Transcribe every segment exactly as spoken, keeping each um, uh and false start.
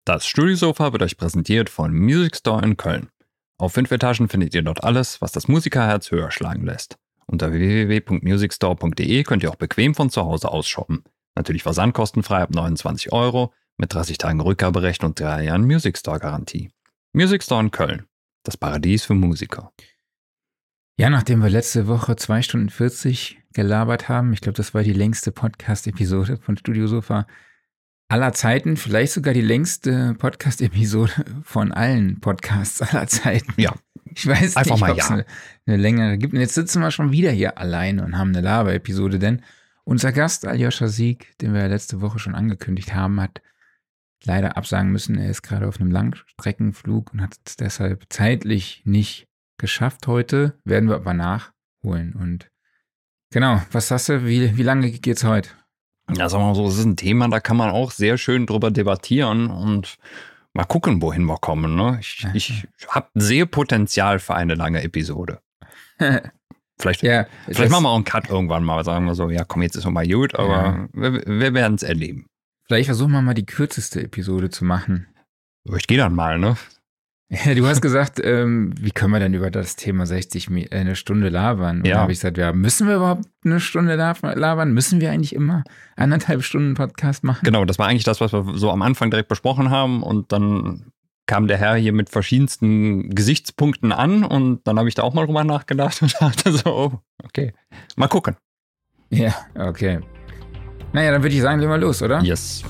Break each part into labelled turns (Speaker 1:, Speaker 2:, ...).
Speaker 1: Das Studiosofa wird euch präsentiert von Music Store in Köln. Auf fünf Etagen findet ihr dort alles, was das Musikerherz höher schlagen lässt. Unter w w w punkt music store punkt d e könnt ihr auch bequem von zu Hause aus shoppen. Natürlich versandkostenfrei ab neunundzwanzig Euro, mit dreißig Tagen Rückgaberecht und drei Jahren Music Store Garantie. Music Store in Köln, das Paradies für Musiker.
Speaker 2: Ja, nachdem wir letzte Woche zwei Stunden vierzig gelabert haben, ich glaube, das war die längste Podcast-Episode von Studiosofa aller Zeiten, vielleicht sogar die längste Podcast-Episode von allen Podcasts aller Zeiten.
Speaker 1: Ja,
Speaker 2: ich weiß
Speaker 1: einfach
Speaker 2: nicht,
Speaker 1: mal
Speaker 2: ob es
Speaker 1: ja.
Speaker 2: eine, eine längere gibt. Und jetzt sitzen wir schon wieder hier alleine und haben eine Laber-Episode, denn unser Gast Aljoscha Sieg, den wir ja letzte Woche schon angekündigt haben, hat leider absagen müssen. Er ist gerade auf einem Langstreckenflug und hat es deshalb zeitlich nicht geschafft heute, werden wir aber nachholen. Und genau, was hast du, wie, wie lange geht's heute?
Speaker 1: Ja, sagen wir mal so, es ist ein Thema, da kann man auch sehr schön drüber debattieren und mal gucken, wohin wir kommen. Ne? Ich, ich habe sehr Potenzial für eine lange Episode. Vielleicht,
Speaker 2: ja,
Speaker 1: vielleicht machen wir auch einen Cut irgendwann mal, sagen wir so, ja komm, jetzt ist noch mal gut, aber ja. wir, wir werden es erleben.
Speaker 2: Vielleicht versuchen wir mal die kürzeste Episode zu machen.
Speaker 1: Ich gehe dann mal, ne?
Speaker 2: Ja, du hast gesagt, ähm, wie können wir denn über das Thema sechzig äh, eine Stunde labern? Und
Speaker 1: ja.
Speaker 2: da habe ich gesagt, ja, müssen wir überhaupt eine Stunde labern? Müssen wir eigentlich immer anderthalb Stunden Podcast machen?
Speaker 1: Genau, das war eigentlich das, was wir so am Anfang direkt besprochen haben. Und dann kam der Herr hier mit verschiedensten Gesichtspunkten an und dann habe ich da auch mal drüber nachgedacht und dachte so, oh, okay, mal gucken.
Speaker 2: Ja, okay. Naja, dann würde ich sagen, legen wir los, oder?
Speaker 1: Yes.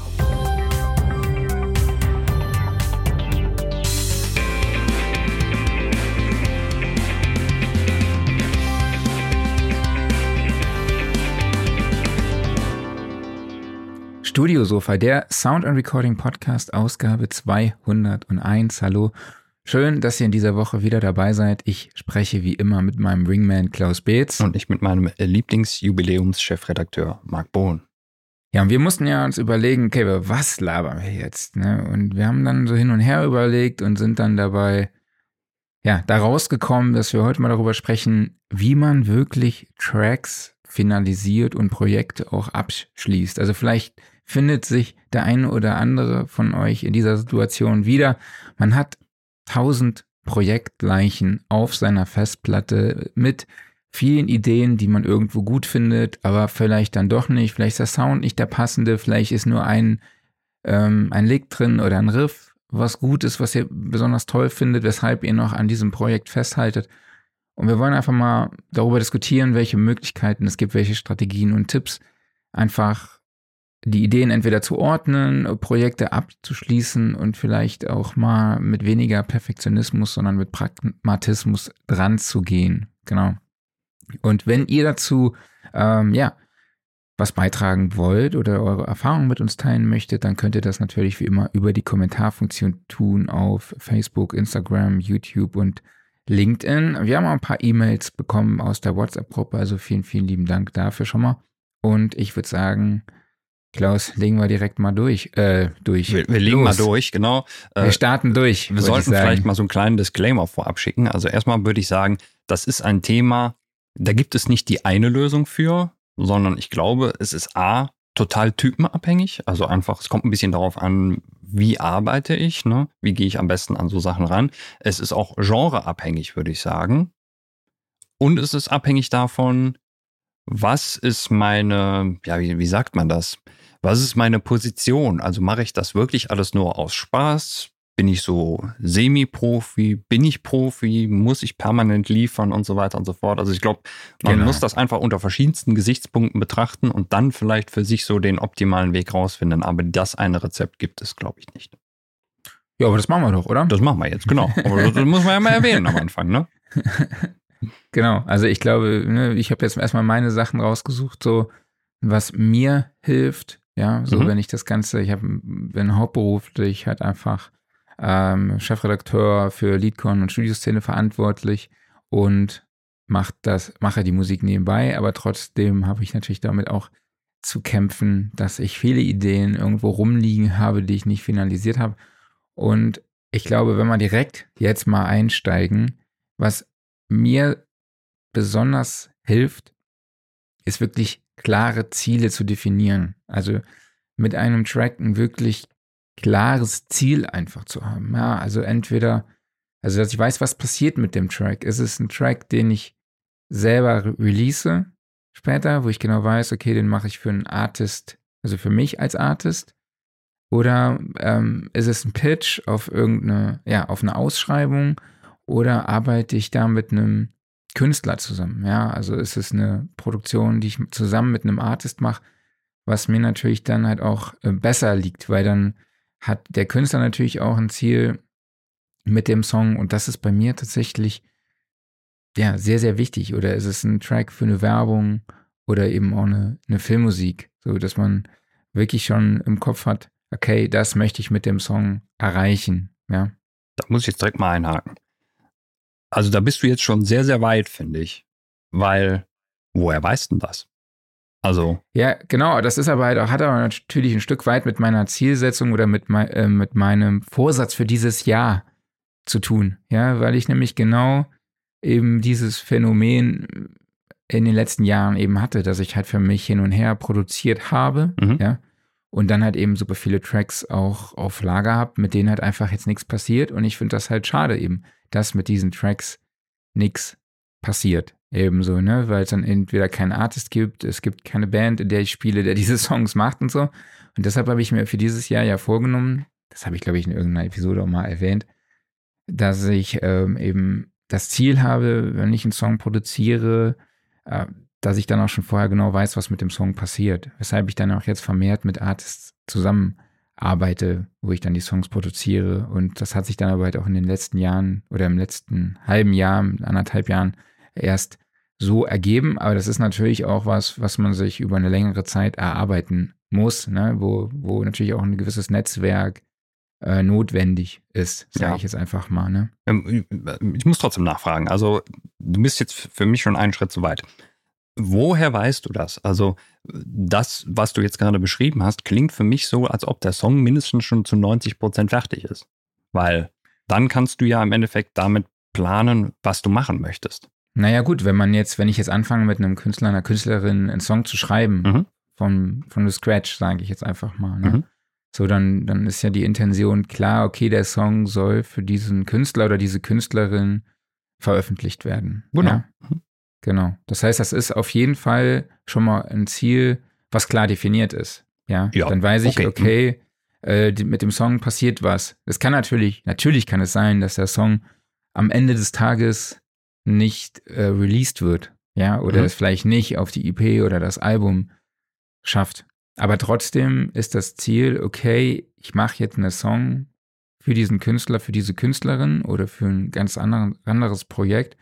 Speaker 2: Studiosofa, der Sound and Recording Podcast, Ausgabe zweihunderteins. Hallo, schön, dass ihr in dieser Woche wieder dabei seid. Ich spreche wie immer mit meinem Wingman Klaus Beetz.
Speaker 1: Und ich mit meinem Lieblingsjubiläums-Chefredakteur Marc Bohn.
Speaker 2: Ja, und wir mussten ja uns überlegen, okay, was labern wir jetzt? Ne? Und wir haben dann so hin und her überlegt und sind dann dabei, ja, da rausgekommen, dass wir heute mal darüber sprechen, wie man wirklich Tracks finalisiert und Projekte auch abschließt. Also vielleicht findet sich der eine oder andere von euch in dieser Situation wieder. Man hat tausend Projektleichen auf seiner Festplatte mit vielen Ideen, die man irgendwo gut findet, aber vielleicht dann doch nicht. Vielleicht ist der Sound nicht der passende, vielleicht ist nur ein, ähm, ein Lick drin oder ein Riff, was gut ist, was ihr besonders toll findet, weshalb ihr noch an diesem Projekt festhaltet. Und wir wollen einfach mal darüber diskutieren, welche Möglichkeiten es gibt, welche Strategien und Tipps, einfach die Ideen entweder zu ordnen, Projekte abzuschließen und vielleicht auch mal mit weniger Perfektionismus, sondern mit Pragmatismus dran zu gehen. Genau. Und wenn ihr dazu, ähm, ja, was beitragen wollt oder eure Erfahrungen mit uns teilen möchtet, dann könnt ihr das natürlich wie immer über die Kommentarfunktion tun auf Facebook, Instagram, YouTube und LinkedIn. Wir haben auch ein paar E-Mails bekommen aus der WhatsApp-Gruppe, also vielen, vielen lieben Dank dafür schon mal. Und ich würde sagen, Klaus, legen wir direkt mal durch. Äh, durch.
Speaker 1: Wir, wir legen Los. mal durch, genau.
Speaker 2: Wir starten durch.
Speaker 1: Wir sollten vielleicht mal so einen kleinen Disclaimer vorab schicken. Also erstmal würde ich sagen, das ist ein Thema, da gibt es nicht die eine Lösung für, sondern ich glaube, es ist A, total typenabhängig. Also einfach, es kommt ein bisschen darauf an, wie arbeite ich, ne? Wie gehe ich am besten an so Sachen ran. Es ist auch genreabhängig, würde ich sagen. Und es ist abhängig davon, was ist meine, ja, wie, wie sagt man das? Was ist meine Position? Also mache ich das wirklich alles nur aus Spaß? Bin ich so Semi-Profi? Bin ich Profi? Muss ich permanent liefern und so weiter und so fort? Also ich glaube, man genau. muss das einfach unter verschiedensten Gesichtspunkten betrachten und dann vielleicht für sich so den optimalen Weg rausfinden. Aber das eine Rezept gibt es, glaube ich, nicht.
Speaker 2: Ja, aber das machen wir doch, oder?
Speaker 1: Das machen wir jetzt, genau. Aber das muss man ja mal erwähnen am Anfang, ne?
Speaker 2: Genau, also ich glaube, ne, ich habe jetzt erstmal meine Sachen rausgesucht, so was mir hilft. Ja, so mhm. wenn ich das Ganze, ich hab, bin hauptberuflich halt einfach ähm, Chefredakteur für Leadcon und Studioszene verantwortlich und mach das, mache die Musik nebenbei, aber trotzdem habe ich natürlich damit auch zu kämpfen, dass ich viele Ideen irgendwo rumliegen habe, die ich nicht finalisiert habe. Und ich glaube, wenn wir direkt jetzt mal einsteigen, was mir besonders hilft, ist wirklich klare Ziele zu definieren. Also mit einem Track ein wirklich klares Ziel einfach zu haben. Ja, also entweder, also dass ich weiß, was passiert mit dem Track. Ist es ein Track, den ich selber re- release später, wo ich genau weiß, okay, den mache ich für einen Artist, also für mich als Artist? Oder ähm, ist es ein Pitch auf irgendeine, ja, auf eine Ausschreibung? Oder arbeite ich da mit einem Künstler zusammen? Ja, also ist es eine Produktion, die ich zusammen mit einem Artist mache, was mir natürlich dann halt auch äh, besser liegt, weil dann hat der Künstler natürlich auch ein Ziel mit dem Song und das ist bei mir tatsächlich ja sehr, sehr wichtig. Oder ist es ein Track für eine Werbung oder eben auch eine, eine Filmmusik, so dass man wirklich schon im Kopf hat, okay, das möchte ich mit dem Song erreichen, ja.
Speaker 1: Da muss ich jetzt direkt mal einhaken. Also da bist du jetzt schon sehr, sehr weit, finde ich. Weil, woher weißt denn das? Also,
Speaker 2: Ja, genau, das ist aber halt auch, hat aber natürlich ein Stück weit mit meiner Zielsetzung oder mit, mei- äh, mit meinem Vorsatz für dieses Jahr zu tun, ja, weil ich nämlich genau eben dieses Phänomen in den letzten Jahren eben hatte, dass ich halt für mich hin und her produziert habe,
Speaker 1: Mhm.
Speaker 2: ja, und dann halt eben super viele Tracks auch auf Lager habe, mit denen halt einfach jetzt nichts passiert und ich finde das halt schade eben, dass mit diesen Tracks nichts passiert, ebenso, ne, weil es dann entweder keinen Artist gibt, es gibt keine Band, in der ich spiele, der diese Songs macht und so und deshalb habe ich mir für dieses Jahr ja vorgenommen, das habe ich glaube ich in irgendeiner Episode auch mal erwähnt, dass ich ähm, eben das Ziel habe, wenn ich einen Song produziere, äh, dass ich dann auch schon vorher genau weiß, was mit dem Song passiert. Weshalb ich dann auch jetzt vermehrt mit Artists zusammenarbeite, wo ich dann die Songs produziere. Und das hat sich dann aber halt auch in den letzten Jahren oder im letzten halben Jahr, anderthalb Jahren erst so ergeben. Aber das ist natürlich auch was, was man sich über eine längere Zeit erarbeiten muss, ne? wo, wo natürlich auch ein gewisses Netzwerk äh, notwendig ist, sage
Speaker 1: Ja.
Speaker 2: ich jetzt einfach mal. Ne?
Speaker 1: ähm, ich muss trotzdem nachfragen. Also, du bist jetzt für mich schon einen Schritt zu weit. Woher weißt du das? Also, das, was du jetzt gerade beschrieben hast, klingt für mich so, als ob der Song mindestens schon zu neunzig Prozent fertig ist. Weil dann kannst du ja im Endeffekt damit planen, was du machen möchtest.
Speaker 2: Naja gut, wenn man jetzt, wenn ich jetzt anfange mit einem Künstler, einer Künstlerin einen Song zu schreiben,
Speaker 1: Mhm.
Speaker 2: von, von the scratch, sage ich jetzt einfach mal, ne?
Speaker 1: Mhm.
Speaker 2: So, dann, dann ist ja die Intention klar, okay, der Song soll für diesen Künstler oder diese Künstlerin veröffentlicht werden.
Speaker 1: Genau.
Speaker 2: Ja? Genau. Das heißt, das ist auf jeden Fall schon mal ein Ziel, was klar definiert ist. Ja,
Speaker 1: Ja,
Speaker 2: dann weiß ich,
Speaker 1: okay.
Speaker 2: okay, äh, die, mit dem Song passiert was. Es kann natürlich, natürlich kann es sein, dass der Song am Ende des Tages nicht äh, released wird. Ja, oder
Speaker 1: Mhm.
Speaker 2: es vielleicht nicht auf die E P oder das Album schafft. Aber trotzdem ist das Ziel, okay, ich mache jetzt einen Song für diesen Künstler, für diese Künstlerin oder für ein ganz anderen, anderes Projekt.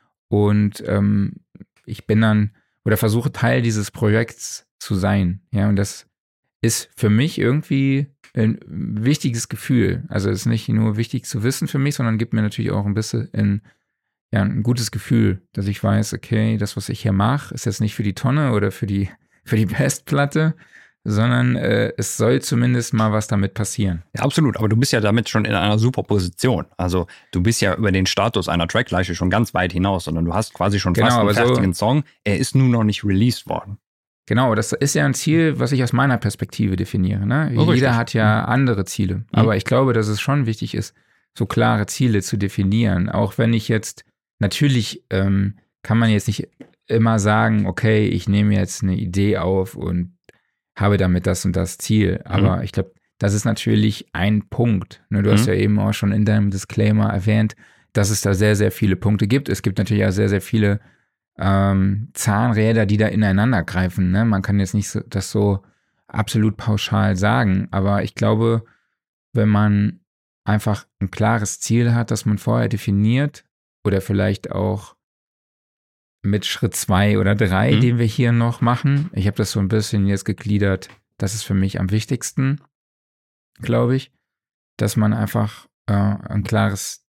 Speaker 2: Und ähm, ich bin dann oder versuche Teil dieses Projekts zu sein. Ja, und das ist für mich irgendwie ein wichtiges Gefühl. Also es ist nicht nur wichtig zu wissen für mich, sondern gibt mir natürlich auch ein bisschen ein, ja, ein gutes Gefühl, dass ich weiß, okay, das, was ich hier mache, ist jetzt nicht für die Tonne oder für die, für die Bestplatte, sondern äh, es soll zumindest mal was damit passieren.
Speaker 1: Ja, absolut. Aber du bist ja damit schon in einer super Position. Also du bist ja über den Status einer Trackleiche schon ganz weit hinaus, sondern du hast quasi schon
Speaker 2: Genau,
Speaker 1: fast einen
Speaker 2: aber so-
Speaker 1: fertigen Song. Er ist nur noch nicht released worden.
Speaker 2: Genau, das ist ja ein Ziel, was ich aus meiner Perspektive definiere. Ne?
Speaker 1: Oh, richtig.
Speaker 2: Jeder hat ja andere Ziele. Aber ich glaube, dass es schon wichtig ist, so klare Ziele zu definieren. Auch wenn ich jetzt, natürlich ähm, kann man jetzt nicht immer sagen, okay, ich nehme jetzt eine Idee auf und habe damit das und das Ziel. Aber ich glaube, das ist natürlich ein Punkt. Ne? Du hast
Speaker 1: Mhm.
Speaker 2: ja eben auch schon in deinem Disclaimer erwähnt, dass es da sehr, sehr viele Punkte gibt. Es gibt natürlich auch sehr, sehr viele ähm, Zahnräder, die da ineinander greifen. Ne? Man kann jetzt nicht so, das so absolut pauschal sagen, aber ich glaube, wenn man einfach ein klares Ziel hat, das man vorher definiert oder vielleicht auch mit Schritt zwei oder drei,
Speaker 1: Mhm.
Speaker 2: den wir hier noch machen. Ich habe das so ein bisschen jetzt gegliedert. Das ist für mich am wichtigsten, glaube ich, dass man einfach äh, ein klares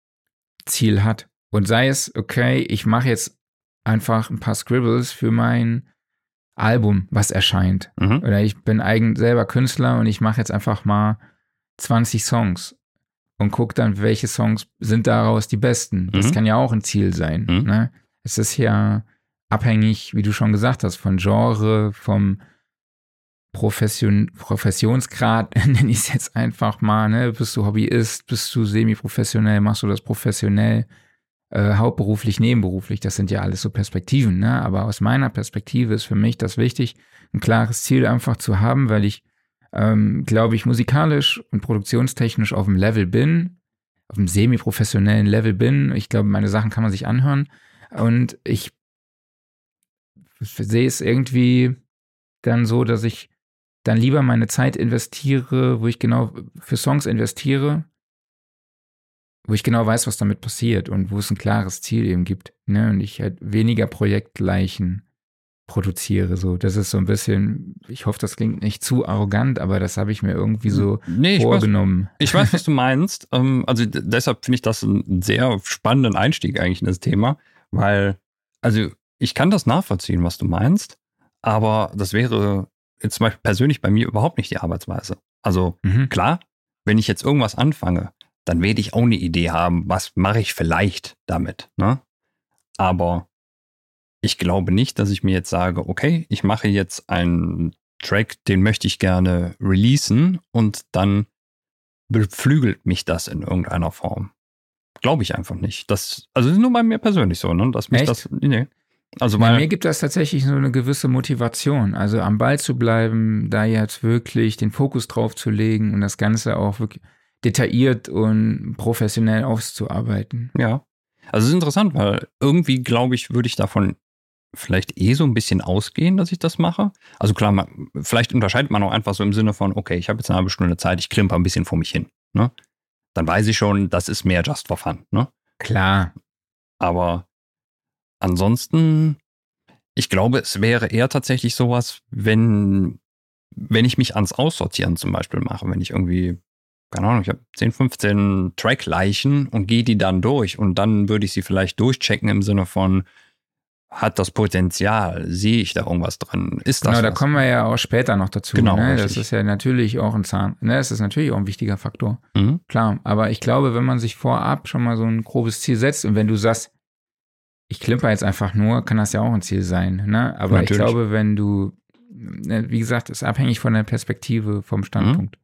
Speaker 2: Ziel hat. Und sei es, okay, ich mache jetzt einfach ein paar Scribbles für mein Album, was erscheint.
Speaker 1: Mhm.
Speaker 2: Oder ich bin eigen selber Künstler und ich mache jetzt einfach mal zwanzig Songs und gucke dann, welche Songs sind daraus die besten. Das
Speaker 1: Mhm.
Speaker 2: kann ja auch ein Ziel sein.
Speaker 1: Mhm.
Speaker 2: Ne? Es ist ja abhängig, wie du schon gesagt hast, von Genre, vom Profession, Professionsgrad, nenne ich es jetzt einfach mal, ne? Bist du Hobbyist, bist du semi-professionell, machst du das professionell, äh, hauptberuflich, nebenberuflich, das sind ja alles so Perspektiven, ne? Aber aus meiner Perspektive ist für mich das wichtig, ein klares Ziel einfach zu haben, weil ich, ähm, glaube ich, musikalisch und produktionstechnisch auf dem Level bin, auf dem semi-professionellen Level bin. Ich glaube, meine Sachen kann man sich anhören und ich sehe es irgendwie dann so, dass ich dann lieber meine Zeit investiere, wo ich genau für Songs investiere, wo ich genau weiß, was damit passiert und wo es ein klares Ziel eben gibt. Ne? Und ich halt weniger Projektleichen produziere. So, das ist so ein bisschen, ich hoffe, das klingt nicht zu arrogant, aber das habe ich mir irgendwie so
Speaker 1: nee,
Speaker 2: vorgenommen.
Speaker 1: Ich weiß, ich weiß, was du meinst. Also d- deshalb finde ich das einen sehr spannenden Einstieg eigentlich in das Thema, weil, also ich kann das nachvollziehen, was du meinst, aber das wäre jetzt zum Beispiel persönlich bei mir überhaupt nicht die Arbeitsweise. Also
Speaker 2: Mhm.
Speaker 1: klar, wenn ich jetzt irgendwas anfange, dann werde ich auch eine Idee haben, was mache ich vielleicht damit. Ne? Aber ich glaube nicht, dass ich mir jetzt sage, okay, ich mache jetzt einen Track, den möchte ich gerne releasen und dann beflügelt mich das in irgendeiner Form. Glaube ich einfach nicht. Das, also das ist nur bei mir persönlich so, ne? Dass mich
Speaker 2: Echt?
Speaker 1: das. Nee. Also
Speaker 2: Bei
Speaker 1: weil,
Speaker 2: mir gibt das tatsächlich so eine gewisse Motivation, also am Ball zu bleiben, da jetzt wirklich den Fokus drauf zu legen und das Ganze auch wirklich detailliert und professionell auszuarbeiten.
Speaker 1: ja. Also es ist interessant, weil irgendwie, glaube ich, würde ich davon vielleicht eh so ein bisschen ausgehen, dass ich das mache. Also klar, man, vielleicht unterscheidet man auch einfach so im Sinne von, okay, ich habe jetzt eine halbe Stunde Zeit, ich klimper ein bisschen vor mich hin. Ne? Dann weiß ich schon, das ist mehr just for fun. Ne?
Speaker 2: Klar.
Speaker 1: Aber ansonsten, ich glaube, es wäre eher tatsächlich sowas, wenn, wenn ich mich ans Aussortieren zum Beispiel mache, wenn ich irgendwie, keine Ahnung, ich habe zehn, fünfzehn Trackleichen und gehe die dann durch und dann würde ich sie vielleicht durchchecken im Sinne von, hat das Potenzial, sehe ich da irgendwas drin, ist das
Speaker 2: Genau, da
Speaker 1: was?
Speaker 2: kommen wir ja auch später noch dazu.
Speaker 1: Genau,
Speaker 2: Ne? Das
Speaker 1: richtig.
Speaker 2: ist ja natürlich auch ein Zahn, ne? Das ist natürlich auch ein wichtiger Faktor.
Speaker 1: Mhm.
Speaker 2: Klar, aber ich glaube, wenn man sich vorab schon mal so ein grobes Ziel setzt und wenn du sagst, ich klimper jetzt einfach nur, kann das ja auch ein Ziel sein. Ne? Aber
Speaker 1: Natürlich.
Speaker 2: ich glaube, wenn du, ne, wie gesagt, ist abhängig von der Perspektive, vom Standpunkt.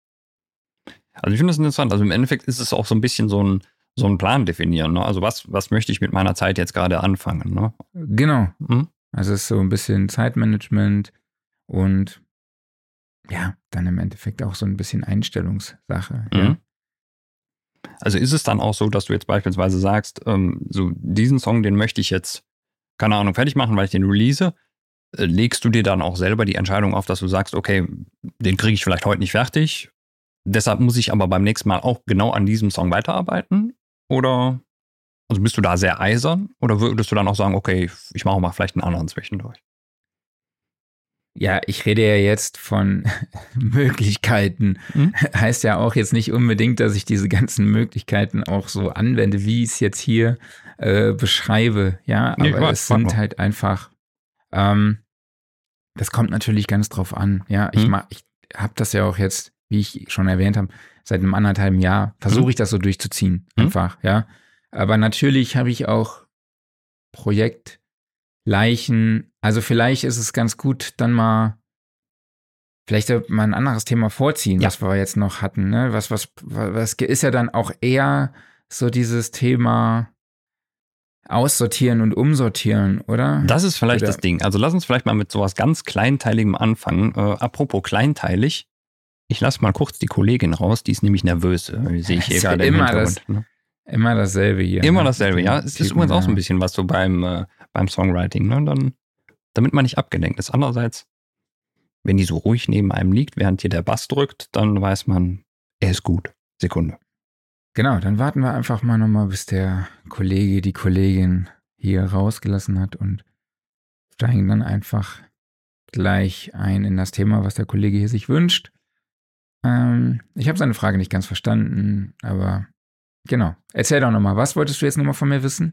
Speaker 1: Also ich finde das interessant. Also im Endeffekt ist es auch so ein bisschen so ein, so ein Plan definieren. Ne? Also was, was möchte ich mit meiner Zeit jetzt gerade anfangen? Ne?
Speaker 2: Genau.
Speaker 1: Mhm.
Speaker 2: Also es ist so ein bisschen Zeitmanagement und ja, dann im Endeffekt auch so ein bisschen Einstellungssache.
Speaker 1: Mhm.
Speaker 2: Ja.
Speaker 1: Also ist es dann auch so, dass du jetzt beispielsweise sagst, ähm, so diesen Song, den möchte ich jetzt, keine Ahnung, fertig machen, weil ich den release, äh, legst du dir dann auch selber die Entscheidung auf, dass du sagst, okay, den kriege ich vielleicht heute nicht fertig, deshalb muss ich aber beim nächsten Mal auch genau an diesem Song weiterarbeiten? Oder also bist du da sehr eisern? Oder würdest du dann auch sagen, okay, ich mache mal vielleicht einen anderen zwischendurch?
Speaker 2: Ja, ich rede ja jetzt von Möglichkeiten.
Speaker 1: Mhm.
Speaker 2: Heißt ja auch jetzt nicht unbedingt, dass ich diese ganzen Möglichkeiten auch so anwende, wie ich es jetzt hier äh, beschreibe. Ja,
Speaker 1: Nee,
Speaker 2: aber
Speaker 1: ich weiß,
Speaker 2: es
Speaker 1: frag
Speaker 2: sind
Speaker 1: nur.
Speaker 2: halt einfach, ähm, das kommt natürlich ganz drauf an. Ja, ich,
Speaker 1: Mhm.
Speaker 2: mach, ich habe das ja auch jetzt, wie ich schon erwähnt habe, seit einem anderthalben Jahr versuche
Speaker 1: Mhm.
Speaker 2: ich das so durchzuziehen.
Speaker 1: Mhm.
Speaker 2: Einfach, ja. Aber natürlich habe ich auch Projekt Leichen. Also vielleicht ist es ganz gut, dann mal, vielleicht mal ein anderes Thema vorziehen,
Speaker 1: Ja.
Speaker 2: was wir jetzt noch hatten. Ne? Was, was, was ist ja dann auch eher so dieses Thema aussortieren und umsortieren, oder?
Speaker 1: Das ist vielleicht
Speaker 2: Oder-
Speaker 1: das Ding. Also lass uns vielleicht mal mit sowas ganz Kleinteiligem anfangen. Äh, apropos kleinteilig, ich lasse mal kurz die Kollegin raus, die ist nämlich nervös. Äh, sehe ich hier
Speaker 2: Ist
Speaker 1: gerade im
Speaker 2: immer
Speaker 1: Hintergrund. Ne?
Speaker 2: Immer dasselbe hier.
Speaker 1: Immer
Speaker 2: ne?
Speaker 1: dasselbe,
Speaker 2: Mit
Speaker 1: ja.
Speaker 2: den
Speaker 1: Es ist
Speaker 2: Typen,
Speaker 1: übrigens auch so ein
Speaker 2: ja.
Speaker 1: bisschen was so beim, äh, beim Songwriting, ne? Dann, damit man nicht abgelenkt ist. Andererseits, wenn die so ruhig neben einem liegt, während hier der Bass drückt, dann weiß man, er ist gut. Sekunde.
Speaker 2: Genau, dann warten wir einfach mal nochmal, bis der Kollege, die Kollegin hier rausgelassen hat und steigen dann einfach gleich ein in das Thema, was der Kollege hier sich wünscht. Ähm, ich habe seine Frage nicht ganz verstanden, aber genau. Erzähl doch nochmal, was wolltest du jetzt nochmal von mir wissen?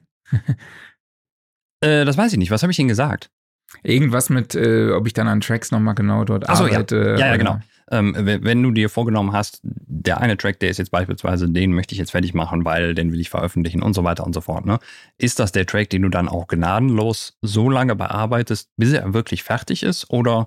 Speaker 1: Äh, das weiß ich nicht. Was habe ich Ihnen gesagt?
Speaker 2: Irgendwas mit, äh, ob ich dann an Tracks nochmal genau dort
Speaker 1: Ach so, ja.
Speaker 2: arbeite.
Speaker 1: Ja, ja,
Speaker 2: oder-
Speaker 1: genau. Ähm, wenn, wenn du dir vorgenommen hast, der eine Track, der ist jetzt beispielsweise, den möchte ich jetzt fertig machen, weil den will ich veröffentlichen und so weiter und so fort. Ne? Ist das der Track, den du dann auch gnadenlos so lange bearbeitest, bis er wirklich fertig ist? Oder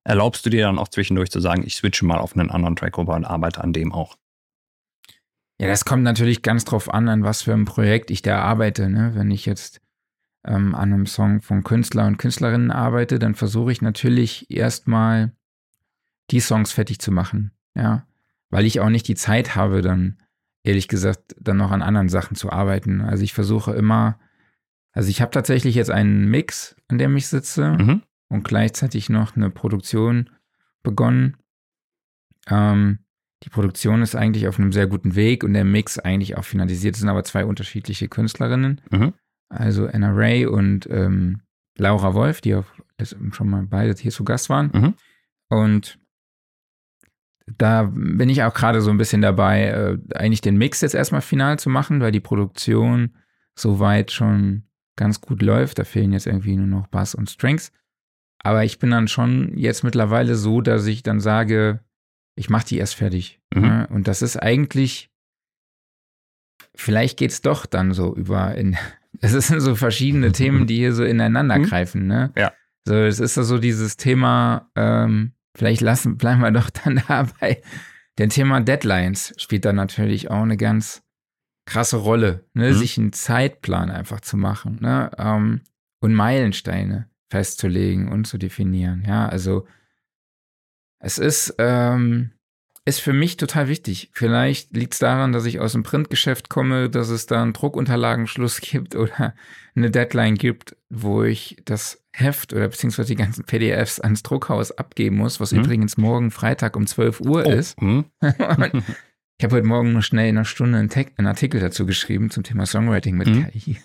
Speaker 1: erlaubst du dir dann auch zwischendurch zu sagen, ich switche mal auf einen anderen Track rüber und arbeite an dem auch?
Speaker 2: Ja, das kommt natürlich ganz drauf an, an was für ein Projekt ich da arbeite. Ne? Wenn ich jetzt ähm, an einem Song von Künstler und Künstlerinnen arbeite, dann versuche ich natürlich erstmal die Songs fertig zu machen. Ja, weil ich auch nicht die Zeit habe, dann ehrlich gesagt, dann noch an anderen Sachen zu arbeiten. Also ich versuche immer, also ich habe tatsächlich jetzt einen Mix, an dem ich sitze
Speaker 1: Mhm.
Speaker 2: und gleichzeitig noch eine Produktion begonnen. Ähm, die Produktion ist eigentlich auf einem sehr guten Weg und der Mix eigentlich auch finalisiert. Es sind aber zwei unterschiedliche Künstlerinnen.
Speaker 1: Mhm.
Speaker 2: Also Anna Ray und ähm, Laura Wolf, die auch schon mal beide hier zu Gast waren.
Speaker 1: Mhm.
Speaker 2: Und da bin ich auch gerade so ein bisschen dabei, äh, eigentlich den Mix jetzt erstmal final zu machen, weil die Produktion soweit schon ganz gut läuft. Da fehlen jetzt irgendwie nur noch Bass und Strings. Aber ich bin dann schon jetzt mittlerweile so, dass ich dann sage, ich mache die erst fertig.
Speaker 1: Mhm.
Speaker 2: Ne? Und das ist eigentlich, vielleicht geht es doch dann so über in, es sind so verschiedene Themen, die hier so ineinander
Speaker 1: Mhm.
Speaker 2: greifen. Ne?
Speaker 1: Ja.
Speaker 2: So, es ist so dieses Thema, ähm, vielleicht lassen, bleiben wir doch dann dabei. Der Thema Deadlines spielt da natürlich auch eine ganz krasse Rolle, ne?
Speaker 1: Mhm.
Speaker 2: Sich einen Zeitplan einfach zu machen, ne? ähm, und Meilensteine festzulegen und zu definieren. Ja, also es ist, ähm, ist für mich total wichtig. Vielleicht liegt es daran, dass ich aus dem Printgeschäft komme, dass es da einen Druckunterlagenschluss gibt oder eine Deadline gibt, wo ich das Heft oder beziehungsweise die ganzen P D Fs ans Druckhaus abgeben muss, was
Speaker 1: Mhm.
Speaker 2: übrigens morgen Freitag um zwölf Uhr
Speaker 1: Oh.
Speaker 2: ist.
Speaker 1: Mhm.
Speaker 2: Und ich habe heute Morgen nur schnell in einer Stunde einen, Te- einen Artikel dazu geschrieben zum Thema Songwriting mit
Speaker 1: Mhm.
Speaker 2: K I.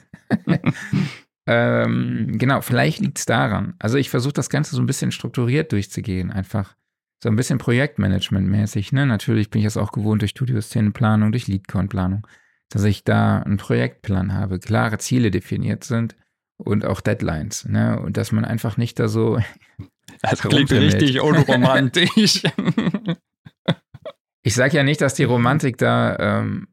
Speaker 2: ähm, genau, vielleicht liegt es daran. Also ich versuche das Ganze so ein bisschen strukturiert durchzugehen, einfach so ein bisschen Projektmanagement-mäßig. Ne? Natürlich bin ich das auch gewohnt durch Studioszenenplanung, durch Leadcount-Planung, dass ich da einen Projektplan habe, klare Ziele definiert sind und auch Deadlines. Ne? Und dass man einfach nicht da so
Speaker 1: Das klingt
Speaker 2: rumpimmelt.
Speaker 1: richtig unromantisch.
Speaker 2: Ich sage ja nicht, dass die Romantik da ähm,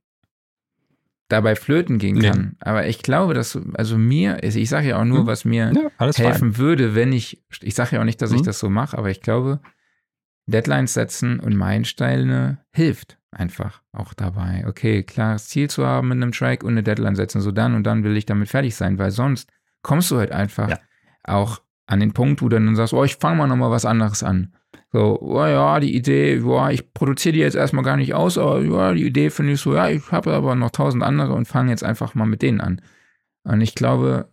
Speaker 2: dabei flöten gehen
Speaker 1: Nee.
Speaker 2: kann. Aber ich glaube, dass, also mir, ich sage ja auch nur,
Speaker 1: Hm.
Speaker 2: was mir
Speaker 1: Ja, alles
Speaker 2: helfen
Speaker 1: fein.
Speaker 2: würde, wenn ich, ich sage ja auch nicht, dass ich
Speaker 1: Hm.
Speaker 2: das so mache, aber ich glaube, Deadlines setzen und Meilensteine hilft einfach auch dabei. Okay, klares Ziel zu haben mit einem Track und eine Deadline setzen, so dann und dann will ich damit fertig sein, weil sonst kommst du halt einfach
Speaker 1: Ja.
Speaker 2: auch an den Punkt, wo du dann sagst, oh, ich fange mal nochmal was anderes an. So, oh ja, die Idee, ja, ich produziere die jetzt erstmal gar nicht aus, aber ja, die Idee finde ich so, ja, ich habe aber noch tausend andere und fange jetzt einfach mal mit denen an. Und ich glaube,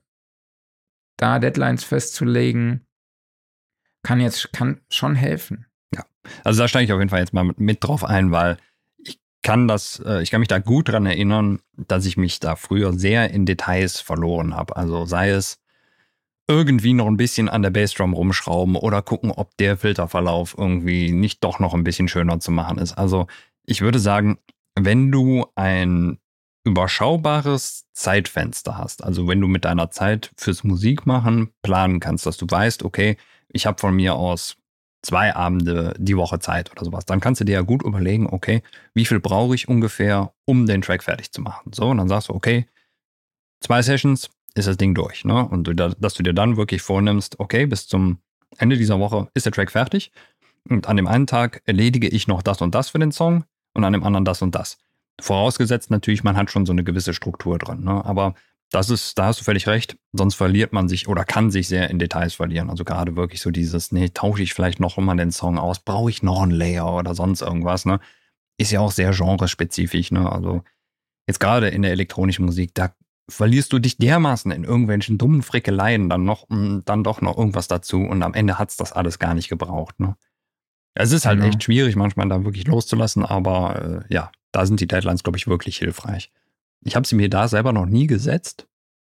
Speaker 2: da Deadlines festzulegen, kann jetzt, kann schon helfen.
Speaker 1: Also da steige ich auf jeden Fall jetzt mal mit, mit drauf ein, weil ich kann das, äh, ich kann mich da gut dran erinnern, dass ich mich da früher sehr in Details verloren habe. Also sei es irgendwie noch ein bisschen an der Bassdrum rumschrauben oder gucken, ob der Filterverlauf irgendwie nicht doch noch ein bisschen schöner zu machen ist. Also ich würde sagen, wenn du ein überschaubares Zeitfenster hast, also wenn du mit deiner Zeit fürs Musikmachen planen kannst, dass du weißt, okay, ich habe von mir aus zwei Abende die Woche Zeit oder sowas, dann kannst du dir ja gut überlegen, okay, wie viel brauche ich ungefähr, um den Track fertig zu machen. So, und dann sagst du, okay, zwei Sessions ist das Ding durch, ne? Und du, dass du dir dann wirklich vornimmst, okay, bis zum Ende dieser Woche ist der Track fertig und an dem einen Tag erledige ich noch das und das für den Song und an dem anderen das und das. Vorausgesetzt natürlich, man hat schon so eine gewisse Struktur drin, ne? Aber das ist, da hast du völlig recht, sonst verliert man sich oder kann sich sehr in Details verlieren. Also gerade wirklich so dieses, nee, tausche ich vielleicht noch mal den Song aus, brauche ich noch einen Layer oder sonst irgendwas, ne? Ist ja auch sehr genrespezifisch, ne? Also jetzt gerade in der elektronischen Musik, da verlierst du dich dermaßen in irgendwelchen dummen Frickeleien dann noch und dann doch noch irgendwas dazu und am Ende hat's das alles gar nicht gebraucht, ne? Es ist halt
Speaker 2: Genau.
Speaker 1: echt schwierig, manchmal da wirklich loszulassen, aber äh, ja, da sind die Deadlines, glaube ich, wirklich hilfreich. Ich habe sie mir da selber noch nie gesetzt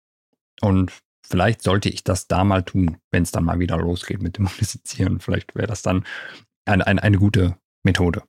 Speaker 1: und vielleicht sollte ich das da mal tun, wenn es dann mal wieder losgeht mit dem Musizieren. Vielleicht wäre das dann eine, eine, eine gute Methode.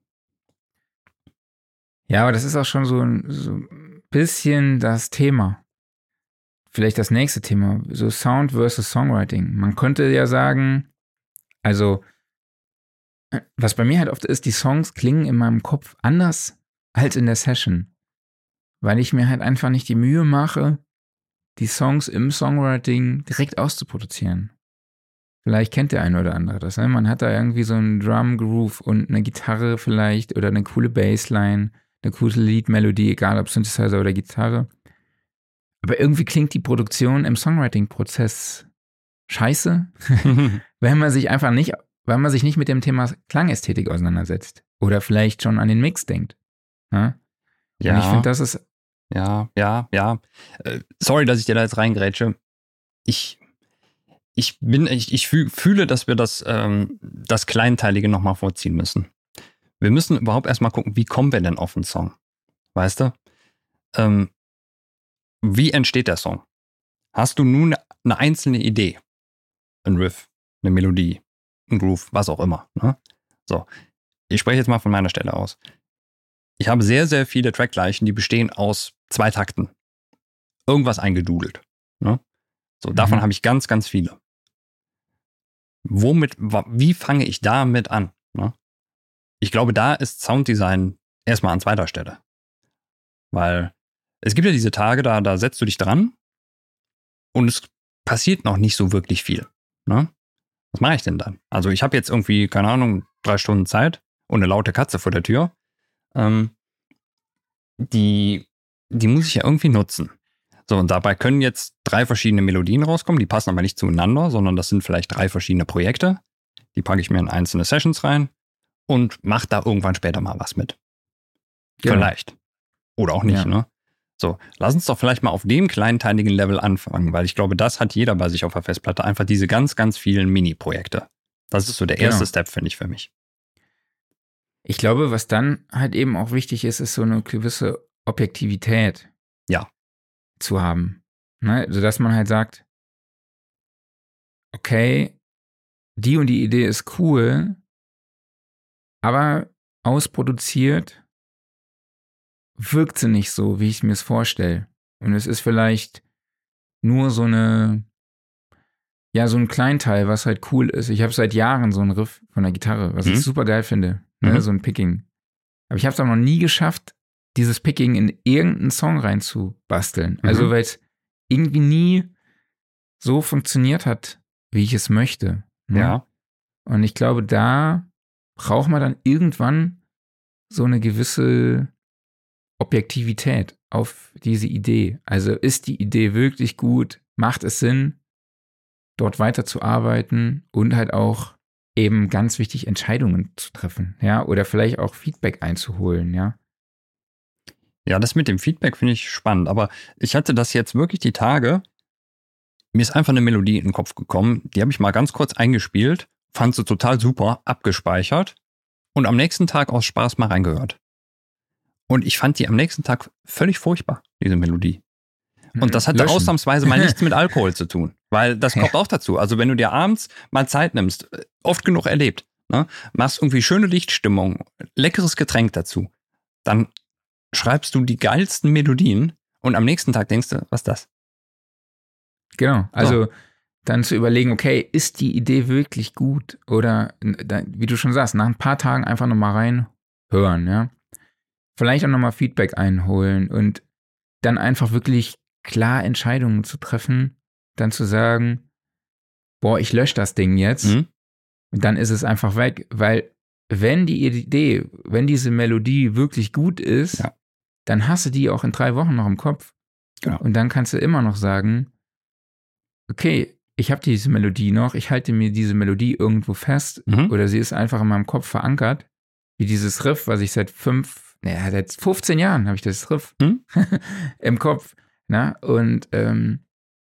Speaker 2: Ja, aber das ist auch schon so ein, so ein bisschen das Thema. Vielleicht das nächste Thema, so Sound versus Songwriting. Man könnte ja sagen, also, was bei mir halt oft ist, die Songs klingen in meinem Kopf anders als in der Session. Weil ich mir halt einfach nicht die Mühe mache, die Songs im Songwriting direkt auszuproduzieren. Vielleicht kennt der eine oder andere das. Ne? Man hat da irgendwie so einen Drum-Groove und eine Gitarre vielleicht oder eine coole Bassline, eine coole Lead-Melodie, egal ob Synthesizer oder Gitarre. Aber irgendwie klingt die Produktion im Songwriting-Prozess scheiße, wenn man sich einfach nicht, weil man sich nicht mit dem Thema Klangästhetik auseinandersetzt. Oder vielleicht schon an den Mix denkt. Ja,
Speaker 1: Ja.
Speaker 2: Und ich finde, das ist.
Speaker 1: Ja, ja, ja. Äh, sorry, dass ich dir da jetzt reingrätsche. Ich, ich bin, ich, ich fühl, fühle, dass wir das, ähm, das Kleinteilige nochmal vorziehen müssen. Wir müssen überhaupt erstmal gucken, wie kommen wir denn auf einen Song? Weißt du? Ähm, wie entsteht der Song? Hast du nun eine einzelne Idee? Ein Riff, eine Melodie, ein Groove, was auch immer. Ne? So, ich spreche jetzt mal von meiner Stelle aus. Ich habe sehr, sehr viele Trackleichen, die bestehen aus zwei Takten. Irgendwas eingedudelt. Ne? So, davon
Speaker 2: Mhm.
Speaker 1: habe ich ganz, ganz viele. Womit, wie fange ich damit an? Ne? Ich glaube, da ist Sounddesign erstmal an zweiter Stelle. Weil es gibt ja diese Tage, da, da setzt du dich dran und es passiert noch nicht so wirklich viel. Ne? Was mache ich denn dann? Also ich habe jetzt irgendwie, keine Ahnung, drei Stunden Zeit und eine laute Katze vor der Tür. Ähm, die, die muss ich ja irgendwie nutzen. So, und dabei können jetzt drei verschiedene Melodien rauskommen, die passen aber nicht zueinander, sondern das sind vielleicht drei verschiedene Projekte. Die packe ich mir in einzelne Sessions rein und mache da irgendwann später mal was mit.
Speaker 2: Genau.
Speaker 1: Vielleicht. Oder auch nicht,
Speaker 2: Ja.
Speaker 1: ne? So, lass uns doch vielleicht mal auf dem kleinteiligen Level anfangen, weil ich glaube, das hat jeder bei sich auf der Festplatte. Einfach diese ganz, ganz vielen Mini-Projekte. Das ist so der
Speaker 2: Genau.
Speaker 1: erste Step, finde ich, für mich.
Speaker 2: Ich glaube, was dann halt eben auch wichtig ist, ist so eine gewisse Objektivität
Speaker 1: Ja.
Speaker 2: zu haben. Ne? Sodass man halt sagt, okay, die und die Idee ist cool, aber ausproduziert wirkt sie nicht so, wie ich mir es vorstelle. Und es ist vielleicht nur so eine, ja, so ein Kleinteil, was halt cool ist. Ich habe seit Jahren so einen Riff von der Gitarre, was
Speaker 1: Mhm.
Speaker 2: ich super geil finde, ne?
Speaker 1: Mhm.
Speaker 2: So ein Picking. Aber ich habe es auch noch nie geschafft, dieses Picking in irgendeinen Song reinzubasteln.
Speaker 1: Mhm.
Speaker 2: Also, weil es irgendwie nie so funktioniert hat, wie ich es möchte. Ne?
Speaker 1: Ja.
Speaker 2: Und ich glaube, da braucht man dann irgendwann so eine gewisse Objektivität auf diese Idee. Also ist die Idee wirklich gut? Macht es Sinn, dort weiterzuarbeiten und halt auch eben ganz wichtig Entscheidungen zu treffen, ja, oder vielleicht auch Feedback einzuholen, ja.
Speaker 1: Ja, das mit dem Feedback finde ich spannend, aber ich hatte das jetzt wirklich die Tage, mir ist einfach eine Melodie in den Kopf gekommen, die habe ich mal ganz kurz eingespielt, fand sie total super, abgespeichert und am nächsten Tag aus Spaß mal reingehört. Und ich fand die am nächsten Tag völlig furchtbar, diese Melodie. Und das hatte
Speaker 2: Löschen.
Speaker 1: ausnahmsweise mal nichts mit Alkohol zu tun, weil das kommt auch dazu. Also wenn du dir abends mal Zeit nimmst, oft genug erlebt, ne, machst irgendwie schöne Lichtstimmung, leckeres Getränk dazu, dann schreibst du die geilsten Melodien und am nächsten Tag denkst du, was ist das?
Speaker 2: Genau, also so. Dann zu überlegen, okay, ist die Idee wirklich gut? Oder, wie du schon sagst, nach ein paar Tagen einfach nochmal reinhören, ja. Vielleicht auch nochmal Feedback einholen und dann einfach wirklich klar Entscheidungen zu treffen, dann zu sagen, boah, ich lösche das Ding jetzt
Speaker 1: Mhm.
Speaker 2: und dann ist es einfach weg, weil wenn die Idee, wenn diese Melodie wirklich gut ist,
Speaker 1: Ja.
Speaker 2: dann hast du die auch in drei Wochen noch im Kopf.
Speaker 1: Genau.
Speaker 2: Und dann kannst du immer noch sagen, okay, ich habe diese Melodie noch, ich halte mir diese Melodie irgendwo fest
Speaker 1: Mhm.
Speaker 2: oder sie ist einfach in meinem Kopf verankert, wie dieses Riff, was ich seit fünf, naja, seit fünfzehn Jahren habe ich das Riff
Speaker 1: Mhm.
Speaker 2: im Kopf. Na? Und ähm,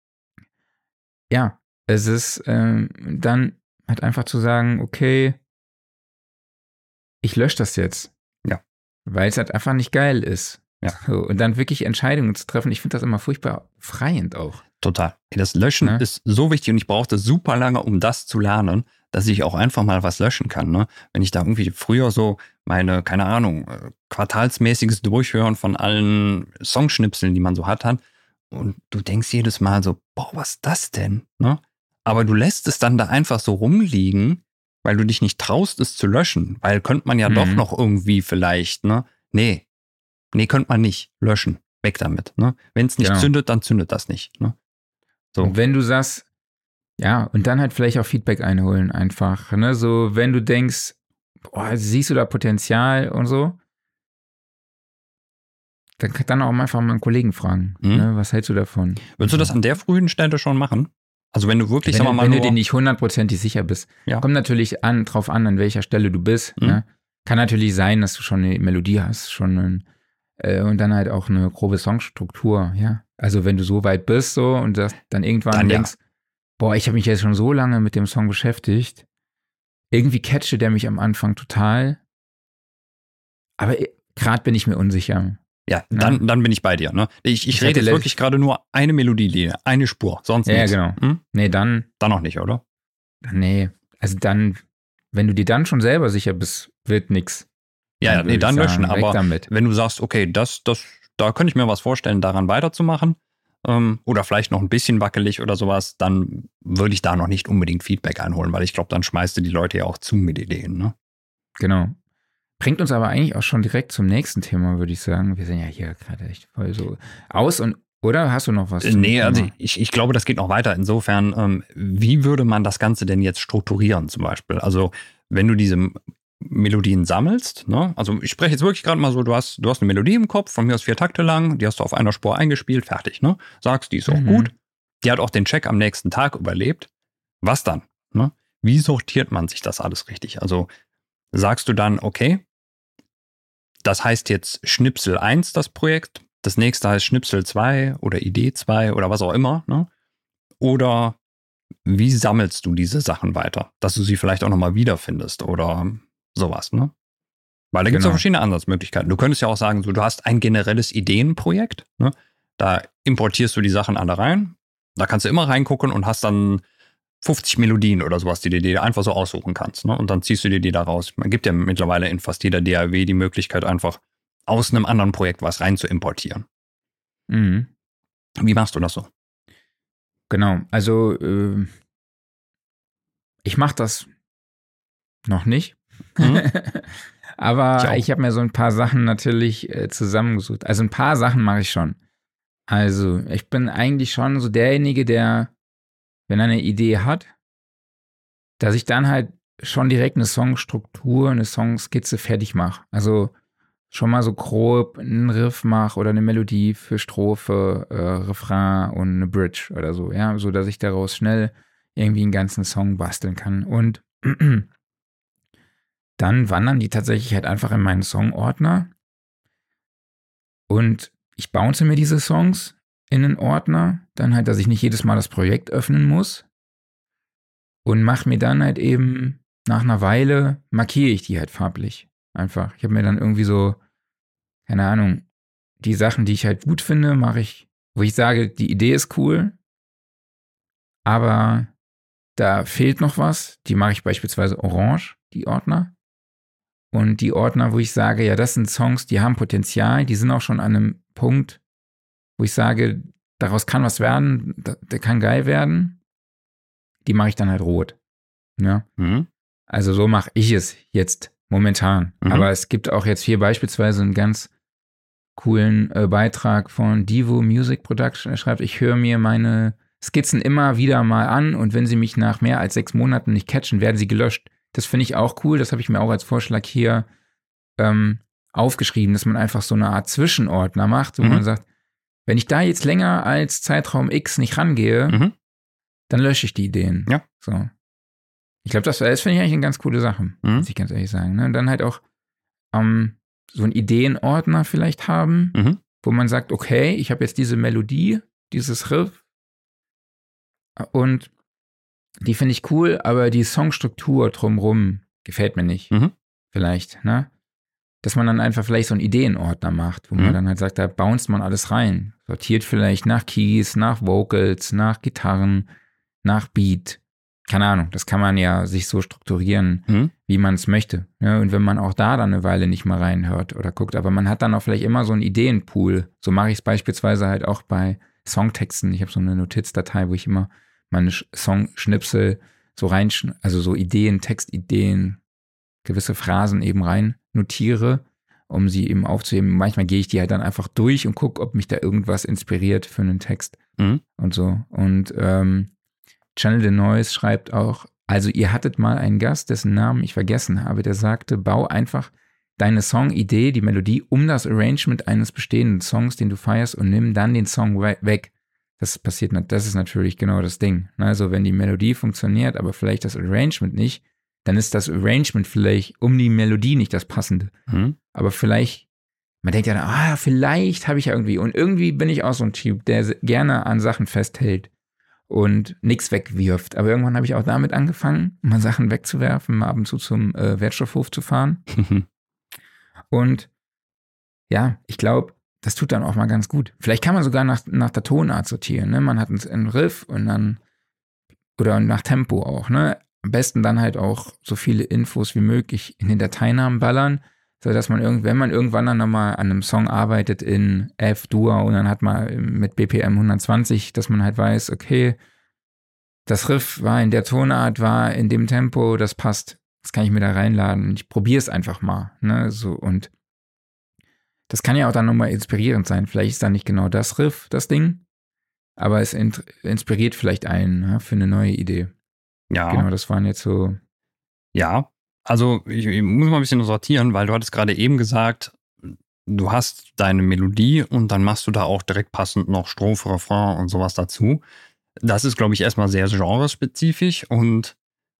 Speaker 2: ja, es ist ähm, dann halt einfach zu sagen, okay, ich lösche das jetzt.
Speaker 1: Ja.
Speaker 2: Weil es halt einfach nicht geil ist.
Speaker 1: Ja.
Speaker 2: So, und dann wirklich Entscheidungen zu treffen, ich finde das immer furchtbar befreiend auch.
Speaker 1: Total. Das Löschen
Speaker 2: Ne?
Speaker 1: ist so wichtig und ich brauchte super lange, um das zu lernen, dass ich auch einfach mal was löschen kann. Ne? Wenn ich da irgendwie früher so meine, keine Ahnung, äh, quartalsmäßiges Durchhören von allen Songschnipseln, die man so hat, hat, und du denkst jedes Mal so, boah, was ist das denn? Ne? Aber du lässt es dann da einfach so rumliegen, weil du dich nicht traust, es zu löschen. Weil könnte man ja
Speaker 2: Mhm.
Speaker 1: doch noch irgendwie vielleicht, ne? Nee, nee, könnte man nicht löschen. Weg damit. Ne? Wenn es nicht
Speaker 2: Genau.
Speaker 1: zündet, dann zündet das nicht. Ne? So.
Speaker 2: Und wenn du sagst, Ja, und dann halt vielleicht auch Feedback einholen einfach. Ne? So, wenn du denkst, boah, siehst du da Potenzial und so, dann kann dann auch einfach mal einen Kollegen fragen.
Speaker 1: Mhm.
Speaker 2: Ne? Was hältst du davon?
Speaker 1: Würdest du das an der frühen Stelle schon machen? Also wenn du wirklich,
Speaker 2: wenn,
Speaker 1: sagen wir mal,
Speaker 2: wenn
Speaker 1: nur,
Speaker 2: du dir nicht hundertprozentig sicher bist.
Speaker 1: Ja.
Speaker 2: Kommt natürlich an, drauf an, an welcher Stelle du bist.
Speaker 1: Mhm.
Speaker 2: Ne? Kann natürlich sein, dass du schon eine Melodie hast, schon ein, äh, und dann halt auch eine grobe Songstruktur, ja. Also wenn du so weit bist so und das dann irgendwann
Speaker 1: Dann ja.
Speaker 2: denkst, boah, ich habe mich jetzt schon so lange mit dem Song beschäftigt, irgendwie catchte der mich am Anfang total, aber gerade bin ich mir unsicher.
Speaker 1: Ja, dann,
Speaker 2: Ja.
Speaker 1: dann bin ich bei dir. Ne? Ich, ich,
Speaker 2: Ich
Speaker 1: rede
Speaker 2: hatte
Speaker 1: jetzt wirklich gerade nur eine Melodielinie, eine Spur, sonst
Speaker 2: Ja,
Speaker 1: nichts.
Speaker 2: genau.
Speaker 1: Hm?
Speaker 2: Nee, dann,
Speaker 1: Dann noch nicht, oder?
Speaker 2: nee, also dann, wenn du dir dann schon selber sicher bist, wird nix.
Speaker 1: Ja, ja,
Speaker 2: Dann
Speaker 1: nee,
Speaker 2: würde
Speaker 1: dann
Speaker 2: ich
Speaker 1: löschen.
Speaker 2: sagen, weg
Speaker 1: Aber
Speaker 2: damit.
Speaker 1: wenn du sagst, okay, das, das, da könnte ich mir was vorstellen, daran weiterzumachen, ähm, oder vielleicht noch ein bisschen wackelig oder sowas, dann würde ich da noch nicht unbedingt Feedback einholen, weil ich glaube, dann schmeißt du die Leute ja auch zu mit Ideen. Ne?
Speaker 2: Genau. Bringt uns aber eigentlich auch schon direkt zum nächsten Thema, würde ich sagen. Wir sind ja hier gerade echt voll so aus und, oder hast du noch was?
Speaker 1: Äh,
Speaker 2: zum
Speaker 1: Nee,
Speaker 2: Thema?
Speaker 1: also ich, ich glaube, das geht noch weiter. Insofern, ähm, wie würde man das Ganze denn jetzt strukturieren zum Beispiel? Also wenn du diese Melodien sammelst, ne? Also ich spreche jetzt wirklich gerade mal so, du hast, du hast eine Melodie im Kopf, von mir aus vier Takte lang, die hast du auf einer Spur eingespielt, fertig, ne? Sagst, die ist auch
Speaker 2: Mhm.
Speaker 1: gut. Die hat auch den Check am nächsten Tag überlebt. Was dann? Ne? Wie sortiert man sich das alles richtig? Also sagst du dann, okay, das heißt jetzt Schnipsel eins, das Projekt, das nächste heißt Schnipsel zwei oder Idee zwei oder was auch immer, ne? Oder wie sammelst du diese Sachen weiter, dass du sie vielleicht auch nochmal wiederfindest oder sowas, ne? Weil da gibt es ja
Speaker 2: Genau.
Speaker 1: verschiedene Ansatzmöglichkeiten. Du könntest ja auch sagen, so, du hast ein generelles Ideenprojekt, ne? Da importierst du die Sachen alle rein, da kannst du immer reingucken und hast dann fünfzig Melodien oder sowas, die du dir einfach so aussuchen kannst, ne? Und dann ziehst du dir die da raus. Man gibt ja mittlerweile in fast jeder D A W die Möglichkeit, einfach aus einem anderen Projekt was rein zu importieren.
Speaker 2: Mhm.
Speaker 1: Wie machst du das so?
Speaker 2: Genau, also äh, ich mache das noch nicht.
Speaker 1: Mhm.
Speaker 2: Aber
Speaker 1: Ich auch.
Speaker 2: ich, habe mir so ein paar Sachen natürlich äh, zusammengesucht. Also ein paar Sachen mache ich schon. Also ich bin eigentlich schon so derjenige, der, wenn er eine Idee hat, dass ich dann halt schon direkt eine Songstruktur, eine Songskizze fertig mache. Also schon mal so grob einen Riff mache oder eine Melodie für Strophe, äh, Refrain und eine Bridge oder so, ja, so dass ich daraus schnell irgendwie einen ganzen Song basteln kann. Und dann wandern die tatsächlich halt einfach in meinen Songordner und ich bounce mir diese Songs in einen Ordner, dann halt, dass ich nicht jedes Mal das Projekt öffnen muss und mache mir dann halt eben nach einer Weile, markiere ich die halt farblich einfach. Ich habe mir dann irgendwie so, keine Ahnung, die Sachen, die ich halt gut finde, mache ich, wo ich sage, die Idee ist cool, aber da fehlt noch was. Die mache ich beispielsweise orange, die Ordner. Und die Ordner, wo ich sage, ja, das sind Songs, die haben Potenzial, die sind auch schon an einem Punkt, wo ich sage, daraus kann was werden, der kann geil werden, die mache ich dann halt rot. Ja.
Speaker 1: Mhm.
Speaker 2: Also so mache ich es jetzt momentan.
Speaker 1: Mhm.
Speaker 2: Aber es gibt auch jetzt hier beispielsweise einen ganz coolen äh, Beitrag von Divo Music Production. Er schreibt, ich höre mir meine Skizzen immer wieder mal an und wenn sie mich nach mehr als sechs Monaten nicht catchen, werden sie gelöscht. Das finde ich auch cool. Das habe ich mir auch als Vorschlag hier ähm, aufgeschrieben, dass man einfach so eine Art Zwischenordner macht, wo
Speaker 1: Mhm.
Speaker 2: man sagt, wenn ich da jetzt länger als Zeitraum X nicht rangehe,
Speaker 1: Mhm.
Speaker 2: dann lösche ich die Ideen.
Speaker 1: Ja.
Speaker 2: So. Ich glaube, das, das finde ich eigentlich eine ganz coole Sache,
Speaker 1: Mhm.
Speaker 2: muss ich ganz ehrlich sagen. Ne? Und dann halt auch ähm, so einen Ideenordner vielleicht haben,
Speaker 1: Mhm.
Speaker 2: wo man sagt, okay, ich habe jetzt diese Melodie, dieses Riff und die finde ich cool, aber die Songstruktur drumrum gefällt mir nicht.
Speaker 1: Mhm.
Speaker 2: Vielleicht, ne? Dass man dann einfach vielleicht so einen Ideenordner macht, wo
Speaker 1: Mhm.
Speaker 2: man dann halt sagt, da bounced man alles rein. Sortiert vielleicht nach Keys, nach Vocals, nach Gitarren, nach Beat. Keine Ahnung, das kann man ja sich so strukturieren,
Speaker 1: Mhm.
Speaker 2: wie man es möchte. Ja, und wenn man auch da dann eine Weile nicht mal reinhört oder guckt, aber man hat dann auch vielleicht immer so einen Ideenpool. So mache ich es beispielsweise halt auch bei Songtexten. Ich habe so eine Notizdatei, wo ich immer meine Sch- Songschnipsel so rein, also so Ideen, Textideen, gewisse Phrasen eben rein notiere, um sie eben aufzuheben. Manchmal gehe ich die halt dann einfach durch und gucke, ob mich da irgendwas inspiriert für einen Text
Speaker 1: Mhm.
Speaker 2: und so. Und ähm, Channel the Noise schreibt auch, also ihr hattet mal einen Gast, dessen Namen ich vergessen habe, der sagte, bau einfach deine Songidee, die Melodie, um das Arrangement eines bestehenden Songs, den du feierst, und nimm dann den Song we- weg. Das passiert, das ist natürlich genau das Ding. Also wenn die Melodie funktioniert, aber vielleicht das Arrangement nicht, dann ist das Arrangement vielleicht um die Melodie nicht das Passende.
Speaker 1: Mhm.
Speaker 2: Aber vielleicht, man denkt ja, dann, ah, vielleicht habe ich ja irgendwie, und irgendwie bin ich auch so ein Typ, der gerne an Sachen festhält und nichts wegwirft. Aber irgendwann habe ich auch damit angefangen, mal Sachen wegzuwerfen, mal ab und zu zum äh, Wertstoffhof zu fahren. Und ja, ich glaube, das tut dann auch mal ganz gut. Vielleicht kann man sogar nach, nach der Tonart sortieren. Ne? Man hat einen Riff und dann, oder nach Tempo auch. Ne? Am besten dann halt auch so viele Infos wie möglich in den Dateinamen ballern, sodass man, irgend, wenn man irgendwann dann nochmal an einem Song arbeitet in F-Dur und dann hat man mit B P M hundertzwanzig, dass man halt weiß, okay, das Riff war in der Tonart, war in dem Tempo, das passt. Das kann ich mir da reinladen. Ich probiere es einfach mal. Ne? So, und das kann ja auch dann nochmal inspirierend sein. Vielleicht ist da nicht genau das Riff, das Ding, aber es inspiriert vielleicht einen, ne, für eine neue Idee.
Speaker 1: Ja.
Speaker 2: Genau, das waren jetzt so.
Speaker 1: Ja, also ich, ich muss mal ein bisschen sortieren, weil du hattest gerade eben gesagt, du hast deine Melodie und dann machst du da auch direkt passend noch Strophe, Refrain und sowas dazu. Das ist, glaube ich, erstmal sehr genrespezifisch und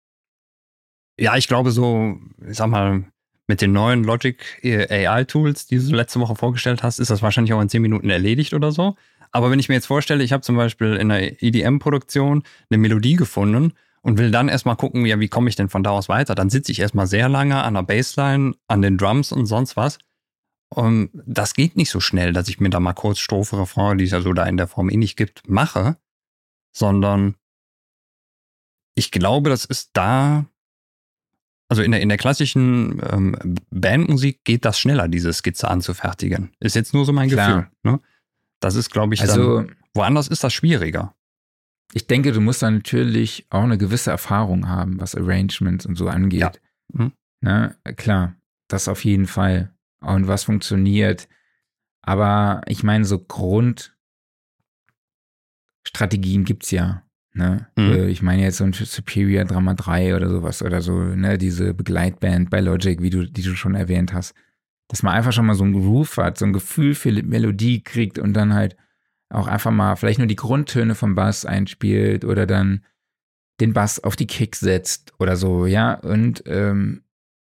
Speaker 1: ja, ich glaube so, ich sag mal, mit den neuen Logic A I-Tools, die du letzte Woche vorgestellt hast, ist das wahrscheinlich auch in zehn Minuten erledigt oder so. Aber wenn ich mir jetzt vorstelle, ich habe zum Beispiel in einer E D M-Produktion eine Melodie gefunden und will dann erstmal gucken, ja, wie komme ich denn von da aus weiter, dann sitze ich erstmal sehr lange an der Bassline, an den Drums und sonst was. Und das geht nicht so schnell, dass ich mir da mal kurz Strophe, Refrain, die es ja so da in der Form eh nicht gibt, mache, sondern ich glaube, das ist da. Also in der, in der klassischen ähm, Bandmusik geht das schneller, diese Skizze anzufertigen. Ist jetzt nur so mein
Speaker 2: Klar.
Speaker 1: Gefühl. Ne? Das ist, glaube ich,
Speaker 2: Also,
Speaker 1: dann, woanders ist das schwieriger.
Speaker 2: Ich denke, du musst dann natürlich auch eine gewisse Erfahrung haben, was Arrangements und so angeht.
Speaker 1: Ja. Mhm.
Speaker 2: Ne? Klar, das auf jeden Fall. Und was funktioniert. Aber ich meine, so Grundstrategien gibt's ja. Ne?
Speaker 1: Mhm.
Speaker 2: Ich meine jetzt so ein Superior Drama drei oder sowas oder so, ne, diese Begleitband bei Logic, wie du, die du schon erwähnt hast, dass man einfach schon mal so ein Groove hat, so ein Gefühl für Melodie kriegt und dann halt auch einfach mal vielleicht nur die Grundtöne vom Bass einspielt oder dann den Bass auf die Kick setzt oder so, ja, und ähm,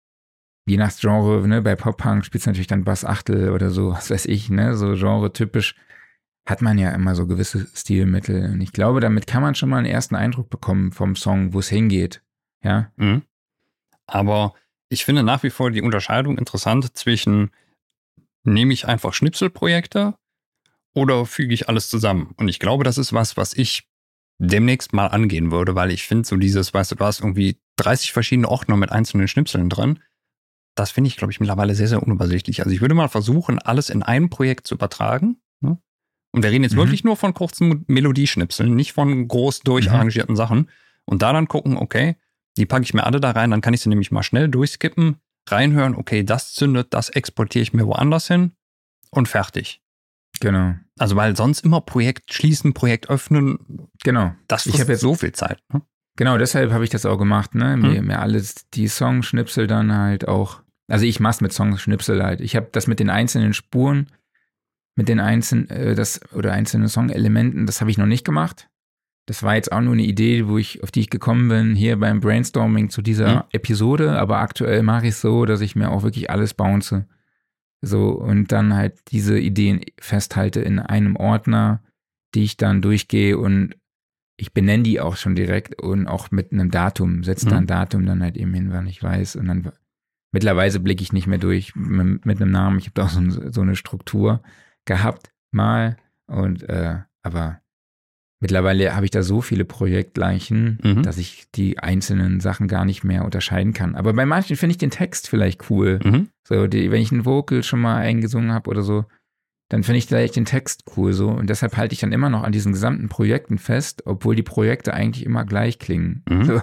Speaker 2: je nach Genre, ne, bei Pop-Punk spielst du natürlich dann Bass-Achtel oder so, was weiß ich, ne, so genre-typisch hat man ja immer so gewisse Stilmittel. Und ich glaube, damit kann man schon mal einen ersten Eindruck bekommen vom Song, wo es hingeht. Ja.
Speaker 1: Mhm. Aber ich finde nach wie vor die Unterscheidung interessant zwischen, nehme ich einfach Schnipselprojekte oder füge ich alles zusammen? Und ich glaube, das ist was, was ich demnächst mal angehen würde, weil ich finde so dieses, weißt du, du hast irgendwie dreißig verschiedene Ordner mit einzelnen Schnipseln drin. Das finde ich, glaube ich, mittlerweile sehr, sehr unübersichtlich. Also ich würde mal versuchen, alles in ein Projekt zu übertragen. Ne? Und wir reden jetzt mhm. wirklich nur von kurzen Melodieschnipseln, nicht von groß durcharrangierten mhm. Sachen. Und da dann gucken, okay, die packe ich mir alle da rein, dann kann ich sie nämlich mal schnell durchskippen, reinhören, okay, das zündet, das exportiere ich mir woanders hin und fertig.
Speaker 2: Genau.
Speaker 1: Also weil sonst immer Projekt schließen, Projekt öffnen.
Speaker 2: Genau.
Speaker 1: Das frisst jetzt so viel Zeit. Ne?
Speaker 2: Genau, deshalb habe ich das auch gemacht, ne? Mir, hm. mir alles die Songschnipsel dann halt auch, also ich mach's mit Songschnipsel halt. Ich habe das mit den einzelnen Spuren, mit den einzelnen, äh, das oder einzelnen Songelementen, das habe ich noch nicht gemacht. Das war jetzt auch nur eine Idee, wo ich, auf die ich gekommen bin, hier beim Brainstorming zu dieser hm. Episode, aber aktuell mache ich es so, dass ich mir auch wirklich alles bounce. So, und dann halt diese Ideen festhalte in einem Ordner, die ich dann durchgehe und ich benenne die auch schon direkt und auch mit einem Datum, setze mhm. da ein Datum dann halt eben hin, wann ich weiß. Und dann mittlerweile blicke ich nicht mehr durch mit, mit einem Namen. Ich habe da auch so, so eine Struktur gehabt mal. Und äh, aber mittlerweile habe ich da so viele Projektleichen, mhm. dass ich die einzelnen Sachen gar nicht mehr unterscheiden kann. Aber bei manchen finde ich den Text vielleicht cool. Mhm. So, die, wenn ich einen Vocal schon mal eingesungen habe oder so, dann finde ich vielleicht den Text cool so. Und deshalb halte ich dann immer noch an diesen gesamten Projekten fest, obwohl die Projekte eigentlich immer gleich klingen. Mhm. So.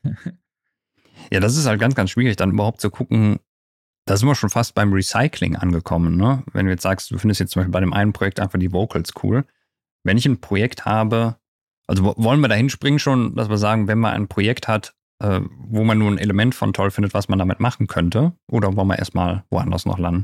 Speaker 1: Ja, das ist halt ganz, ganz schwierig, dann überhaupt zu gucken. Da sind wir schon fast beim Recycling angekommen, ne? Wenn du jetzt sagst, du findest jetzt zum Beispiel bei dem einen Projekt einfach die Vocals cool. Wenn ich ein Projekt habe, Also wollen wir dahin springen schon, dass wir sagen, wenn man ein Projekt hat, äh, wo man nur ein Element von toll findet, was man damit machen könnte, oder wollen wir erstmal woanders noch landen?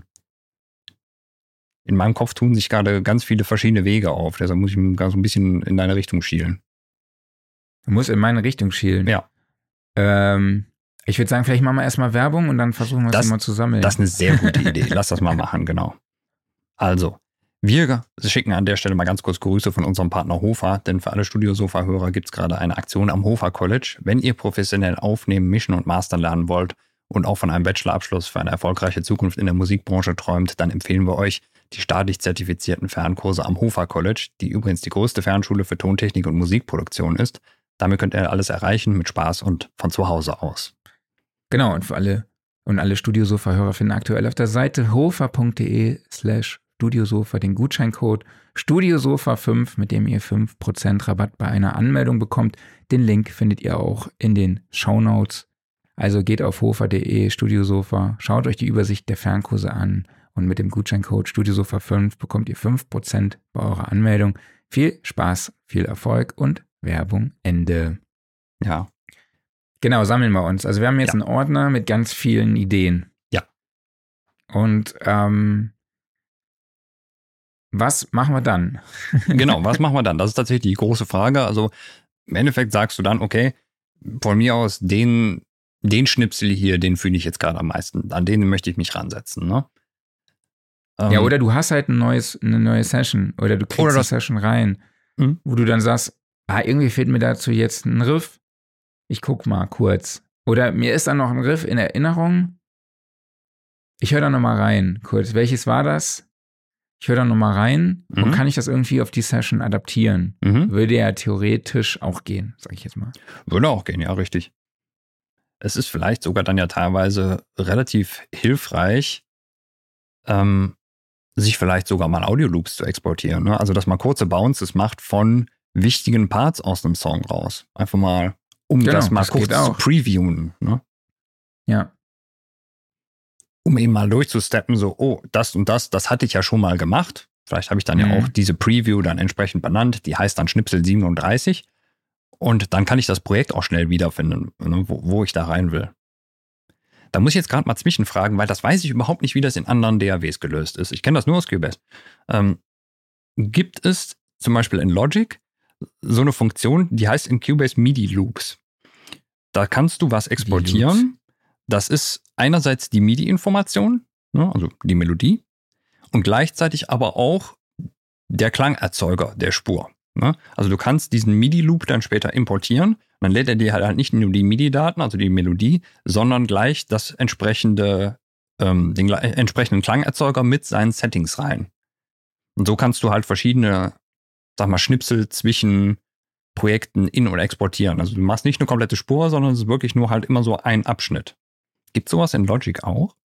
Speaker 1: In meinem Kopf tun sich gerade ganz viele verschiedene Wege auf, deshalb muss ich gar so ein bisschen in deine Richtung schielen.
Speaker 2: Du musst in meine Richtung schielen?
Speaker 1: Ja.
Speaker 2: Ähm, ich würde sagen, vielleicht machen wir erstmal Werbung und dann versuchen wir es immer zu sammeln.
Speaker 1: Das ist eine sehr gute Idee. Lass das mal machen, genau. Also, wir schicken an der Stelle mal ganz kurz Grüße von unserem Partner Hofer, denn für alle Studiosofa-Hörer gibt es gerade eine Aktion am Hofer College. Wenn ihr professionell aufnehmen, mischen und mastern lernen wollt und auch von einem Bachelorabschluss für eine erfolgreiche Zukunft in der Musikbranche träumt, dann empfehlen wir euch die staatlich zertifizierten Fernkurse am Hofer College, die übrigens die größte Fernschule für Tontechnik und Musikproduktion ist. Damit könnt ihr alles erreichen mit Spaß und von zu Hause aus.
Speaker 2: Genau, und für alle und alle Studiosofa-Hörer finden aktuell auf der Seite hofer.de slash Studiosofa den Gutscheincode Studiosofa fünf, mit dem ihr fünf Prozent Rabatt bei einer Anmeldung bekommt. Den Link findet ihr auch in den Shownotes. Also geht auf hofer.de Studiosofa, schaut euch die Übersicht der Fernkurse an und mit dem Gutscheincode Studiosofa fünf bekommt ihr fünf Prozent bei eurer Anmeldung. Viel Spaß, viel Erfolg und Werbung Ende.
Speaker 1: Ja.
Speaker 2: Genau, sammeln wir uns. Also wir haben jetzt ja. einen Ordner mit ganz vielen Ideen.
Speaker 1: Ja.
Speaker 2: Und ähm, was machen wir dann?
Speaker 1: Genau, was machen wir dann? Das ist tatsächlich die große Frage. Also im Endeffekt sagst du dann, okay, von mir aus, den, den Schnipsel hier, den fühle ich jetzt gerade am meisten. An den möchte ich mich ransetzen. Ne?
Speaker 2: Ähm, ja, oder du hast halt ein neues, eine neue Session oder du kriegst oder eine Session rein, hm? wo du dann sagst, ah, irgendwie fehlt mir dazu jetzt ein Riff. Ich guck mal kurz. Oder mir ist dann noch ein Riff in Erinnerung. Ich höre da nochmal rein, kurz. Welches war das? Ich höre da nochmal rein mhm. und kann ich das irgendwie auf die Session adaptieren? Mhm. Würde ja theoretisch auch gehen, sag ich jetzt mal.
Speaker 1: Würde auch gehen, ja, richtig. Es ist vielleicht sogar dann ja teilweise relativ hilfreich, ähm, sich vielleicht sogar mal Audio-Loops zu exportieren. Ne? Also, dass man kurze Bounces macht von wichtigen Parts aus einem Song raus. Einfach mal, um genau, das mal das kurz zu previewen. Ne?
Speaker 2: Ja.
Speaker 1: Um eben mal durchzusteppen, so, oh, das und das, das hatte ich ja schon mal gemacht. Vielleicht habe ich dann mhm. ja auch diese Preview dann entsprechend benannt. Die heißt dann Schnipsel siebenunddreißig. Und dann kann ich das Projekt auch schnell wiederfinden, ne, wo, wo ich da rein will. Da muss ich jetzt gerade mal zwischenfragen, weil das weiß ich überhaupt nicht, wie das in anderen D A Ws gelöst ist. Ich kenne das nur aus Cubase. Ähm, gibt es zum Beispiel in Logic so eine Funktion, die heißt in Cubase MIDI Loops. Da kannst du was exportieren. Das ist einerseits die MIDI-Information, ne, also die Melodie, und gleichzeitig aber auch der Klangerzeuger der Spur. Ne? Also du kannst diesen MIDI-Loop dann später importieren. Dann lädt er dir halt nicht nur die MIDI-Daten, also die Melodie, sondern gleich das entsprechende, ähm, den entsprechenden Klangerzeuger mit seinen Settings rein. Und so kannst du halt verschiedene, sag mal, Schnipsel zwischen Projekten in- oder exportieren. Also du machst nicht eine komplette Spur, sondern es ist wirklich nur halt immer so ein Abschnitt. Gibt es sowas in Logic auch?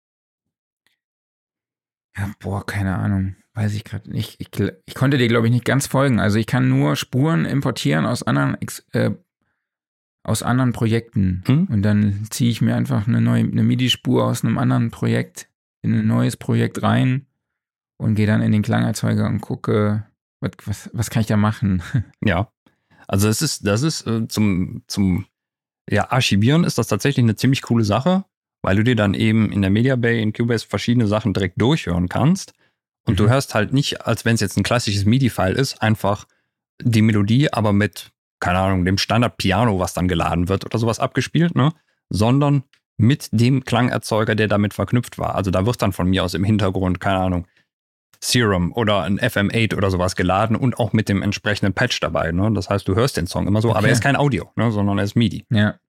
Speaker 2: Ja, boah, keine Ahnung. Weiß ich gerade nicht. Ich, ich konnte dir, glaube ich, nicht ganz folgen. Also ich kann nur Spuren importieren aus anderen, äh, aus anderen Projekten. Hm? Und dann ziehe ich mir einfach eine neue eine MIDI-Spur aus einem anderen Projekt in ein neues Projekt rein und gehe dann in den Klangerzeuger und gucke, was, was, was kann ich da machen?
Speaker 1: Ja, also es ist, das ist äh, zum, zum ja, Archivieren ist das tatsächlich eine ziemlich coole Sache, weil du dir dann eben in der Media Bay in Cubase verschiedene Sachen direkt durchhören kannst. Und mhm. du hörst halt nicht, als wenn es jetzt ein klassisches MIDI-File ist, einfach die Melodie, aber mit, keine Ahnung, dem Standard-Piano, was dann geladen wird oder sowas abgespielt, ne? Sondern mit dem Klangerzeuger, der damit verknüpft war. Also da wird dann von mir aus im Hintergrund, keine Ahnung, Serum oder ein F M acht oder sowas geladen und auch mit dem entsprechenden Patch dabei. Ne? Das heißt, du hörst den Song immer so, okay. aber er ist kein Audio, ne? sondern er ist MIDI.
Speaker 2: Ja.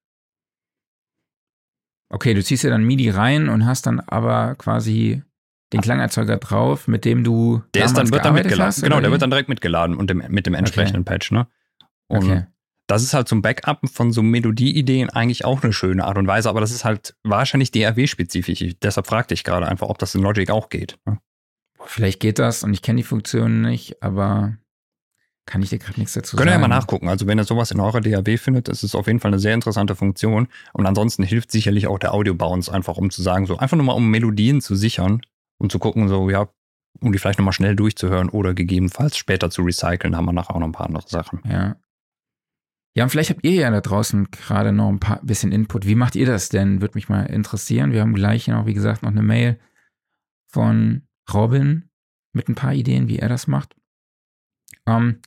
Speaker 2: Okay, du ziehst ja dann MIDI rein und hast dann aber quasi den Klangerzeuger drauf, mit dem du
Speaker 1: der ist dann wird dann mitgeladen.
Speaker 2: Hast,
Speaker 1: genau, der wird dann direkt mitgeladen und dem, mit dem entsprechenden okay. Patch. Ne? Und okay. das ist halt zum Backup von so Melodieideen eigentlich auch eine schöne Art und Weise, aber das ist halt wahrscheinlich D A W-spezifisch. Deshalb fragte ich gerade einfach, ob das in Logic auch geht. Ne?
Speaker 2: Vielleicht geht das und ich kenne die Funktion nicht, aber kann ich dir gerade nichts dazu
Speaker 1: Könnt
Speaker 2: sagen.
Speaker 1: Könnt ihr ja mal nachgucken. Also wenn ihr sowas in eurer D A W findet, ist es auf jeden Fall eine sehr interessante Funktion. Und ansonsten hilft sicherlich auch der Audio-Bounce einfach, um zu sagen, so einfach nur mal um Melodien zu sichern und zu gucken, so ja, um die vielleicht nochmal schnell durchzuhören oder gegebenenfalls später zu recyceln, haben wir nachher auch noch ein paar andere Sachen.
Speaker 2: Ja. Ja, und vielleicht habt ihr ja da draußen gerade noch ein paar bisschen Input. Wie macht ihr das denn? Würde mich mal interessieren. Wir haben gleich noch, wie gesagt, noch eine Mail von Robin mit ein paar Ideen, wie er das macht. Ähm,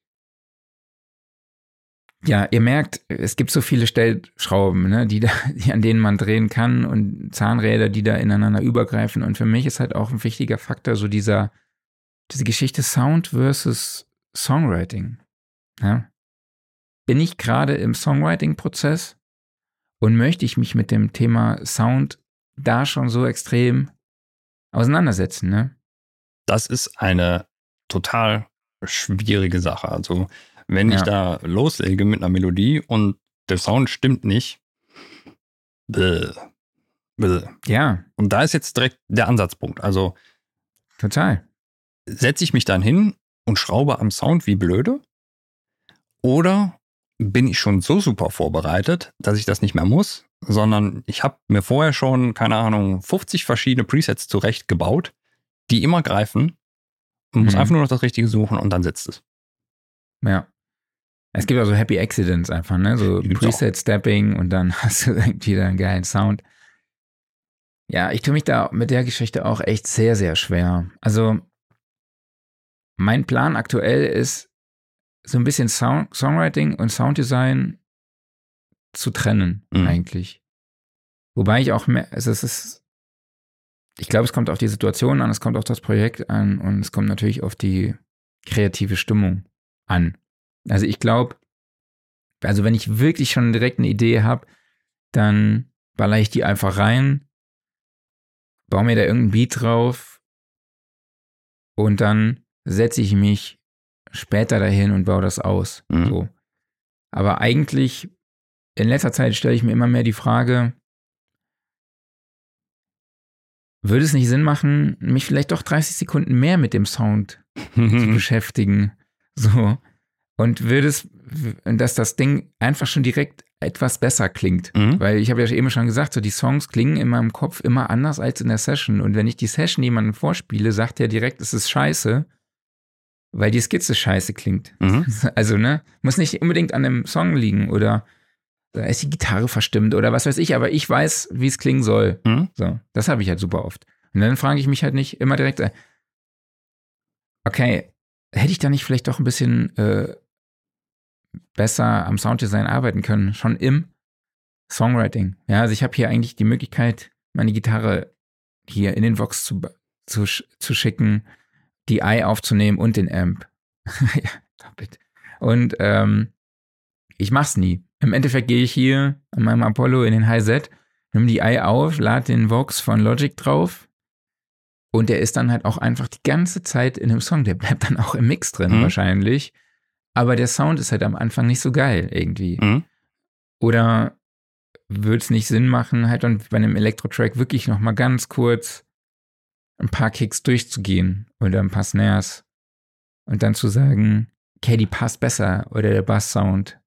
Speaker 2: ja, ihr merkt, es gibt so viele Stellschrauben, ne, die da, die, an denen man drehen kann und Zahnräder, die da ineinander übergreifen. Und für mich ist halt auch ein wichtiger Faktor so dieser, diese Geschichte Sound versus Songwriting. Ja. Bin ich gerade im Songwriting-Prozess und möchte ich mich mit dem Thema Sound da schon so extrem auseinandersetzen, ne?
Speaker 1: Das ist eine total schwierige Sache. Also wenn ja. ich da loslege mit einer Melodie und der Sound stimmt nicht, bäh, bäh.
Speaker 2: Ja.
Speaker 1: Und da ist jetzt direkt der Ansatzpunkt. Also
Speaker 2: total.
Speaker 1: Setze ich mich dann hin und schraube am Sound wie blöde? Oder bin ich schon so super vorbereitet, dass ich das nicht mehr muss, sondern ich habe mir vorher schon, keine Ahnung, fünfzig verschiedene Presets zurechtgebaut, die immer greifen. Man muss mhm. einfach nur noch das Richtige suchen und dann sitzt es.
Speaker 2: Ja. Es gibt also Happy Accidents einfach, ne? So Preset-Stepping und dann hast du irgendwie da einen geilen Sound. Ja, ich tue mich da mit der Geschichte auch echt sehr, sehr schwer. Also mein Plan aktuell ist, so ein bisschen Sound, Songwriting und Sounddesign zu trennen, mhm. eigentlich. Wobei ich auch mehr, also es ist, ich glaube, es kommt auf die Situation an, es kommt auf das Projekt an und es kommt natürlich auf die kreative Stimmung an. Also ich glaube, also wenn ich wirklich schon direkt eine Idee habe, dann baller ich die einfach rein, baue mir da irgendeinen Beat drauf und dann setze ich mich später dahin und baue das aus. Mhm. So. Aber eigentlich, in letzter Zeit stelle ich mir immer mehr die Frage, würde es nicht Sinn machen, mich vielleicht doch dreißig Sekunden mehr mit dem Sound zu beschäftigen? So. Und würde es, dass das Ding einfach schon direkt etwas besser klingt. Mhm. Weil ich habe ja eben schon gesagt, so die Songs klingen in meinem Kopf immer anders als in der Session. Und wenn ich die Session jemandem vorspiele, sagt der direkt, es ist scheiße. Weil die Skizze scheiße klingt. Mhm. Also, ne, muss nicht unbedingt an dem Song liegen oder da ist die Gitarre verstimmt oder was weiß ich, aber ich weiß, wie es klingen soll. Mhm. So, das habe ich halt super oft. Und dann frage ich mich halt nicht immer direkt, okay, hätte ich da nicht vielleicht doch ein bisschen äh, besser am Sounddesign arbeiten können, schon im Songwriting. Ja, also ich habe hier eigentlich die Möglichkeit, meine Gitarre hier in den Vox zu, zu, zu schicken, die I aufzunehmen und den Amp. Ja, doppelt. Und ähm, ich mach's nie. Im Endeffekt gehe ich hier an meinem Apollo in den Hi-Set, nehme die I auf, lade den Vox von Logic drauf und der ist dann halt auch einfach die ganze Zeit in dem Song. Der bleibt dann auch im Mix drin mhm. wahrscheinlich. Aber der Sound ist halt am Anfang nicht so geil irgendwie. Mhm. Oder würde es nicht Sinn machen, halt dann bei einem Elektro-Track wirklich noch mal ganz kurz ein paar Kicks durchzugehen oder ein paar Snares und dann zu sagen, okay, die passt besser oder der Bass-Sound.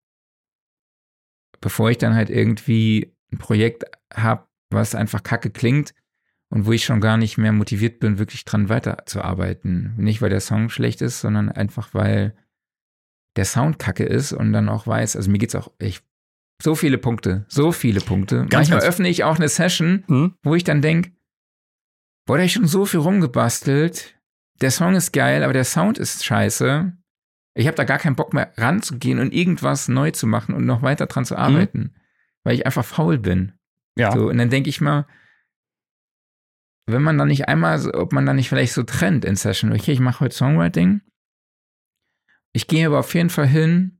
Speaker 2: Bevor ich dann halt irgendwie ein Projekt habe, was einfach kacke klingt und wo ich schon gar nicht mehr motiviert bin, wirklich dran weiterzuarbeiten. Nicht, weil der Song schlecht ist, sondern einfach, weil der Sound kacke ist und dann auch weiß, also mir geht's auch echt so viele Punkte, so viele Punkte. Ganz Manchmal ganz öffne ich auch eine Session, mhm. wo ich dann denke, boah, da hab ich schon so viel rumgebastelt. Der Song ist geil, aber der Sound ist scheiße. Ich habe da gar keinen Bock mehr ranzugehen und irgendwas neu zu machen und noch weiter dran zu arbeiten, mhm. weil ich einfach faul bin.
Speaker 1: Ja.
Speaker 2: So, und dann denke ich mal, wenn man dann nicht einmal, ob man dann nicht vielleicht so trennt in Session, okay, ich mache heute Songwriting, ich gehe aber auf jeden Fall hin,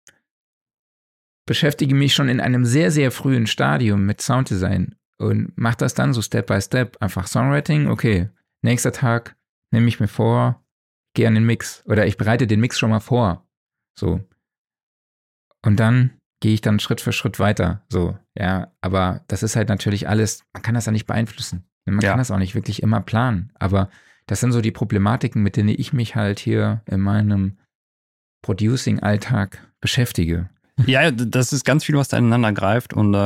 Speaker 2: beschäftige mich schon in einem sehr, sehr frühen Stadium mit Sounddesign und mache das dann so Step by Step. Einfach Songwriting, okay, nächster Tag nehme ich mir vor, gehe an den Mix oder ich bereite den Mix schon mal vor. So. Und dann gehe ich dann Schritt für Schritt weiter. So, ja, aber das ist halt natürlich alles, man kann das ja nicht beeinflussen. Man ja. kann das auch nicht wirklich immer planen. Aber das sind so die Problematiken, mit denen ich mich halt hier in meinem Producing-Alltag beschäftige.
Speaker 1: Ja, das ist ganz viel, was da ineinander greift und äh,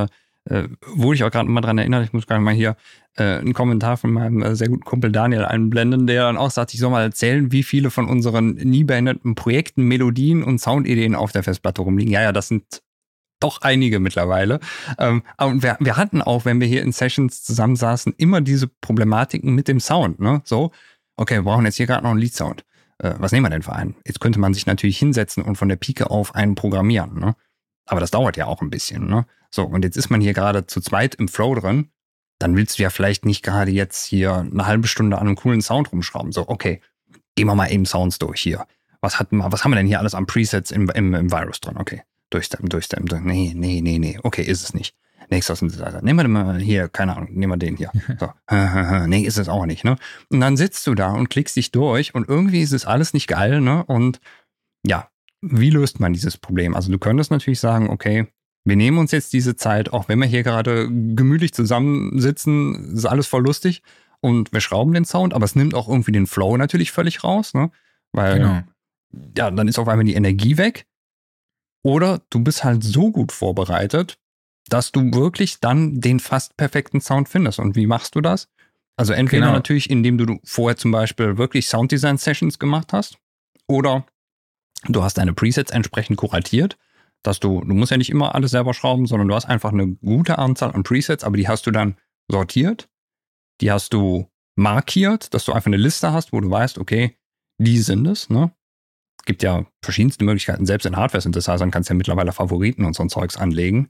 Speaker 1: äh, wurde ich auch gerade mal dran erinnert, ich muss gerade mal hier äh, einen Kommentar von meinem äh, sehr guten Kumpel Daniel einblenden, der dann auch sagt, ich soll mal erzählen, wie viele von unseren nie beendeten Projekten, Melodien und Soundideen auf der Festplatte rumliegen. Ja, ja, das sind doch einige mittlerweile. Ähm, und wir, wir hatten auch, wenn wir hier in Sessions zusammensaßen, immer diese Problematiken mit dem Sound. Ne? So, okay, wir brauchen jetzt hier gerade noch einen Lead-Sound. Äh, was nehmen wir denn für einen? Jetzt könnte man sich natürlich hinsetzen und von der Pike auf einen programmieren. Ne? Aber das dauert ja auch ein bisschen. Ne? So, und jetzt ist man hier gerade zu zweit im Flow drin. Dann willst du ja vielleicht nicht gerade jetzt hier eine halbe Stunde an einem coolen Sound rumschrauben. So, okay, gehen wir mal eben Sounds durch hier. Was, hat, was haben wir denn hier alles an Presets im, im, im Virus drin? Okay, durchstemmen, durchstemmen. Durch. Nee, nee, nee, nee. Okay, ist es nicht. Nächster Synthesizer. Nehmen wir den mal hier, keine Ahnung, nehmen wir den hier. So. Nee, ist es auch nicht, ne? Und dann sitzt du da und klickst dich durch und irgendwie ist es alles nicht geil, ne? Und ja, wie löst man dieses Problem? Also du könntest natürlich sagen, okay, wir nehmen uns jetzt diese Zeit, auch wenn wir hier gerade gemütlich zusammensitzen, ist alles voll lustig und wir schrauben den Sound, aber es nimmt auch irgendwie den Flow natürlich völlig raus, ne? Weil,
Speaker 2: Genau.
Speaker 1: ja, dann ist auf einmal die Energie weg. Oder du bist halt so gut vorbereitet, dass du wirklich dann den fast perfekten Sound findest. Und wie machst du das? Also entweder
Speaker 2: Genau.
Speaker 1: natürlich, indem du vorher zum Beispiel wirklich Sounddesign-Sessions gemacht hast, oder du hast deine Presets entsprechend kuratiert, dass du, du musst ja nicht immer alles selber schrauben, sondern du hast einfach eine gute Anzahl an Presets, aber die hast du dann sortiert, die hast du markiert, dass du einfach eine Liste hast, wo du weißt, okay, die sind es, ne? Es gibt ja verschiedenste Möglichkeiten, selbst in Hardware-Synthesizern kannst du ja mittlerweile Favoriten und so ein Zeugs anlegen.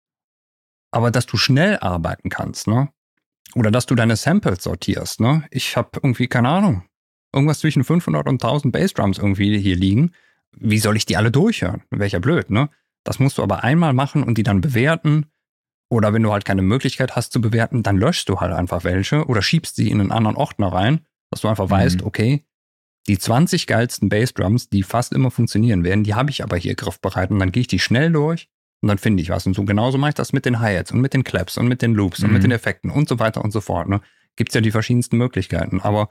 Speaker 1: Aber dass du schnell arbeiten kannst, ne? Oder dass du deine Samples sortierst, ne? Ich habe irgendwie, keine Ahnung, irgendwas zwischen fünfhundert und tausend Bassdrums irgendwie hier liegen. Wie soll ich die alle durchhören? Welcher blöd, ne? Das musst du aber einmal machen und die dann bewerten. Oder wenn du halt keine Möglichkeit hast zu bewerten, dann löschst du halt einfach welche oder schiebst sie in einen anderen Ordner rein, dass du einfach mhm. weißt, okay, die zwanzig geilsten Bassdrums, die fast immer funktionieren werden, die habe ich aber hier griffbereit und dann gehe ich die schnell durch und dann finde ich was. Und so genauso mache ich das mit den Hi-Hats und mit den Claps und mit den Loops mhm. und mit den Effekten und so weiter und so fort. Ne? Gibt es ja die verschiedensten Möglichkeiten. Aber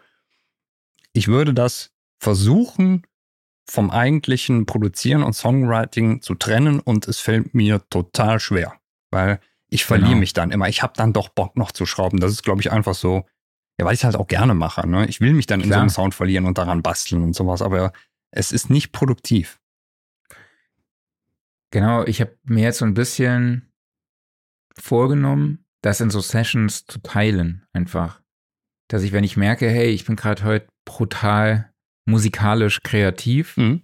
Speaker 1: ich würde das versuchen, vom eigentlichen Produzieren und Songwriting zu trennen und es fällt mir total schwer, weil ich verliere genau. mich dann immer. Ich habe dann doch Bock noch zu schrauben. Das ist, glaube ich, einfach so, ja, weil ich es halt auch gerne mache. Ne? Ich will mich dann Klar. in so einem Sound verlieren und daran basteln und sowas, aber es ist nicht produktiv.
Speaker 2: Genau, ich habe mir jetzt so ein bisschen vorgenommen, das in so Sessions zu teilen, einfach. Dass ich, wenn ich merke, hey, ich bin gerade heute brutal musikalisch kreativ, mhm.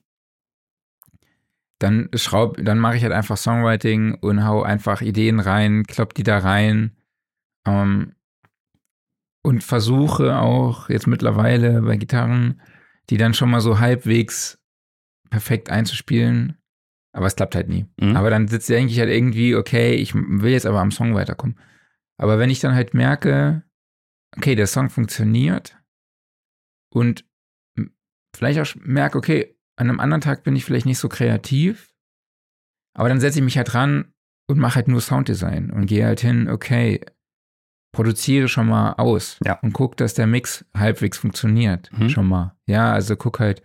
Speaker 2: dann schraub, dann mache ich halt einfach Songwriting und hau einfach Ideen rein, klopp die da rein ähm, und versuche auch jetzt mittlerweile bei Gitarren, die dann schon mal so halbwegs perfekt einzuspielen, aber es klappt halt nie. Mhm. Aber dann sitzt denke ich halt irgendwie, okay, ich will jetzt aber am Song weiterkommen. Aber wenn ich dann halt merke, okay, der Song funktioniert und vielleicht auch merke, okay, an einem anderen Tag bin ich vielleicht nicht so kreativ, aber dann setze ich mich halt ran und mache halt nur Sounddesign und gehe halt hin, okay, produziere schon mal aus
Speaker 1: ja.
Speaker 2: und guck, dass der Mix halbwegs funktioniert, mhm. schon mal. Ja, also guck halt,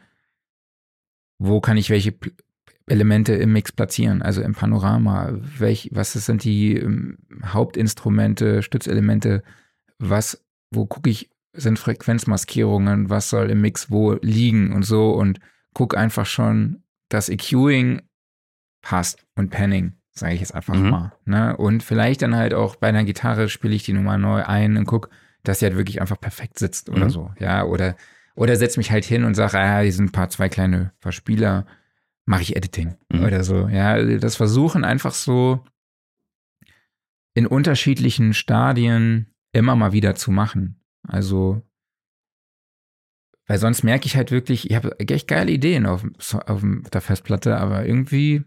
Speaker 2: wo kann ich welche P- Elemente im Mix platzieren, also im Panorama, welch, was sind die um, Hauptinstrumente, Stützelemente, was, wo gucke ich, sind Frequenzmaskierungen, was soll im Mix wo liegen und so und guck einfach schon, dass EQing passt und Panning, sage ich jetzt einfach mhm. mal. Ne? Und vielleicht dann halt auch bei einer Gitarre spiele ich die Nummer neu ein und guck, dass die halt wirklich einfach perfekt sitzt oder mhm. so. Ja, oder, oder setz mich halt hin und sage, ah, hier sind ein paar, zwei kleine Verspieler, mache ich Editing mhm. oder so. Ja, das versuchen einfach so in unterschiedlichen Stadien immer mal wieder zu machen. Also, weil sonst merke ich halt wirklich, ich habe echt geile Ideen auf, auf der Festplatte, aber irgendwie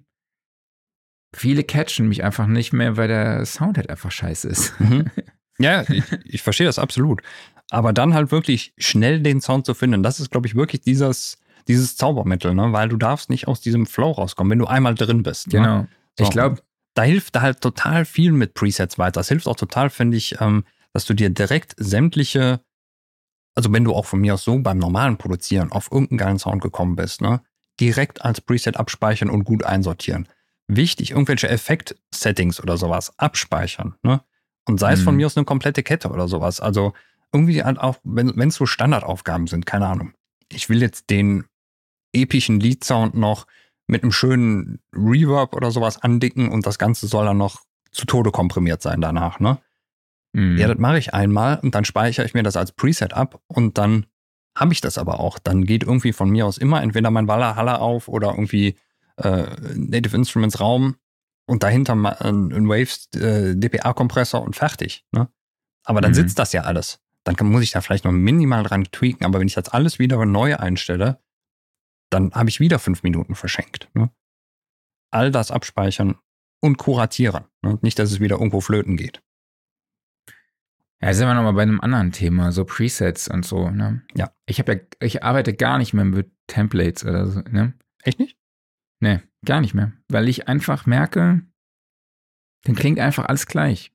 Speaker 2: viele catchen mich einfach nicht mehr, weil der Sound halt einfach scheiße ist.
Speaker 1: Mhm. Ja, ich, ich verstehe das absolut. Aber dann halt wirklich schnell den Sound zu finden, das ist, glaube ich, wirklich dieses, dieses Zaubermittel, ne? Weil du darfst nicht aus diesem Flow rauskommen, wenn du einmal drin bist.
Speaker 2: Genau.
Speaker 1: Ne? So.
Speaker 2: Ich glaube,
Speaker 1: da hilft da halt total viel mit Presets weiter. Das hilft auch total, finde ich, ähm, dass du dir direkt sämtliche, also wenn du auch von mir aus so beim normalen Produzieren auf irgendeinen geilen Sound gekommen bist, ne, direkt als Preset abspeichern und gut einsortieren. wichtig, irgendwelche Effekt-Settings oder sowas abspeichern, ne? Und sei es von
Speaker 2: Mhm.
Speaker 1: mir aus eine komplette Kette oder sowas. Also irgendwie halt auch, wenn es so Standardaufgaben sind, keine Ahnung. Ich will jetzt den epischen Lead-Sound noch mit einem schönen Reverb oder sowas andicken und das Ganze soll dann noch zu Tode komprimiert sein danach, ne?
Speaker 2: Mhm.
Speaker 1: Ja, das mache ich einmal und dann speichere ich mir das als Preset ab und dann habe ich das aber auch. Dann geht irgendwie von mir aus immer entweder mein Valhalla auf oder irgendwie äh, Native Instruments Raum und dahinter mal ein, ein Waves äh, D P A-Kompressor und fertig, ne? Aber dann
Speaker 2: Mhm.
Speaker 1: sitzt das ja alles. Dann kann, muss ich da vielleicht noch minimal dran tweaken, aber wenn ich jetzt alles wieder neu einstelle, dann habe ich wieder fünf Minuten verschenkt, ne? All das abspeichern und kuratieren, ne? Nicht, dass es wieder irgendwo flöten geht.
Speaker 2: Ja, sind wir nochmal bei einem anderen Thema, so Presets und so, ne?
Speaker 1: Ja.
Speaker 2: Ich habe ja, ich arbeite gar nicht mehr mit Templates oder so, ne?
Speaker 1: Echt nicht?
Speaker 2: Nee, gar nicht mehr. Weil ich einfach merke, dann klingt einfach alles gleich.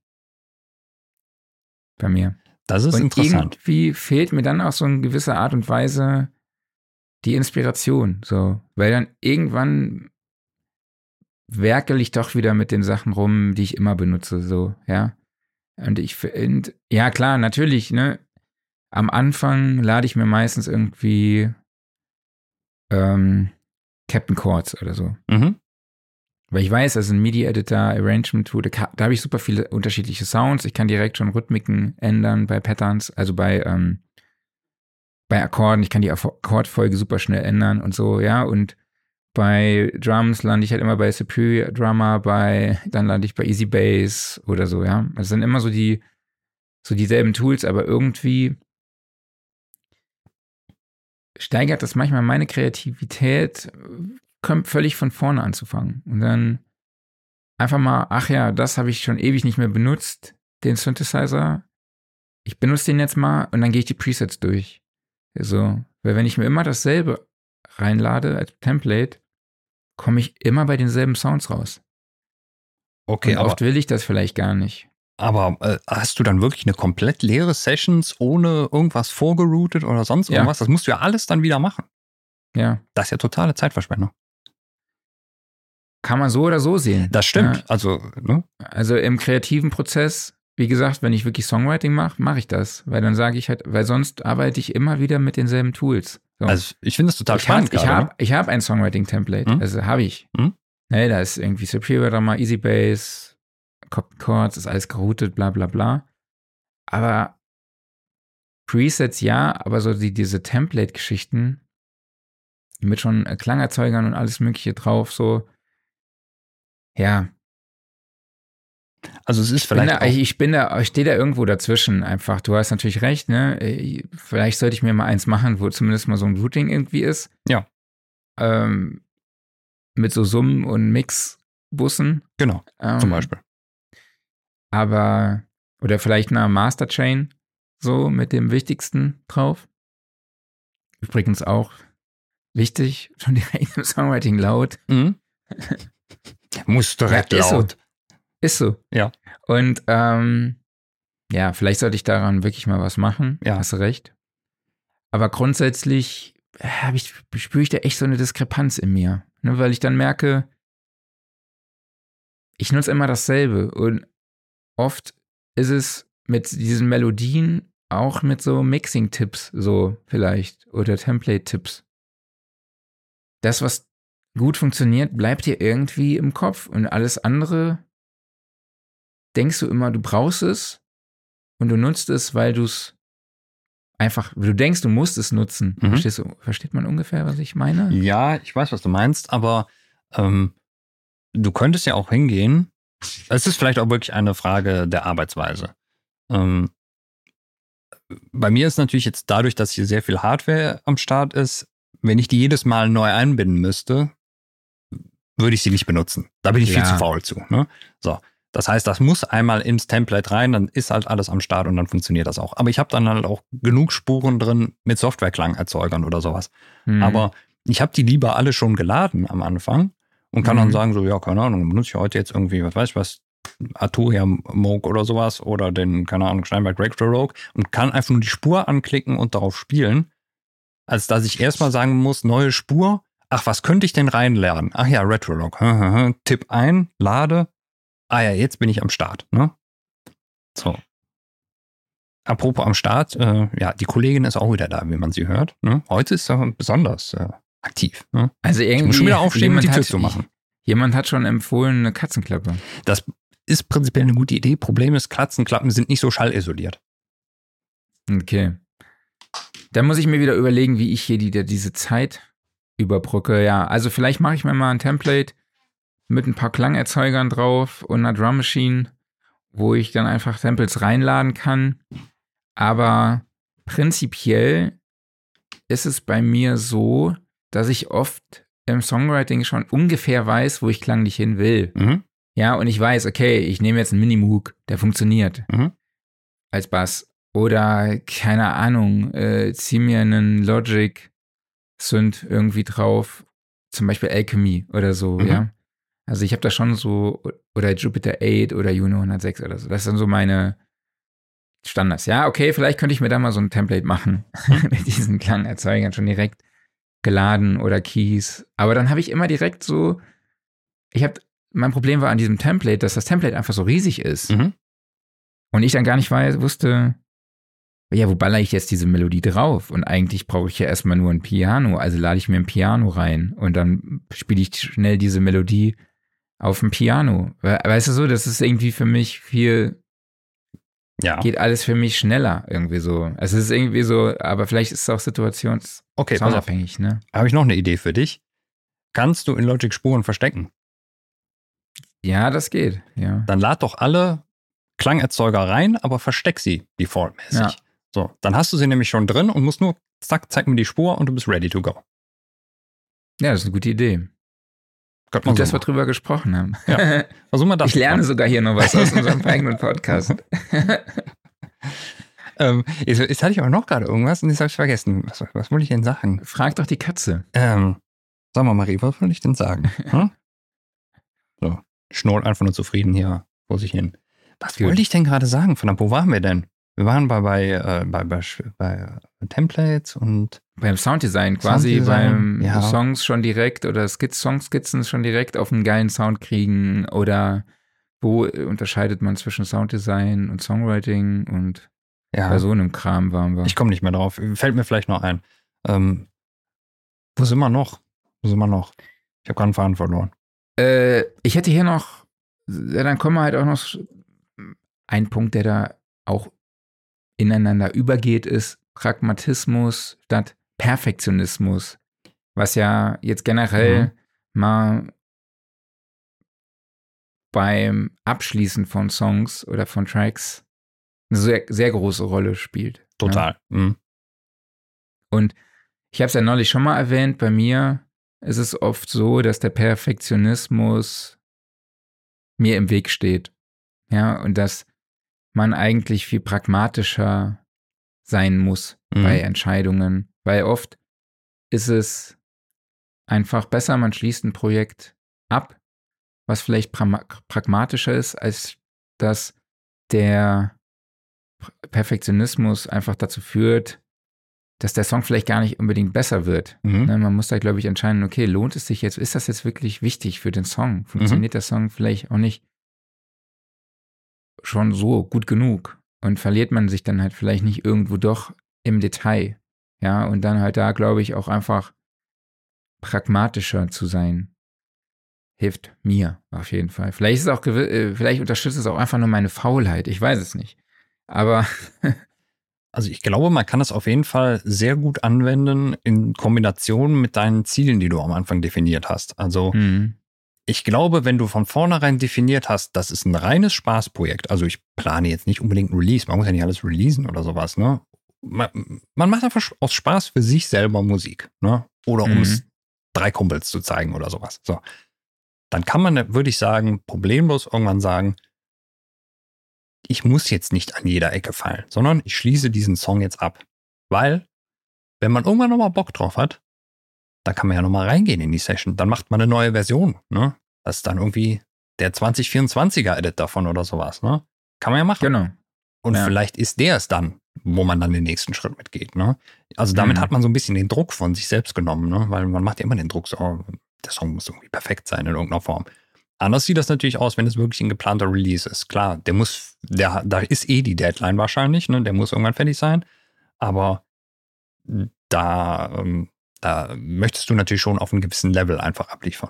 Speaker 2: Bei mir.
Speaker 1: Das ist
Speaker 2: und
Speaker 1: interessant.
Speaker 2: irgendwie fehlt mir dann auch so in gewisser Art und Weise die Inspiration, so. Weil dann irgendwann werkel ich doch wieder mit den Sachen rum, die ich immer benutze, so, ja. Und ich finde, ja klar, natürlich, ne, am Anfang lade ich mir meistens irgendwie ähm, Captain Chords oder so.
Speaker 1: Mhm.
Speaker 2: Weil ich weiß, das ist ein MIDI-Editor, Arrangement-Tool, da, da habe ich super viele unterschiedliche Sounds. Ich kann direkt schon Rhythmiken ändern bei Patterns, also bei, ähm, bei Akkorden. Ich kann die Akkordfolge super schnell ändern und so, ja. Und bei Drums lande ich halt immer bei Superior Drummer, bei, dann lande ich bei Easy Bass oder so, ja. Das sind immer so die, so dieselben Tools, aber irgendwie steigert das manchmal meine Kreativität, kommt völlig von vorne anzufangen. Und dann einfach mal, ach ja, das habe ich schon ewig nicht mehr benutzt, den Synthesizer. Ich benutze den jetzt mal und dann gehe ich die Presets durch. So, weil wenn ich mir immer dasselbe reinlade als Template, komme ich immer bei denselben Sounds raus.
Speaker 1: Okay,
Speaker 2: und
Speaker 1: aber,
Speaker 2: oft will ich das vielleicht gar nicht.
Speaker 1: aber äh, hast du dann wirklich eine komplett leere Sessions ohne irgendwas vorgeroutet oder sonst
Speaker 2: Ja.
Speaker 1: irgendwas? Das musst du ja alles dann wieder machen.
Speaker 2: Ja,
Speaker 1: Das ist ja totale Zeitverschwendung.
Speaker 2: kann man so oder so sehen.
Speaker 1: Das stimmt.
Speaker 2: Ja,
Speaker 1: Also, ne?
Speaker 2: also im kreativen Prozess, wie gesagt, wenn ich wirklich Songwriting mache, mache ich das. Weil dann sage ich halt, weil sonst arbeite ich immer wieder mit denselben Tools. So.
Speaker 1: Also ich finde es total
Speaker 2: ich
Speaker 1: spannend
Speaker 2: hab, ich
Speaker 1: gerade.
Speaker 2: habe
Speaker 1: ne?
Speaker 2: ich hab ein Songwriting-Template,
Speaker 1: Hm?
Speaker 2: also habe ich.
Speaker 1: Hm?
Speaker 2: Ne, da ist irgendwie Superior Drummer, Easy Bass, Captain Chords, ist alles geroutet, bla bla bla. Aber Presets ja, aber so die, diese Template-Geschichten mit schon äh, Klangerzeugern und alles mögliche drauf, so, ja.
Speaker 1: Also es ist
Speaker 2: Ich bin,
Speaker 1: vielleicht
Speaker 2: da,
Speaker 1: auch,
Speaker 2: ich bin da, ich stehe da irgendwo dazwischen einfach. Du hast natürlich recht, ne? Vielleicht sollte ich mir mal eins machen, wo zumindest mal so ein Routing irgendwie ist.
Speaker 1: Ja.
Speaker 2: Ähm, mit so Summen und Mixbussen.
Speaker 1: genau,
Speaker 2: Ähm,
Speaker 1: zum Beispiel.
Speaker 2: Aber, oder vielleicht eine Masterchain, so mit dem Wichtigsten drauf. Übrigens auch wichtig, schon direkt im Songwriting laut.
Speaker 1: Mhm. Muss direkt
Speaker 2: Ja, ist so.
Speaker 1: laut.
Speaker 2: Ist so.
Speaker 1: Ja.
Speaker 2: Und ähm, ja, vielleicht sollte ich daran wirklich mal was machen.
Speaker 1: Ja.
Speaker 2: Hast du recht. Aber grundsätzlich äh, ich, spüre ich da echt so eine Diskrepanz in mir. Ne, weil ich dann merke, ich nutze immer dasselbe. Und oft ist es mit diesen Melodien auch mit so Mixing-Tipps so vielleicht oder Template-Tipps. Das, was gut funktioniert, bleibt dir irgendwie im Kopf und alles andere denkst du immer, du brauchst es und du nutzt es, weil du es einfach, du denkst, du musst es nutzen.
Speaker 1: Mhm.
Speaker 2: Verstehst du, versteht man ungefähr, was ich meine?
Speaker 1: Ja, ich weiß, was du meinst, aber ähm, du könntest ja auch hingehen. Es ist vielleicht auch wirklich eine Frage der Arbeitsweise. Ähm, bei mir ist natürlich jetzt dadurch, dass hier sehr viel Hardware am Start ist, wenn ich die jedes Mal neu einbinden müsste, würde ich sie nicht benutzen. Da bin ich
Speaker 2: Ja.
Speaker 1: viel zu faul zu. Ne? So. Das heißt, das muss einmal ins Template rein, dann ist halt alles am Start und dann funktioniert das auch. Aber ich habe dann halt auch genug Spuren drin mit Softwareklangerzeugern oder sowas.
Speaker 2: Hm.
Speaker 1: Aber ich habe die lieber alle schon geladen am Anfang und kann
Speaker 2: Mhm.
Speaker 1: dann sagen, so, ja, keine Ahnung, benutze ich heute jetzt irgendwie, was weiß ich was, Arturia Moog oder sowas oder den, keine Ahnung, Steinberg Rector Rogue und kann einfach nur die Spur anklicken und darauf spielen, als dass ich erstmal sagen muss, neue Spur, ach, was könnte ich denn reinladen? Ach ja, Retrolog. Tipp ein, lade. Ah ja, jetzt bin ich am Start. Ne? So. Apropos am Start, äh, ja, die Kollegin ist auch wieder da, wie man sie hört. Ne? Heute ist sie besonders äh, aktiv. Ne?
Speaker 2: Also irgendwie
Speaker 1: ich muss schon wieder aufstehen und die Tür zu machen.
Speaker 2: Jemand hat schon empfohlen, eine Katzenklappe.
Speaker 1: Das ist prinzipiell eine gute Idee. Problem ist, Katzenklappen sind nicht so schallisoliert.
Speaker 2: Okay. Dann muss ich mir wieder überlegen, wie ich hier die, diese Zeit überbrücke. Ja, also vielleicht mache ich mir mal ein Template mit ein paar Klangerzeugern drauf und einer Drum Machine, wo ich dann einfach Samples reinladen kann. Aber prinzipiell ist es bei mir so, dass ich oft im Songwriting schon ungefähr weiß, wo ich klanglich hin will.
Speaker 1: Mhm.
Speaker 2: Ja, und ich weiß, okay, ich nehme jetzt einen Minimoog, der funktioniert
Speaker 1: Mhm.
Speaker 2: als Bass. Oder, keine Ahnung, äh, zieh mir einen Logic-Synth irgendwie drauf, zum Beispiel Alchemy oder so,
Speaker 1: Mhm.
Speaker 2: ja. Also ich habe da schon so, oder Jupiter acht oder Juno hundertsechs oder so. Das sind so meine Standards. Ja, okay, vielleicht könnte ich mir da mal so ein Template machen mit diesen Klangerzeugern schon direkt geladen oder Keys. Aber dann habe ich immer direkt so, ich habe, mein Problem war an diesem Template, dass das Template einfach so riesig ist.
Speaker 1: Mhm.
Speaker 2: Und ich dann gar nicht weiß, wusste, ja, wo baller ich jetzt diese Melodie drauf? Und eigentlich brauche ich ja erstmal nur ein Piano. Also lade ich mir ein Piano rein und dann spiele ich schnell diese Melodie auf dem Piano. Weißt du so, das ist irgendwie für mich viel,
Speaker 1: Ja.
Speaker 2: geht alles für mich schneller irgendwie so. Also es ist irgendwie so, aber vielleicht ist es auch situations-
Speaker 1: Okay, pass auf.
Speaker 2: soundabhängig, ne?
Speaker 1: Habe ich noch eine Idee für dich. Kannst du in Logic Spuren verstecken?
Speaker 2: Ja, das geht, ja.
Speaker 1: Dann lad doch alle Klangerzeuger rein, aber versteck sie defaultmäßig.
Speaker 2: Ja.
Speaker 1: So, dann hast du sie nämlich schon drin und musst nur, zack, zeig mir die Spur und du bist ready to go.
Speaker 2: Ja, das ist eine gute Idee.
Speaker 1: Könnte man
Speaker 2: Gut, dass
Speaker 1: so
Speaker 2: wir drüber gesprochen haben.
Speaker 1: Ja. Versuch mal das
Speaker 2: Ich lerne
Speaker 1: mal.
Speaker 2: sogar hier noch was aus unserem eigenen Podcast.
Speaker 1: ähm, jetzt, jetzt hatte ich aber noch gerade irgendwas und jetzt habe ich vergessen. Was, was wollte ich denn sagen?
Speaker 2: Frag doch die Katze.
Speaker 1: Ähm, sag mal, Marie, was wollte ich denn sagen? Hm? So, schnurrt einfach nur zufrieden hier vor sich hin. Was
Speaker 2: Gut.
Speaker 1: wollte ich denn gerade sagen? Verdammt, wo waren wir denn? Wir waren bei, bei, äh, bei, bei, bei Templates und
Speaker 2: Beim Sounddesign quasi,
Speaker 1: Sounddesign,
Speaker 2: beim
Speaker 1: ja.
Speaker 2: Songs schon direkt oder Skizz Songskizzen schon direkt auf einen geilen Sound kriegen oder wo unterscheidet man zwischen Sounddesign und Songwriting und
Speaker 1: ja,
Speaker 2: bei so einem Kram waren wir.
Speaker 1: ich komme nicht mehr drauf. Fällt mir vielleicht noch ein. Ähm, wo sind wir noch? Wo sind wir noch? Ich habe gerade einen Faden verloren.
Speaker 2: Äh, ich hätte hier noch, ja, dann kommen wir halt auch noch, ein Punkt, der da auch ineinander übergeht, ist Pragmatismus statt Perfektionismus, was ja jetzt generell
Speaker 1: Mhm.
Speaker 2: mal beim Abschließen von Songs oder von Tracks eine sehr, sehr große Rolle spielt.
Speaker 1: Total.
Speaker 2: Ja?
Speaker 1: Mhm.
Speaker 2: Und ich habe es ja neulich schon mal erwähnt, bei mir ist es oft so, dass der Perfektionismus mir im Weg steht. Ja, und dass man eigentlich viel pragmatischer sein muss
Speaker 1: Mhm.
Speaker 2: bei Entscheidungen, weil oft ist es einfach besser, man schließt ein Projekt ab, was vielleicht pra- pragmatischer ist, als dass der Perfektionismus einfach dazu führt, dass der Song vielleicht gar nicht unbedingt besser wird.
Speaker 1: Mhm.
Speaker 2: Ne, man muss da, glaube ich, entscheiden, okay, lohnt es sich jetzt, ist das jetzt wirklich wichtig für den Song? Funktioniert der Song vielleicht auch nicht schon so gut genug? Und verliert man sich dann halt vielleicht nicht irgendwo doch im Detail? Ja, und dann halt da, glaube ich, auch einfach pragmatischer zu sein, hilft mir auf jeden Fall. Vielleicht ist es auch, gewi- äh, vielleicht unterstützt es auch einfach nur meine Faulheit, ich weiß es nicht. Aber
Speaker 1: Also ich glaube, man kann es auf jeden Fall sehr gut anwenden in Kombination mit deinen Zielen, die du am Anfang definiert hast. Also
Speaker 2: mhm.
Speaker 1: ich glaube, wenn du von vornherein definiert hast, das ist ein reines Spaßprojekt, also ich plane jetzt nicht unbedingt ein Release, man muss ja nicht alles releasen oder sowas, ne? Man, man macht einfach aus Spaß für sich selber Musik, ne? Oder um
Speaker 2: Mhm.
Speaker 1: es drei Kumpels zu zeigen oder sowas. So. Dann kann man, würde ich sagen, problemlos irgendwann sagen, ich muss jetzt nicht an jeder Ecke fallen, sondern ich schließe diesen Song jetzt ab. Weil, wenn man irgendwann nochmal Bock drauf hat, dann kann man ja nochmal reingehen in die Session. Dann macht man eine neue Version, ne? Das ist dann irgendwie der zwanzig vierundzwanziger Edit davon oder sowas, ne? Kann man ja machen.
Speaker 2: Genau.
Speaker 1: Und
Speaker 2: ja.
Speaker 1: vielleicht ist der es dann, wo man dann den nächsten Schritt mitgeht. Ne? Also damit
Speaker 2: Mhm.
Speaker 1: hat man so ein bisschen den Druck von sich selbst genommen, ne? Weil man macht ja immer den Druck, so, oh, der Song muss irgendwie perfekt sein in irgendeiner Form. Anders sieht das natürlich aus, wenn es wirklich ein geplanter Release ist. Klar, der muss, der, da ist eh die Deadline wahrscheinlich, ne? Der muss irgendwann fertig sein. Aber da, ähm, da möchtest du natürlich schon auf einem gewissen Level einfach abliefern.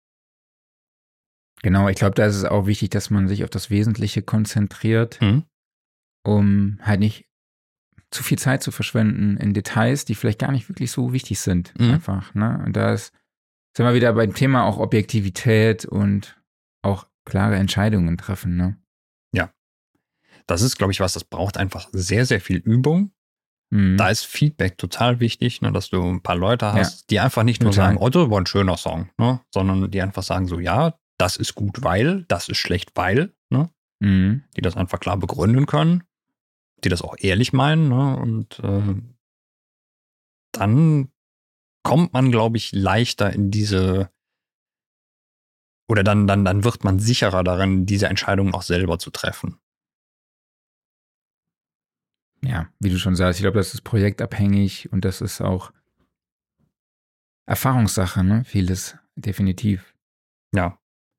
Speaker 2: Genau, ich glaube, da ist es auch wichtig, dass man sich auf das Wesentliche konzentriert,
Speaker 1: Mhm.
Speaker 2: um halt nicht zu viel Zeit zu verschwenden in Details, die vielleicht gar nicht wirklich so wichtig sind.
Speaker 1: Mhm.
Speaker 2: Einfach. Ne? Und da ist, sind wir wieder beim Thema auch Objektivität und auch klare Entscheidungen treffen. Ne?
Speaker 1: Das ist, glaube ich, was, das braucht einfach sehr, sehr viel Übung.
Speaker 2: Mhm.
Speaker 1: Da ist Feedback total wichtig, ne, dass du ein paar Leute hast,
Speaker 2: Ja,
Speaker 1: die einfach nicht nur
Speaker 2: total.
Speaker 1: sagen, oh, das war ein schöner Song, ne, sondern die einfach sagen so, ja, das ist gut, weil, das ist schlecht, weil, ne,
Speaker 2: Mhm.
Speaker 1: die das einfach klar begründen können, die das auch ehrlich meinen, ne, und äh, dann kommt man, glaube ich, leichter in diese, oder dann, dann, dann wird man sicherer darin, diese Entscheidungen auch selber zu treffen.
Speaker 2: Ja, wie du schon sagst, ich glaube, das ist projektabhängig und das ist auch Erfahrungssache, ne? Vieles, definitiv.
Speaker 1: Ja.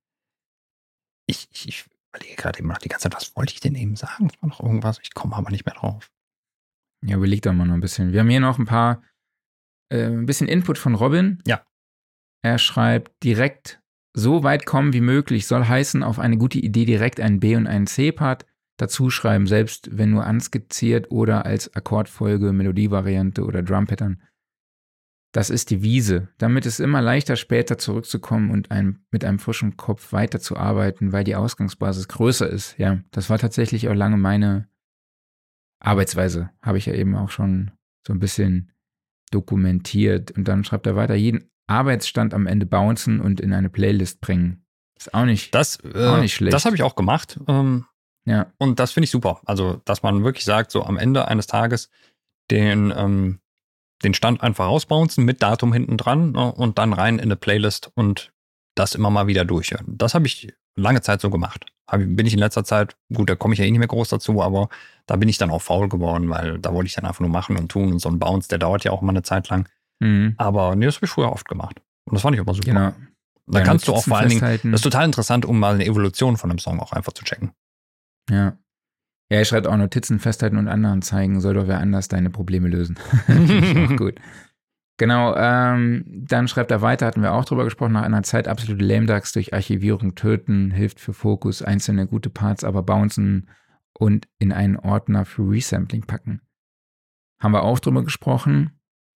Speaker 1: Ich, ich, ich überlege gerade eben noch die ganze Zeit, was wollte ich denn eben sagen? Das war noch irgendwas, ich komme aber nicht mehr drauf.
Speaker 2: Ja, überleg doch mal noch ein bisschen. Wir haben hier noch ein paar, äh, ein bisschen Input von Robin.
Speaker 1: Ja.
Speaker 2: Er schreibt, direkt so weit kommen wie möglich soll heißen, auf eine gute Idee direkt einen B- und einen C-Part dazu schreiben, selbst wenn nur anskizziert oder als Akkordfolge, Melodievariante oder Drum-Pattern. Das ist die Wiese. Damit ist immer leichter, später zurückzukommen und einem, mit einem frischen Kopf weiterzuarbeiten, weil die Ausgangsbasis größer ist. Ja, das war tatsächlich auch lange meine Arbeitsweise. Habe ich ja eben auch schon so ein bisschen dokumentiert. Und dann schreibt er weiter, jeden Arbeitsstand am Ende bouncen und in eine Playlist bringen. Ist auch nicht,
Speaker 1: Das, äh,
Speaker 2: auch nicht schlecht.
Speaker 1: das habe ich auch gemacht. Ähm,
Speaker 2: Ja,
Speaker 1: und das finde ich super. Also, dass man wirklich sagt, so am Ende eines Tages den, ähm, den Stand einfach rausbouncen mit Datum hinten dran, ne, und dann rein in eine Playlist und das immer mal wieder durchhören. Das habe ich lange Zeit so gemacht. Hab, bin ich in letzter Zeit, gut, da komme ich ja eh nicht mehr groß dazu, aber da bin ich dann auch faul geworden, weil da wollte ich dann einfach nur machen und tun. Und so ein Bounce, der dauert ja auch mal eine Zeit lang.
Speaker 2: mhm.
Speaker 1: Aber nee, das habe ich früher oft gemacht. Und das fand ich aber super.
Speaker 2: Genau.
Speaker 1: Da
Speaker 2: Ja,
Speaker 1: kannst du auch
Speaker 2: Notizen
Speaker 1: vor allen Dingen,
Speaker 2: festhalten.
Speaker 1: das ist total interessant, um mal eine Evolution von einem Song auch einfach zu checken.
Speaker 2: Ja. Ja, er schreibt auch Notizen festhalten und anderen zeigen, soll doch wer anders deine Probleme lösen. Finde ich auch gut. Genau, ähm, dann schreibt er weiter, hatten wir auch drüber gesprochen, nach einer Zeit absolute Lame-Ducks durch Archivierung töten, hilft für Fokus, einzelne gute Parts aber bouncen und in einen Ordner für Resampling packen. Haben wir auch drüber gesprochen.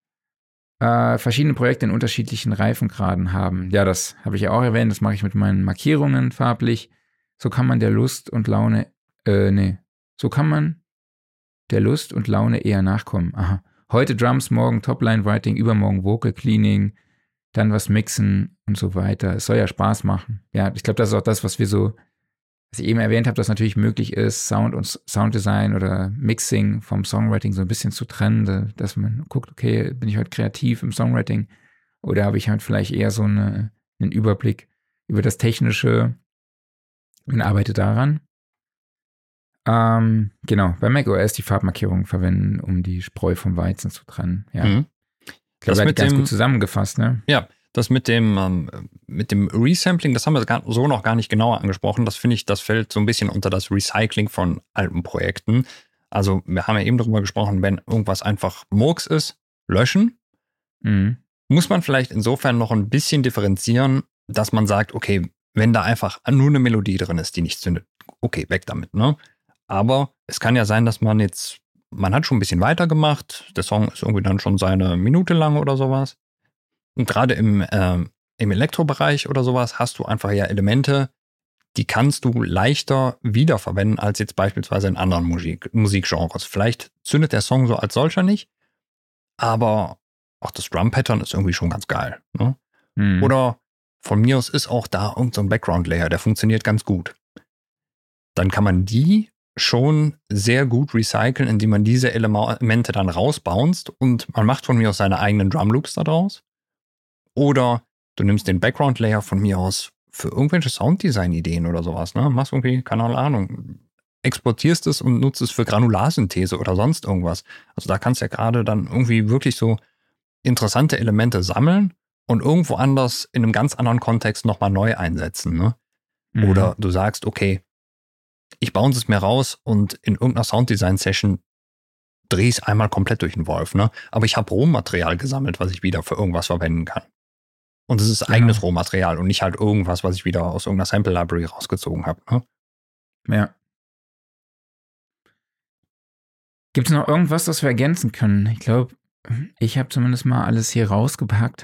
Speaker 2: Äh, verschiedene Projekte in unterschiedlichen Reifengraden haben. Ja, das habe ich ja auch erwähnt, das mache ich mit meinen Markierungen farblich. So kann man der Lust und Laune, äh, nee, so kann man der Lust und Laune eher nachkommen. Aha. Heute Drums, morgen Topline-Writing, übermorgen Vocal Cleaning, dann was mixen und so weiter. Es soll ja Spaß machen. Ja, ich glaube, das ist auch das, was wir so, was ich eben erwähnt habe, dass natürlich möglich ist, Sound und Sounddesign oder Mixing vom Songwriting so ein bisschen zu trennen, dass man guckt, okay, bin ich heute kreativ im Songwriting oder habe ich halt vielleicht eher so eine, einen Überblick über das Technische und arbeite daran. Ähm, genau, bei macOS die Farbmarkierungen verwenden, um die Spreu vom Weizen zu trennen. Ja.
Speaker 1: Mhm.
Speaker 2: Ich glaube,
Speaker 1: Das
Speaker 2: er hat
Speaker 1: mit
Speaker 2: ganz
Speaker 1: dem-
Speaker 2: gut zusammengefasst, ne?
Speaker 1: Ja, das mit dem, ähm, mit dem Resampling, das haben wir gar- so noch gar nicht genauer angesprochen. Das finde ich, das fällt so ein bisschen unter das Recycling von alten Projekten. Also wir haben ja eben darüber gesprochen, wenn irgendwas einfach Murks ist, löschen.
Speaker 2: Mhm.
Speaker 1: Muss man vielleicht insofern noch ein bisschen differenzieren, dass man sagt, okay, wenn da einfach nur eine Melodie drin ist, die nicht zündet, okay, weg damit, ne? Aber es kann ja sein, dass man jetzt, man hat schon ein bisschen weitergemacht, der Song ist irgendwie dann schon seine Minute lang oder sowas. Und gerade im, äh, im Elektrobereich oder sowas hast du einfach ja Elemente, die kannst du leichter wiederverwenden als jetzt beispielsweise in anderen Musik, Musikgenres. Vielleicht zündet der Song so als solcher nicht, aber auch das Drum-Pattern ist irgendwie schon ganz geil. Ne?
Speaker 2: Mhm.
Speaker 1: Oder von mir aus ist auch da irgend so ein Background-Layer, der funktioniert ganz gut. Dann kann man die schon sehr gut recyceln, indem man diese Elemente dann rausbounced und man macht von mir aus seine eigenen Drum-Loops daraus. Oder du nimmst den Background-Layer von mir aus für irgendwelche Sounddesign-Ideen oder sowas, ne? Machst irgendwie, keine Ahnung, exportierst es und nutzt es für Granularsynthese oder sonst irgendwas. Also da kannst du ja gerade dann irgendwie wirklich so interessante Elemente sammeln und irgendwo anders in einem ganz anderen Kontext nochmal neu einsetzen. Ne? Mhm. Oder du sagst, okay, ich bounce es mir raus und in irgendeiner Sounddesign-Session drehe ich es einmal komplett durch den Wolf. Ne? Aber ich habe Rohmaterial gesammelt, was ich wieder für irgendwas verwenden kann. Und es ist genau. eigenes Rohmaterial und nicht halt irgendwas, was ich wieder aus irgendeiner Sample-Library rausgezogen habe. Ne?
Speaker 2: Ja. Gibt es noch irgendwas, das wir ergänzen können? Ich glaube, ich habe zumindest mal alles hier rausgepackt,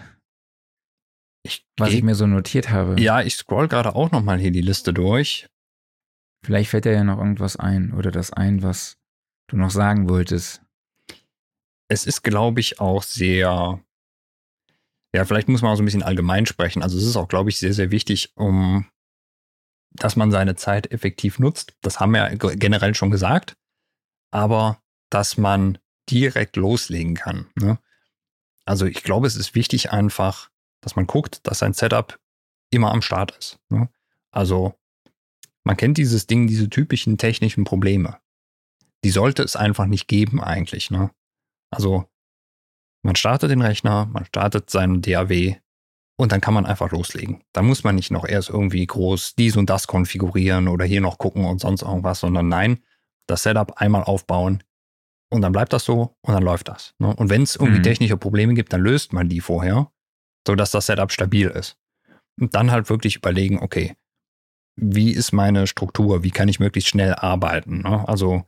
Speaker 1: ich
Speaker 2: was
Speaker 1: geh,
Speaker 2: ich mir so notiert habe.
Speaker 1: Ja, ich scroll gerade auch nochmal hier die Liste durch.
Speaker 2: Vielleicht fällt dir ja noch irgendwas ein oder das ein, was du noch sagen wolltest.
Speaker 1: Es ist, glaube ich, auch sehr, ja, vielleicht muss man auch so ein bisschen allgemein sprechen. Also es ist auch, glaube ich, sehr, sehr wichtig, um, dass man seine Zeit effektiv nutzt. Das haben wir ja generell schon gesagt. Aber dass man direkt loslegen kann. Ne? Also ich glaube, es ist wichtig einfach, dass man guckt, dass sein Setup immer am Start ist. Ne? Also man kennt dieses Ding, diese typischen technischen Probleme. Die sollte es einfach nicht geben eigentlich. Ne? Also man startet den Rechner, man startet seinen D A W und dann kann man einfach loslegen. Da muss man nicht noch erst irgendwie groß dies und das konfigurieren oder hier noch gucken und sonst irgendwas, sondern nein, das Setup einmal aufbauen und dann bleibt das so und dann läuft das. Ne? Und wenn es irgendwie mhm. technische Probleme gibt, dann löst man die vorher, sodass das Setup stabil ist. Und dann halt wirklich überlegen, okay, wie ist meine Struktur? Wie kann ich möglichst schnell arbeiten? Ne? Also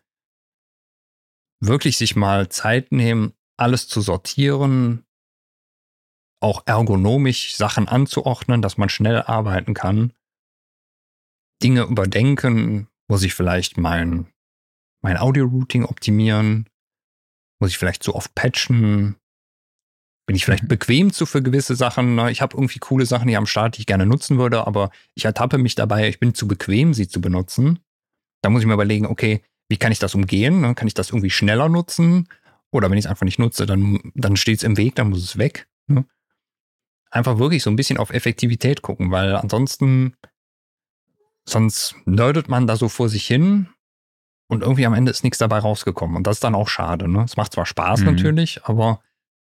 Speaker 1: wirklich sich mal Zeit nehmen, alles zu sortieren, auch ergonomisch Sachen anzuordnen, dass man schnell arbeiten kann. Dinge überdenken, muss ich vielleicht mein, mein Audio-Routing optimieren? Muss ich vielleicht zu oft patchen? Bin ich vielleicht mhm. bequem zu für gewisse Sachen? Ne? Ich habe irgendwie coole Sachen hier am Start, die ich gerne nutzen würde, aber ich ertappe mich dabei, ich bin zu bequem, sie zu benutzen. Da muss ich mir überlegen, okay, wie kann ich das umgehen? Ne? Kann ich das irgendwie schneller nutzen? Oder wenn ich es einfach nicht nutze, dann, dann steht es im Weg, dann muss es weg. Ne? Einfach wirklich so ein bisschen auf Effektivität gucken, weil ansonsten, sonst nerdet man da so vor sich hin und irgendwie am Ende ist nichts dabei rausgekommen. Und das ist dann auch schade. Ne? Es macht zwar Spaß mhm. natürlich, aber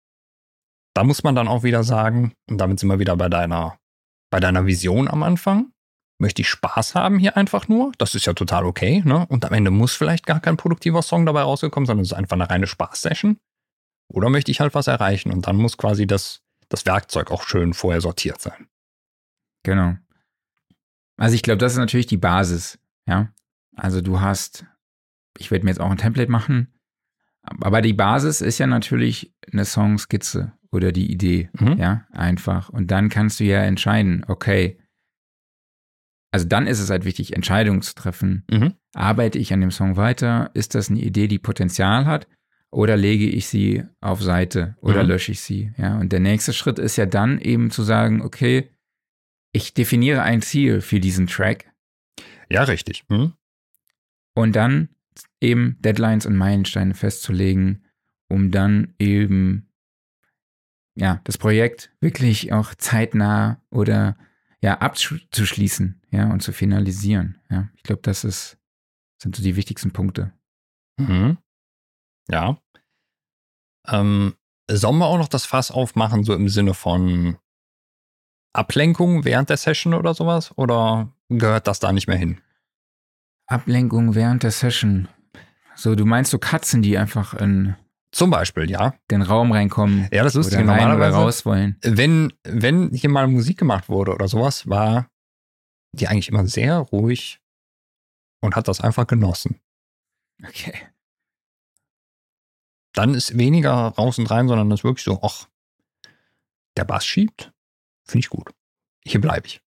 Speaker 1: da muss man dann auch wieder sagen, und damit sind wir wieder bei deiner, bei deiner Vision am Anfang, möchte ich Spaß haben hier einfach nur? Das ist ja total okay. Ne? Und am Ende muss vielleicht gar kein produktiver Song dabei rausgekommen, sondern es ist einfach eine reine Spaß-Session. Oder möchte ich halt was erreichen? Und dann muss quasi das, das Werkzeug auch schön vorher sortiert sein.
Speaker 2: Genau. Also ich glaube, das ist natürlich die Basis. Ja. Also du hast, ich werde mir jetzt auch ein Template machen, aber die Basis ist ja natürlich eine Songskizze oder die Idee. Mhm. Ja, einfach. Und dann kannst du ja entscheiden, okay, also dann ist es halt wichtig, Entscheidungen zu treffen. Mhm. Arbeite ich an dem Song weiter? Ist das eine Idee, die Potenzial hat? Oder lege ich sie auf Seite? Oder mhm. lösche ich sie? Ja, und der nächste Schritt ist ja dann eben zu sagen, okay, ich definiere ein Ziel für diesen Track.
Speaker 1: Ja, richtig. Mhm.
Speaker 2: Und dann eben Deadlines und Meilensteine festzulegen, um dann eben ja, das Projekt wirklich auch zeitnah oder ja, abzuschließen, ja, und zu finalisieren. Ja, ich glaube, das ist, sind so die wichtigsten Punkte.
Speaker 1: Mhm. Ja. Ähm, sollen wir auch noch das Fass aufmachen, so im Sinne von Ablenkung während der Session oder sowas? Oder gehört das da nicht mehr hin?
Speaker 2: Ablenkung während der Session. So, du meinst so Katzen, die einfach in
Speaker 1: Zum Beispiel, ja.
Speaker 2: den Raum reinkommen.
Speaker 1: Ja, das ist
Speaker 2: oder rein oder raus wollen.
Speaker 1: Wenn, wenn hier mal Musik gemacht wurde oder sowas, war die eigentlich immer sehr ruhig und hat das einfach genossen.
Speaker 2: Okay.
Speaker 1: Dann ist weniger raus und rein, sondern das ist wirklich so, ach, der Bass schiebt, finde ich gut. Hier bleibe ich.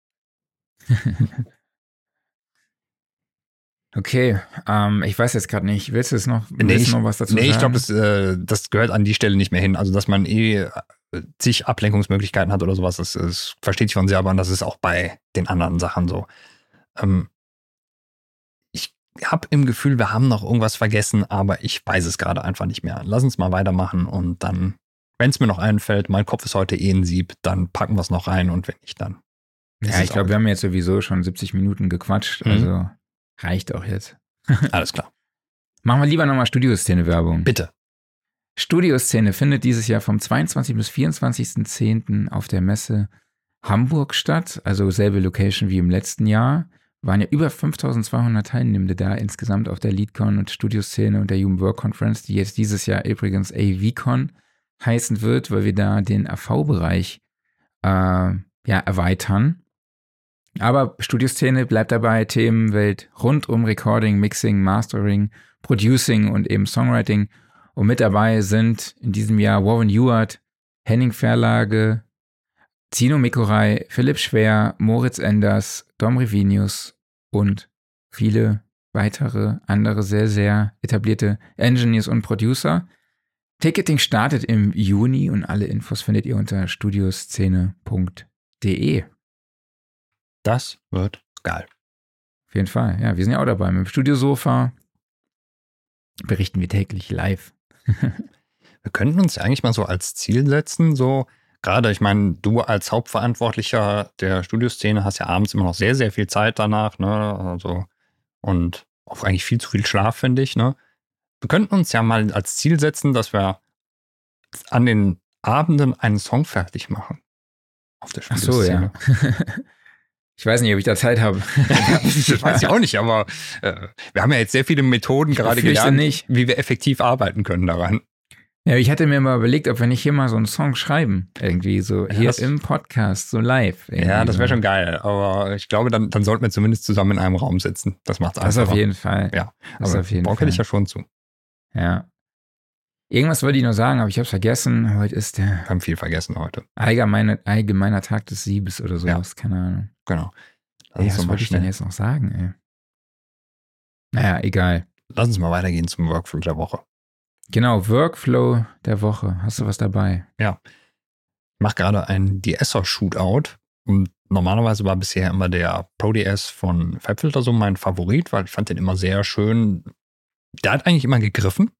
Speaker 2: Okay, ähm, ich weiß jetzt gerade nicht. Willst du es noch,
Speaker 1: nee, ich,
Speaker 2: noch was dazu
Speaker 1: nee,
Speaker 2: sagen?
Speaker 1: Nee, ich glaube, das, äh, das gehört an die Stelle nicht mehr hin. Also, dass man eh zig Ablenkungsmöglichkeiten hat oder sowas, das, das versteht sich von selber und das ist auch bei den anderen Sachen so. Ähm, ich habe im Gefühl, wir haben noch irgendwas vergessen, aber ich weiß es gerade einfach nicht mehr. Lass uns mal weitermachen und dann, wenn es mir noch einfällt, mein Kopf ist heute eh ein Sieb, dann packen wir es noch rein und wenn nicht, dann.
Speaker 2: Ja, ich glaube, wir haben jetzt sowieso schon siebzig Minuten gequatscht, also mhm. reicht auch jetzt.
Speaker 1: Alles klar.
Speaker 2: Machen wir lieber nochmal Studioszene-Werbung.
Speaker 1: Bitte.
Speaker 2: Studioszene findet dieses Jahr vom zweiundzwanzigsten bis vierundzwanzigsten zehnten auf der Messe Hamburg statt, also selbe Location wie im letzten Jahr. Waren ja über fünftausendzweihundert Teilnehmende da insgesamt auf der LeadCon und Studioszene und der Human Work Conference, die jetzt dieses Jahr übrigens A V-Con heißen wird, weil wir da den A V-Bereich äh, ja, erweitern. Aber Studioszene bleibt dabei, Themenwelt rund um Recording, Mixing, Mastering, Producing und eben Songwriting. Und mit dabei sind in diesem Jahr Warren Ewart, Henning Verlage, Zino Mikoraj, Philipp Schwer, Moritz Enders, Dom Revinius und viele weitere andere sehr, sehr etablierte Engineers und Producer. Ticketing startet im Juni und alle Infos findet ihr unter studioszene punkt de.
Speaker 1: Das wird geil.
Speaker 2: Auf jeden Fall, ja, wir sind ja auch dabei. Mit dem Studiosofa berichten wir täglich live.
Speaker 1: Wir könnten uns ja eigentlich mal so als Ziel setzen, so gerade, ich meine, du als Hauptverantwortlicher der Studioszene hast ja abends immer noch sehr, sehr viel Zeit danach, ne, also und auch eigentlich viel zu viel Schlaf, finde ich, ne. Wir könnten uns ja mal als Ziel setzen, dass wir an den Abenden einen Song fertig machen. Auf der Studioszene.
Speaker 2: Ach so, ja. Ich weiß nicht, ob ich da Zeit habe.
Speaker 1: Das weiß ich auch nicht, aber äh, wir haben ja jetzt sehr viele Methoden gerade gelernt,
Speaker 2: nicht.
Speaker 1: wie wir effektiv arbeiten können daran.
Speaker 2: Ja, ich hatte mir mal überlegt, ob wir nicht hier mal so einen Song schreiben. Irgendwie so
Speaker 1: Ja,
Speaker 2: hier
Speaker 1: das-
Speaker 2: im Podcast, so live. irgendwie
Speaker 1: Ja, das wäre
Speaker 2: so.
Speaker 1: schon geil, aber ich glaube, dann, dann sollten wir zumindest zusammen in einem Raum sitzen. Das macht's
Speaker 2: Das
Speaker 1: einfacher.
Speaker 2: auf jeden Fall.
Speaker 1: Ja,
Speaker 2: Das
Speaker 1: aber
Speaker 2: auf jeden
Speaker 1: Bock
Speaker 2: Fall.
Speaker 1: hätte ich ja schon zu.
Speaker 2: Ja. Irgendwas wollte ich noch sagen, aber ich habe es vergessen. Heute ist der
Speaker 1: Wir haben viel vergessen heute.
Speaker 2: allgemeine, allgemeiner Tag des Siebes oder sowas. Keine Ahnung.
Speaker 1: Genau. Lass
Speaker 2: Ey,
Speaker 1: uns
Speaker 2: was
Speaker 1: doch mal
Speaker 2: wollte ich denn
Speaker 1: schnell.
Speaker 2: jetzt noch sagen, ey? Naja, egal.
Speaker 1: Lass uns mal weitergehen zum Workflow der Woche.
Speaker 2: Genau, Workflow der Woche. Hast du was dabei?
Speaker 1: Ich mache gerade ein D S er-Shootout und normalerweise war bisher immer der Pro D S von FabFilter so mein Favorit, weil ich fand den immer sehr schön. Der hat eigentlich immer gegriffen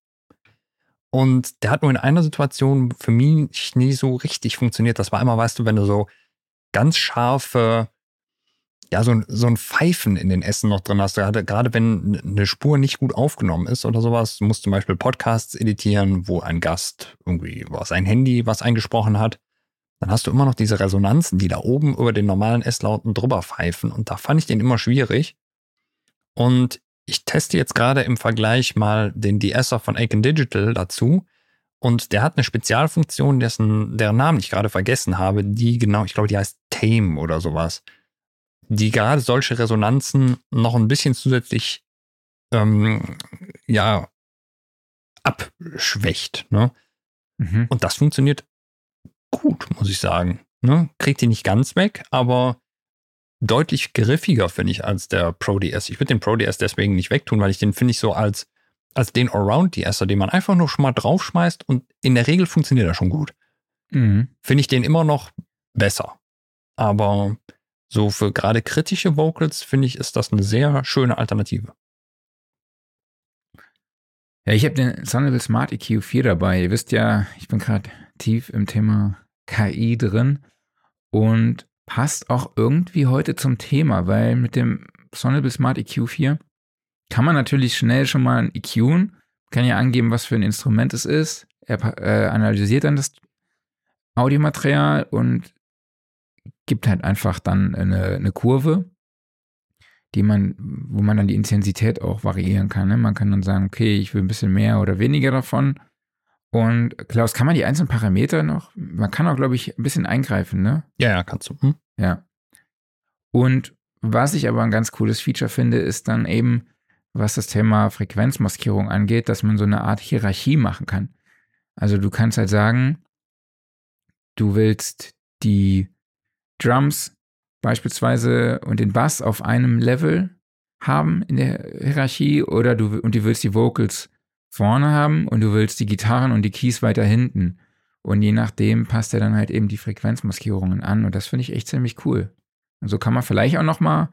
Speaker 1: und der hat nur in einer Situation für mich nie so richtig funktioniert. Das war immer, weißt du, wenn du so ganz scharfe, ja, so ein, so ein Pfeifen in den Essen noch drin hast. Gerade, gerade wenn eine Spur nicht gut aufgenommen ist oder sowas, du musst zum Beispiel Podcasts editieren, wo ein Gast irgendwie was, ein Handy was eingesprochen hat, dann hast du immer noch diese Resonanzen, die da oben über den normalen S-Lauten drüber pfeifen. Und da fand ich den immer schwierig. Und ich teste jetzt gerade im Vergleich mal den De-Esser von Aiken Digital dazu. Und der hat eine Spezialfunktion, dessen, deren Namen ich gerade vergessen habe, die genau, ich glaube, die heißt Tame oder sowas, die gerade solche Resonanzen noch ein bisschen zusätzlich ähm, ja, abschwächt. Ne?
Speaker 2: Mhm.
Speaker 1: Und das funktioniert gut, muss ich sagen. Ne? Kriegt die nicht ganz weg, aber deutlich griffiger, finde ich, als der Pro D S. Ich würde den Pro D S deswegen nicht wegtun, weil ich den finde ich so als, als den Allround-D S er, den man einfach nur schon mal draufschmeißt und in der Regel funktioniert er schon gut.
Speaker 2: Mhm.
Speaker 1: Finde ich den immer noch besser. Aber so für gerade kritische Vocals, finde ich, ist das eine sehr schöne Alternative.
Speaker 2: Ja, ich habe den Sonable Smart E Q vier dabei. Ihr wisst ja, ich bin gerade tief im Thema K I drin und passt auch irgendwie heute zum Thema, weil mit dem Sonable Smart E Q vier kann man natürlich schnell schon mal ein E Qen, kann ja angeben, was für ein Instrument es ist. Er äh, analysiert dann das Audiomaterial und gibt halt einfach dann eine, eine Kurve, die man, wo man dann die Intensität auch variieren kann. Ne? Man kann dann sagen, okay, ich will ein bisschen mehr oder weniger davon. Und Klaus, kann man die einzelnen Parameter noch? Man kann auch, glaube ich, ein bisschen eingreifen, ne?
Speaker 1: Ja, ja, kannst du. Hm?
Speaker 2: Ja. Und was ich aber ein ganz cooles Feature finde, ist dann eben, was das Thema Frequenzmaskierung angeht, dass man so eine Art Hierarchie machen kann. Also du kannst halt sagen, du willst die Drums beispielsweise und den Bass auf einem Level haben in der Hierarchie oder du und du willst die Vocals vorne haben und du willst die Gitarren und die Keys weiter hinten. Und je nachdem passt er dann halt eben die Frequenzmaskierungen an und das finde ich echt ziemlich cool. Und so kann man vielleicht auch noch mal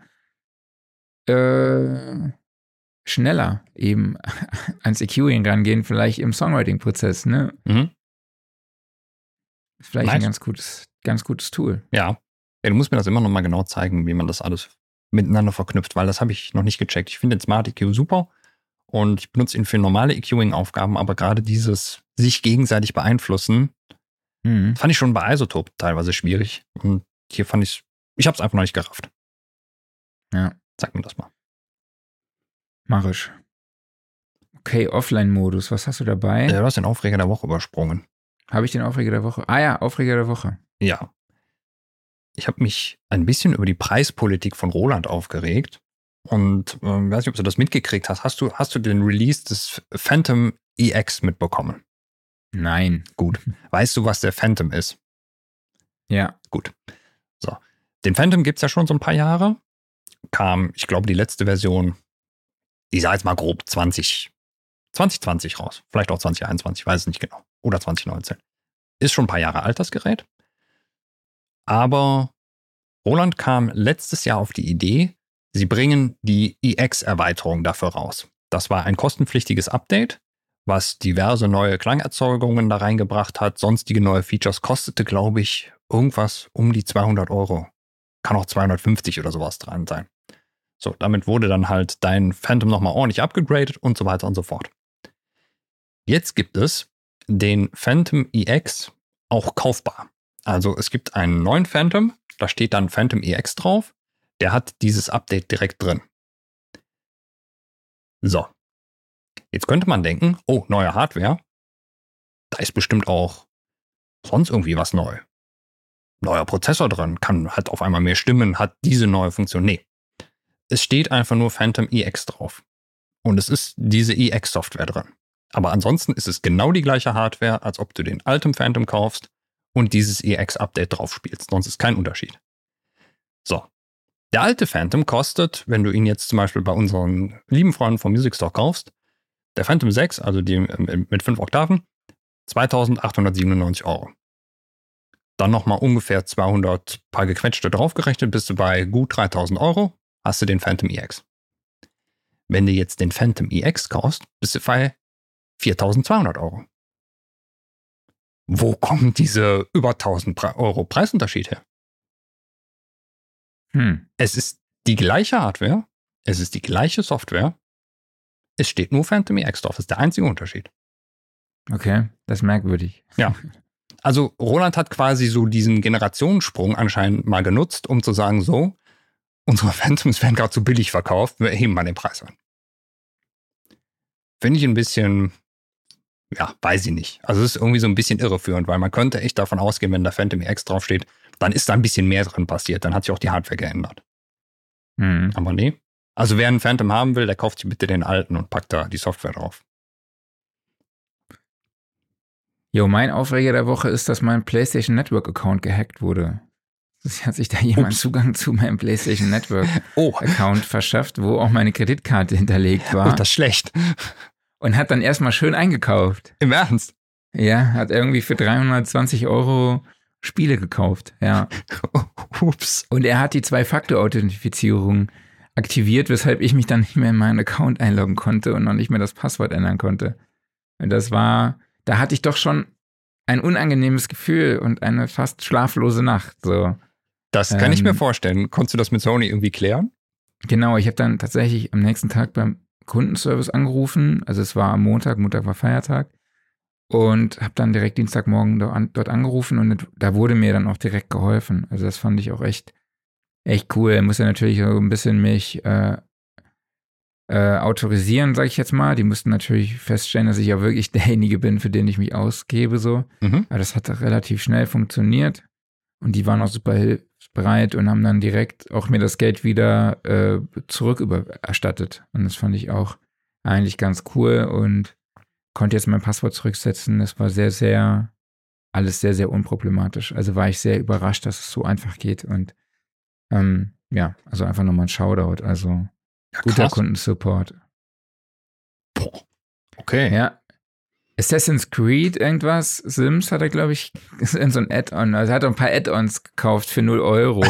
Speaker 2: äh, schneller eben ans EQing rangehen, vielleicht im Songwriting-Prozess, ne?
Speaker 1: Mhm.
Speaker 2: Ist vielleicht
Speaker 1: Nice.
Speaker 2: ein ganz gutes, ganz gutes Tool.
Speaker 1: Ja. Ja, du musst mir das immer noch mal genau zeigen, wie man das alles miteinander verknüpft, weil das habe ich noch nicht gecheckt. Ich finde den Smart E Q super, und ich benutze ihn für normale EQing-Aufgaben, aber gerade dieses sich gegenseitig beeinflussen, mhm. fand ich schon bei Isotope teilweise schwierig. Und hier fand ich, ich habe es einfach noch nicht gerafft.
Speaker 2: Ja.
Speaker 1: Sag mir das mal.
Speaker 2: Mach ich. Okay, Offline-Modus, was hast du dabei?
Speaker 1: Ja, du hast den Aufreger der Woche übersprungen.
Speaker 2: Habe ich den Aufreger der Woche? Ah ja, Aufreger der Woche.
Speaker 1: Ja. Ich habe mich ein bisschen über die Preispolitik von Roland aufgeregt. Und ähm, weiß nicht, ob du das mitgekriegt hast. Hast du, hast du den Release des Phantom E X mitbekommen?
Speaker 2: Nein.
Speaker 1: Gut. Weißt du, was der Phantom ist?
Speaker 2: Ja.
Speaker 1: Gut. So. Den Phantom gibt es ja schon so ein paar Jahre. Kam, ich glaube, die letzte Version, ich sage jetzt mal grob zwanzig, zwanzig zwanzig raus. Vielleicht auch zwanzig einundzwanzig, ich weiß es nicht genau. Oder zwanzig neunzehn. Ist schon ein paar Jahre alt, das Gerät. Aber Roland kam letztes Jahr auf die Idee, sie bringen die E X-Erweiterung dafür raus. Das war ein kostenpflichtiges Update, was diverse neue Klangerzeugungen da reingebracht hat. Sonstige neue Features kostete, glaube ich, irgendwas um die zweihundert Euro. Kann auch zweihundertfünfzig oder sowas dran sein. So, damit wurde dann halt dein Phantom nochmal ordentlich abgegradet und so weiter und so fort. Jetzt gibt es den Phantom E X auch kaufbar. Also es gibt einen neuen Phantom, da steht dann Phantom E X drauf. Der hat dieses Update direkt drin. So. Jetzt könnte man denken, oh, neue Hardware. Da ist bestimmt auch sonst irgendwie was neu. Neuer Prozessor drin, kann, hat auf einmal mehr Stimmen, hat diese neue Funktion. Nee. Es steht einfach nur Phantom E X drauf. Und es ist diese E X-Software drin. Aber ansonsten ist es genau die gleiche Hardware, als ob du den alten Phantom kaufst und dieses E X-Update drauf spielst. Sonst ist kein Unterschied. So. Der alte Phantom kostet, wenn du ihn jetzt zum Beispiel bei unseren lieben Freunden vom Music Store kaufst, der Phantom sechs, also die mit fünf Oktaven, zweitausendachthundertsiebenundneunzig Euro. Dann nochmal ungefähr zweihundert paar gequetschte draufgerechnet, bist du bei gut dreitausend Euro, hast du den Phantom E X. Wenn du jetzt den Phantom E X kaufst, bist du bei viertausendzweihundert Euro. Wo kommt diese über tausend Euro Preisunterschied her? Hm. Es ist die gleiche Hardware, es ist die gleiche Software, es steht nur Phantom E X drauf, das ist der einzige Unterschied.
Speaker 2: Okay, das ist merkwürdig.
Speaker 1: Ja. Also Roland hat quasi so diesen Generationssprung anscheinend mal genutzt, um zu sagen, so, unsere Phantoms werden gerade zu billig verkauft, wir heben mal den Preis an. Finde ich ein bisschen, ja, weiß ich nicht. Also es ist irgendwie so ein bisschen irreführend, weil man könnte echt davon ausgehen, wenn da Phantom E X draufsteht, dann ist da ein bisschen mehr drin passiert, dann hat sich auch die Hardware geändert. Mhm. Aber nee. Also wer einen Phantom haben will, der kauft sich bitte den alten und packt da die Software drauf.
Speaker 2: Jo, mein Aufreger der Woche ist, dass mein PlayStation Network Account gehackt wurde. Es hat sich da jemand Ups. Zugang zu meinem PlayStation Network oh. Account verschafft, wo auch meine Kreditkarte hinterlegt war.
Speaker 1: Oh, das ist schlecht.
Speaker 2: Und hat dann erstmal schön eingekauft.
Speaker 1: Im Ernst?
Speaker 2: Ja, hat irgendwie für dreihundertzwanzig Euro Spiele gekauft, ja.
Speaker 1: Ups.
Speaker 2: Und er hat die Zwei-Faktor-Authentifizierung aktiviert, weshalb ich mich dann nicht mehr in meinen Account einloggen konnte und noch nicht mehr das Passwort ändern konnte. Und das war, da hatte ich doch schon ein unangenehmes Gefühl und eine fast schlaflose Nacht. So.
Speaker 1: Das kann ähm, ich mir vorstellen. Konntest du das mit Sony irgendwie klären?
Speaker 2: Genau, ich habe dann tatsächlich am nächsten Tag beim Kundenservice angerufen. Also es war am Montag, Montag war Feiertag. Und habe dann direkt Dienstagmorgen dort angerufen und da wurde mir dann auch direkt geholfen. Also das fand ich auch echt, echt cool. Er muss ja natürlich so ein bisschen mich äh, äh, autorisieren, sage ich jetzt mal. Die mussten natürlich feststellen, dass ich ja wirklich derjenige bin, für den ich mich ausgebe. So. Mhm. Aber das hat relativ schnell funktioniert und die waren auch super hilfsbereit und haben dann direkt auch mir das Geld wieder äh, zurück erstattet. Und das fand ich auch eigentlich ganz cool und konnte jetzt mein Passwort zurücksetzen. Das war sehr, sehr, alles sehr, sehr unproblematisch. Also war ich sehr überrascht, dass es so einfach geht. Und ähm, ja, also einfach nochmal ein Shoutout. Also ja, guter krass. Kundensupport.
Speaker 1: Boah. Okay.
Speaker 2: Ja. Assassin's Creed irgendwas, Sims hat er, glaube ich, in so ein Add-on. Also er hat ein paar Add-ons gekauft für null Euro.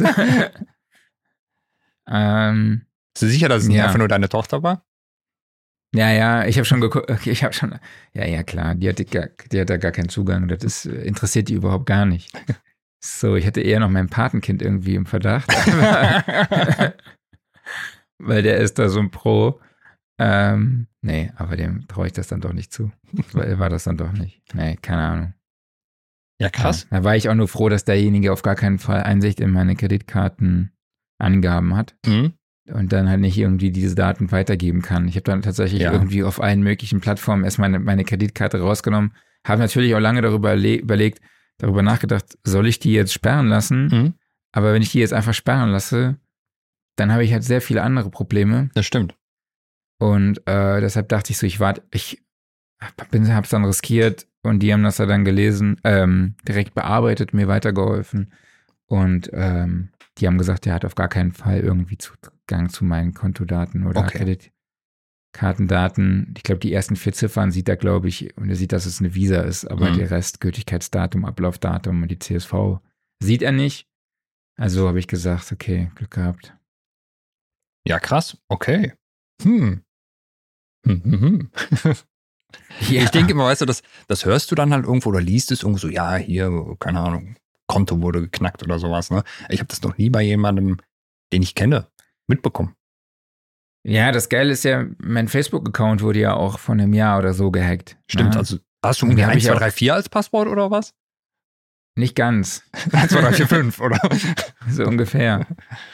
Speaker 2: ähm,
Speaker 1: Bist du sicher, dass es nicht
Speaker 2: ja.
Speaker 1: einfach nur deine Tochter war?
Speaker 2: Ja, ja, ich habe schon geguckt, ich habe schon, ja, ja, klar, die hat, gar, die hat da gar keinen Zugang, das ist, interessiert die überhaupt gar nicht. So, ich hatte eher noch mein Patenkind irgendwie im Verdacht, weil der ist da so ein Pro. Ähm, nee, aber dem traue ich das dann doch nicht zu. War, war das dann doch nicht. Nee, keine Ahnung.
Speaker 1: Ja, krass.
Speaker 2: Ja, da war ich auch nur froh, dass derjenige auf gar keinen Fall Einsicht in meine Kreditkartenangaben hat.
Speaker 1: Mhm.
Speaker 2: Und dann halt nicht irgendwie diese Daten weitergeben kann. Ich habe dann tatsächlich
Speaker 1: Ja.
Speaker 2: irgendwie auf allen möglichen Plattformen erst meine, meine Kreditkarte rausgenommen. Habe natürlich auch lange darüber le- überlegt, darüber nachgedacht, soll ich die jetzt sperren lassen?
Speaker 1: Mhm.
Speaker 2: Aber wenn ich die jetzt einfach sperren lasse, dann habe ich halt sehr viele andere Probleme.
Speaker 1: Das stimmt.
Speaker 2: Und äh, deshalb dachte ich so, ich warte, ich bin, hab's dann riskiert und die haben das ja dann gelesen, ähm, direkt bearbeitet, mir weitergeholfen. Und ähm, die haben gesagt, der hat auf gar keinen Fall irgendwie Zugang zu meinen Kontodaten oder
Speaker 1: Okay.
Speaker 2: Kreditkartendaten. Ich glaube, die ersten vier Ziffern sieht er, glaube ich, und er sieht, dass es eine Visa ist, aber
Speaker 1: Mhm.
Speaker 2: der Rest, Gültigkeitsdatum, Ablaufdatum und die C S V, sieht er nicht. Also habe ich gesagt, okay, Glück gehabt.
Speaker 1: Ja, krass. Okay. Hm. Hm, hm, hm.
Speaker 2: Ja.
Speaker 1: Ich denke immer, weißt du, das, das hörst du dann halt irgendwo oder liest es irgendwo so, ja, hier, keine Ahnung, Konto wurde geknackt oder sowas. Ne? Ich habe das noch nie bei jemandem, den ich kenne, mitbekommen.
Speaker 2: Ja, das Geile ist ja, mein Facebook-Account wurde ja auch vor einem Jahr oder so gehackt.
Speaker 1: Stimmt,
Speaker 2: ne?
Speaker 1: also hast du
Speaker 2: Und
Speaker 1: irgendwie
Speaker 2: da hab
Speaker 1: eins,
Speaker 2: ich
Speaker 1: zwei,
Speaker 2: auch-
Speaker 1: drei, vier als Passwort oder was?
Speaker 2: Nicht ganz,
Speaker 1: eins, zwei, drei, vier, fünf, oder?
Speaker 2: so ungefähr.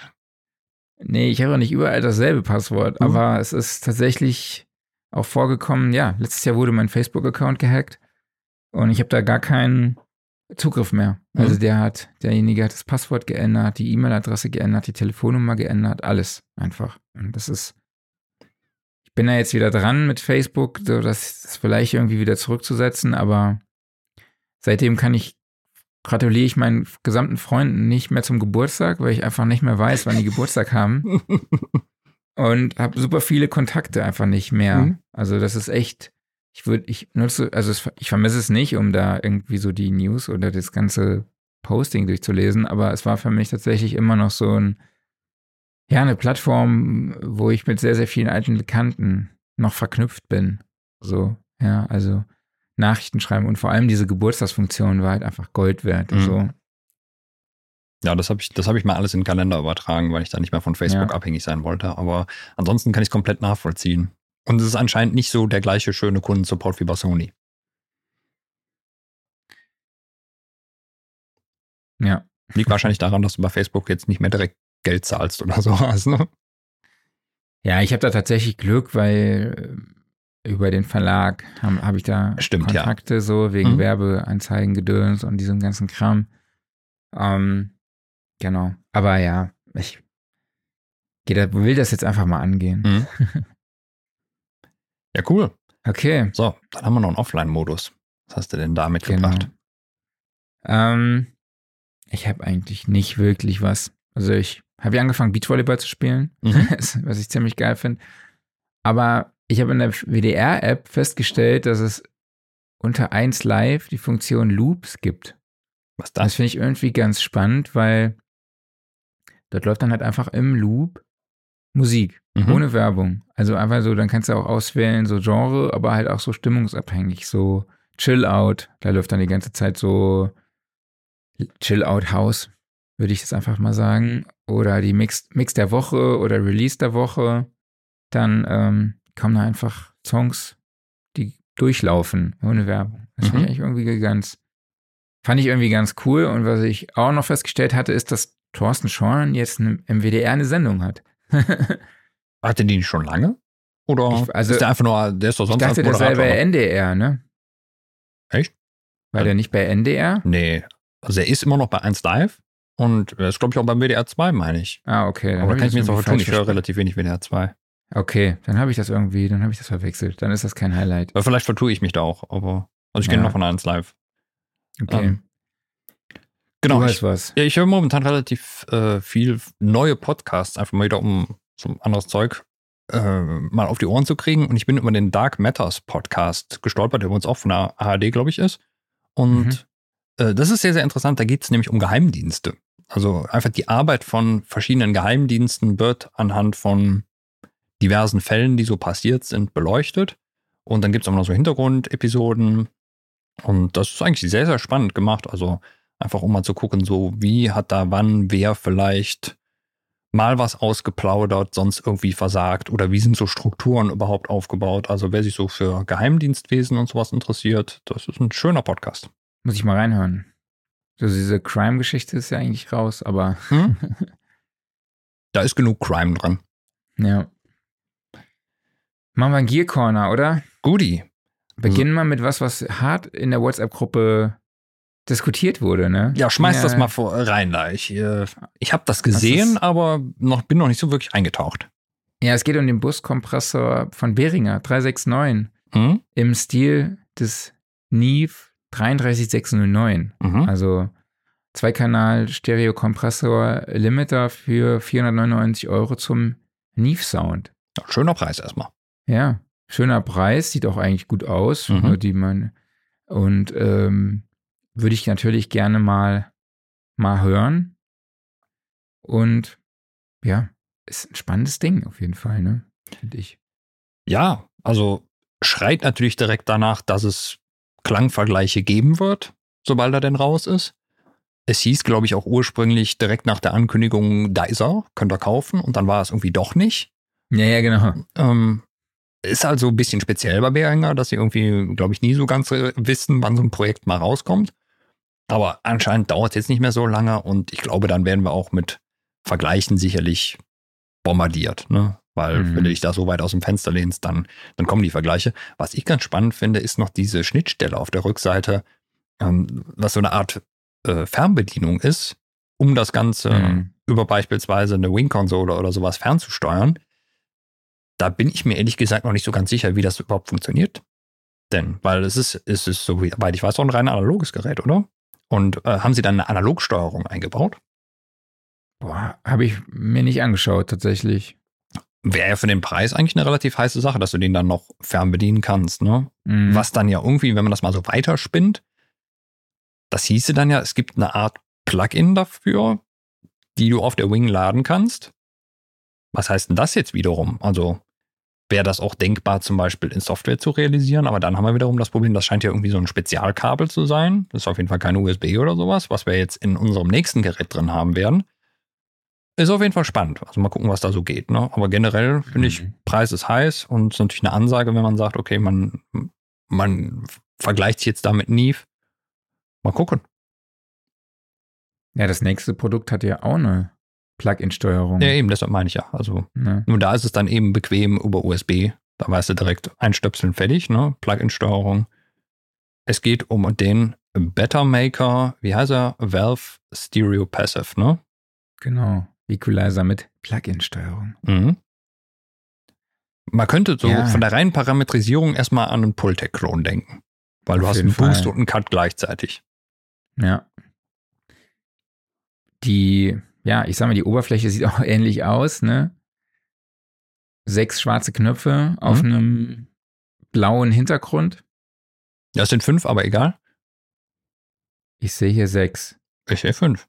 Speaker 2: Nee, ich habe auch nicht überall dasselbe Passwort,
Speaker 1: Mhm.
Speaker 2: aber es ist tatsächlich auch vorgekommen, ja, letztes Jahr wurde mein Facebook-Account gehackt und ich habe da gar keinen Zugriff mehr. Also
Speaker 1: Mhm.
Speaker 2: der hat, derjenige hat das Passwort geändert, die E-Mail-Adresse geändert, die Telefonnummer geändert, alles einfach. Und das ist, ich bin da jetzt wieder dran mit Facebook, so das, das vielleicht irgendwie wieder zurückzusetzen, aber seitdem kann ich, gratuliere ich meinen gesamten Freunden nicht mehr zum Geburtstag, weil ich einfach nicht mehr weiß, wann die Geburtstag haben. Und habe super viele Kontakte einfach nicht mehr.
Speaker 1: Mhm.
Speaker 2: Also das ist echt, ich würde, ich nutze, also es, ich vermisse es nicht, um da irgendwie so die News oder das ganze Posting durchzulesen, aber es war für mich tatsächlich immer noch so ein, ja, eine Plattform, wo ich mit sehr, sehr vielen alten Bekannten noch verknüpft bin. So, ja, also Nachrichten schreiben und vor allem diese Geburtstagsfunktion war halt einfach Gold wert.
Speaker 1: Mhm.
Speaker 2: So.
Speaker 1: Ja, das habe ich, das hab ich mal alles in den Kalender übertragen, weil ich da nicht mehr von Facebook
Speaker 2: Ja.
Speaker 1: abhängig sein wollte. Aber ansonsten kann ich es komplett nachvollziehen. Und es ist anscheinend nicht so der gleiche schöne Kundensupport wie bei Sony.
Speaker 2: Ja.
Speaker 1: Liegt wahrscheinlich daran, dass du bei Facebook jetzt nicht mehr direkt Geld zahlst oder sowas. Ne?
Speaker 2: Ja, ich habe da tatsächlich Glück, weil äh, über den Verlag habe hab ich da
Speaker 1: Stimmt, ja.
Speaker 2: Kontakte so wegen
Speaker 1: Mhm.
Speaker 2: Werbeanzeigen, Gedöns und diesem ganzen Kram. Ähm, genau. Aber ja, ich geh da, will das jetzt einfach mal angehen.
Speaker 1: Mhm. Ja, cool.
Speaker 2: Okay,
Speaker 1: So, dann haben wir noch einen Offline-Modus. Was hast du denn da
Speaker 2: genau.
Speaker 1: mitgebracht?
Speaker 2: Ähm, ich habe eigentlich nicht wirklich was. Also ich habe ja angefangen, Beachvolleyball zu spielen,
Speaker 1: Mhm.
Speaker 2: was ich ziemlich geil finde. Aber ich habe in der W D R-App festgestellt, dass es unter eins Live die Funktion Loops gibt.
Speaker 1: Was ist
Speaker 2: Das
Speaker 1: das?
Speaker 2: finde ich irgendwie ganz spannend, weil dort läuft dann halt einfach im Loop Musik,
Speaker 1: Mhm.
Speaker 2: ohne Werbung. Also einfach so, dann kannst du auch auswählen, so Genre, aber halt auch so stimmungsabhängig, so Chill-Out. Da läuft dann die ganze Zeit so Chill-Out-House, würde ich das einfach mal sagen. Oder die Mix, Mix der Woche oder Release der Woche. Dann ähm, kommen da einfach Songs, die durchlaufen, ohne Werbung. Das finde
Speaker 1: Mhm.
Speaker 2: ich eigentlich irgendwie ganz, fand ich irgendwie ganz cool. Und was ich auch noch festgestellt hatte, ist, dass Thorsten Schorn jetzt im W D R eine Sendung hat.
Speaker 1: Hatte die nicht schon lange? Oder
Speaker 2: Ich- also,
Speaker 1: ist der einfach nur, der ist doch
Speaker 2: Ich
Speaker 1: sonst als
Speaker 2: dachte, der sei
Speaker 1: Moderator.
Speaker 2: bei
Speaker 1: noch-
Speaker 2: N D R, ne?
Speaker 1: Echt?
Speaker 2: War der nicht bei N D R?
Speaker 1: Nee. Also er ist immer noch bei eins Live und er ist, glaube ich, auch beim W D R zwei, meine ich.
Speaker 2: Ah, okay. dann
Speaker 1: Aber
Speaker 2: hab
Speaker 1: kann ich mir
Speaker 2: das
Speaker 1: jetzt auch
Speaker 2: irgendwie
Speaker 1: tun,
Speaker 2: falsch
Speaker 1: ich höre
Speaker 2: verstanden.
Speaker 1: relativ wenig W D R zwei.
Speaker 2: Okay, dann habe ich das irgendwie, dann habe ich das verwechselt. Dann ist das kein Highlight.
Speaker 1: Aber vielleicht vertue ich mich da auch, aber also ich kenne
Speaker 2: Ja.
Speaker 1: noch von eins Live.
Speaker 2: Okay.
Speaker 1: Ähm, Genau,
Speaker 2: du
Speaker 1: ich,
Speaker 2: hast was.
Speaker 1: ja, ich höre momentan relativ äh, viel neue Podcasts, einfach mal wieder um so anderes Zeug äh, mal auf die Ohren zu kriegen. Und ich bin über den Dark Matters Podcast gestolpert, der bei uns auch von der A R D, glaube ich, ist. Und äh, das ist sehr, sehr interessant. Da geht es nämlich um Geheimdienste. Also einfach die Arbeit von verschiedenen Geheimdiensten wird anhand von diversen Fällen, die so passiert sind, beleuchtet. Und dann gibt es auch noch so Hintergrundepisoden. Und das ist eigentlich sehr, sehr spannend gemacht. Also einfach um mal zu gucken, so wie hat da wann wer vielleicht mal was ausgeplaudert, sonst irgendwie versagt oder wie sind so Strukturen überhaupt aufgebaut. Also wer sich so für Geheimdienstwesen und sowas interessiert, das ist ein schöner Podcast.
Speaker 2: Muss ich mal reinhören. So diese Crime-Geschichte ist ja eigentlich raus, aber
Speaker 1: Hm? Da ist genug Crime dran.
Speaker 2: ja. Machen wir einen Gear Corner, oder?
Speaker 1: Guti.
Speaker 2: Beginnen wir mit was, was hart in der WhatsApp-Gruppe diskutiert wurde, ne?
Speaker 1: Ja, schmeiß
Speaker 2: ja.
Speaker 1: das mal vor, rein da. Ich, äh, ich habe das gesehen,
Speaker 2: ist,
Speaker 1: aber noch, bin noch nicht so wirklich eingetaucht.
Speaker 2: Ja, es geht um den Buskompressor von Behringer, drei sechs neun,
Speaker 1: Hm?
Speaker 2: im Stil des Neve drei drei sechs null neun.
Speaker 1: Mhm.
Speaker 2: Also Zweikanal-Stereo-Kompressor Limiter für vierhundertneunundneunzig Euro zum Neve-Sound.
Speaker 1: Schöner Preis erstmal.
Speaker 2: Ja, schöner Preis, sieht auch eigentlich gut aus.
Speaker 1: Mhm.
Speaker 2: Nur die man, und ähm, würde ich natürlich gerne mal, mal hören. Und ja, ist ein spannendes Ding auf jeden Fall, ne? Finde ich.
Speaker 1: Ja, also schreit natürlich direkt danach, dass es Klangvergleiche geben wird, sobald er denn raus ist. Es hieß, glaube ich, auch ursprünglich direkt nach der Ankündigung, da ist er, könnt ihr kaufen. Und dann war es irgendwie doch nicht.
Speaker 2: Ja, ja, genau.
Speaker 1: Ähm, ist also ein bisschen speziell bei Behringer, dass sie irgendwie, glaube ich, nie so ganz wissen, wann so ein Projekt mal rauskommt. Aber anscheinend dauert es jetzt nicht mehr so lange und ich glaube, dann werden wir auch mit Vergleichen sicherlich bombardiert, ne? Weil
Speaker 2: Mhm.
Speaker 1: wenn du dich da so weit aus dem Fenster lehnst, dann, dann kommen die Vergleiche. Was ich ganz spannend finde, ist noch diese Schnittstelle auf der Rückseite, ähm, was so eine Art äh, Fernbedienung ist, um das Ganze
Speaker 2: Mhm.
Speaker 1: über beispielsweise eine Wing-Konsole oder sowas fernzusteuern. Da bin ich mir ehrlich gesagt noch nicht so ganz sicher, wie das überhaupt funktioniert. Denn, weil es ist, es ist, soweit ich weiß, auch ein rein analoges Gerät, oder? Und äh, haben sie dann eine Analogsteuerung eingebaut?
Speaker 2: Boah, habe ich mir nicht angeschaut, tatsächlich.
Speaker 1: Wäre ja für den Preis eigentlich eine relativ heiße Sache, dass du den dann noch fernbedienen kannst, ne?
Speaker 2: Mhm.
Speaker 1: Was dann ja irgendwie, wenn man das mal so weiterspinnt, das hieße dann ja, es gibt eine Art Plugin dafür, die du auf der Wing laden kannst. Was heißt denn das jetzt wiederum? Also wäre das auch denkbar, zum Beispiel in Software zu realisieren, aber dann haben wir wiederum das Problem, das scheint ja irgendwie so ein Spezialkabel zu sein. Das ist auf jeden Fall kein U S B oder sowas, was wir jetzt in unserem nächsten Gerät drin haben werden. Ist auf jeden Fall spannend. Also mal gucken, was da so geht. Ne? Aber generell finde ich,
Speaker 2: Mhm.
Speaker 1: Preis ist heiß und es ist natürlich eine Ansage, wenn man sagt, okay, man, man vergleicht sich jetzt da mit Neve. Mal gucken.
Speaker 2: Ja, das nächste Produkt hat ja auch eine Plug-in-Steuerung.
Speaker 1: Ja, eben, deshalb meine ich ja. Also
Speaker 2: Ne?
Speaker 1: nur da ist es dann eben bequem über U S B. Da weißt du direkt einstöpseln, fertig, ne? Plug-in-Steuerung. Es geht um den Better Maker, wie heißt er? Valve Stereo Passive, ne?
Speaker 2: Genau. Equalizer mit Plug-in-Steuerung.
Speaker 1: Mhm. Man könnte so
Speaker 2: Ja.
Speaker 1: von der reinen Parametrisierung erstmal an einen Pultec-Klon denken. Weil du
Speaker 2: Auf
Speaker 1: hast
Speaker 2: jeden
Speaker 1: einen Boost
Speaker 2: Fall.
Speaker 1: und einen Cut gleichzeitig.
Speaker 2: Ja. Die, ja, ich sag mal, die Oberfläche sieht auch ähnlich aus, ne? Sechs schwarze Knöpfe auf
Speaker 1: Mhm.
Speaker 2: einem blauen Hintergrund.
Speaker 1: Ja, es sind fünf, aber egal.
Speaker 2: Ich sehe hier sechs.
Speaker 1: Ich sehe fünf.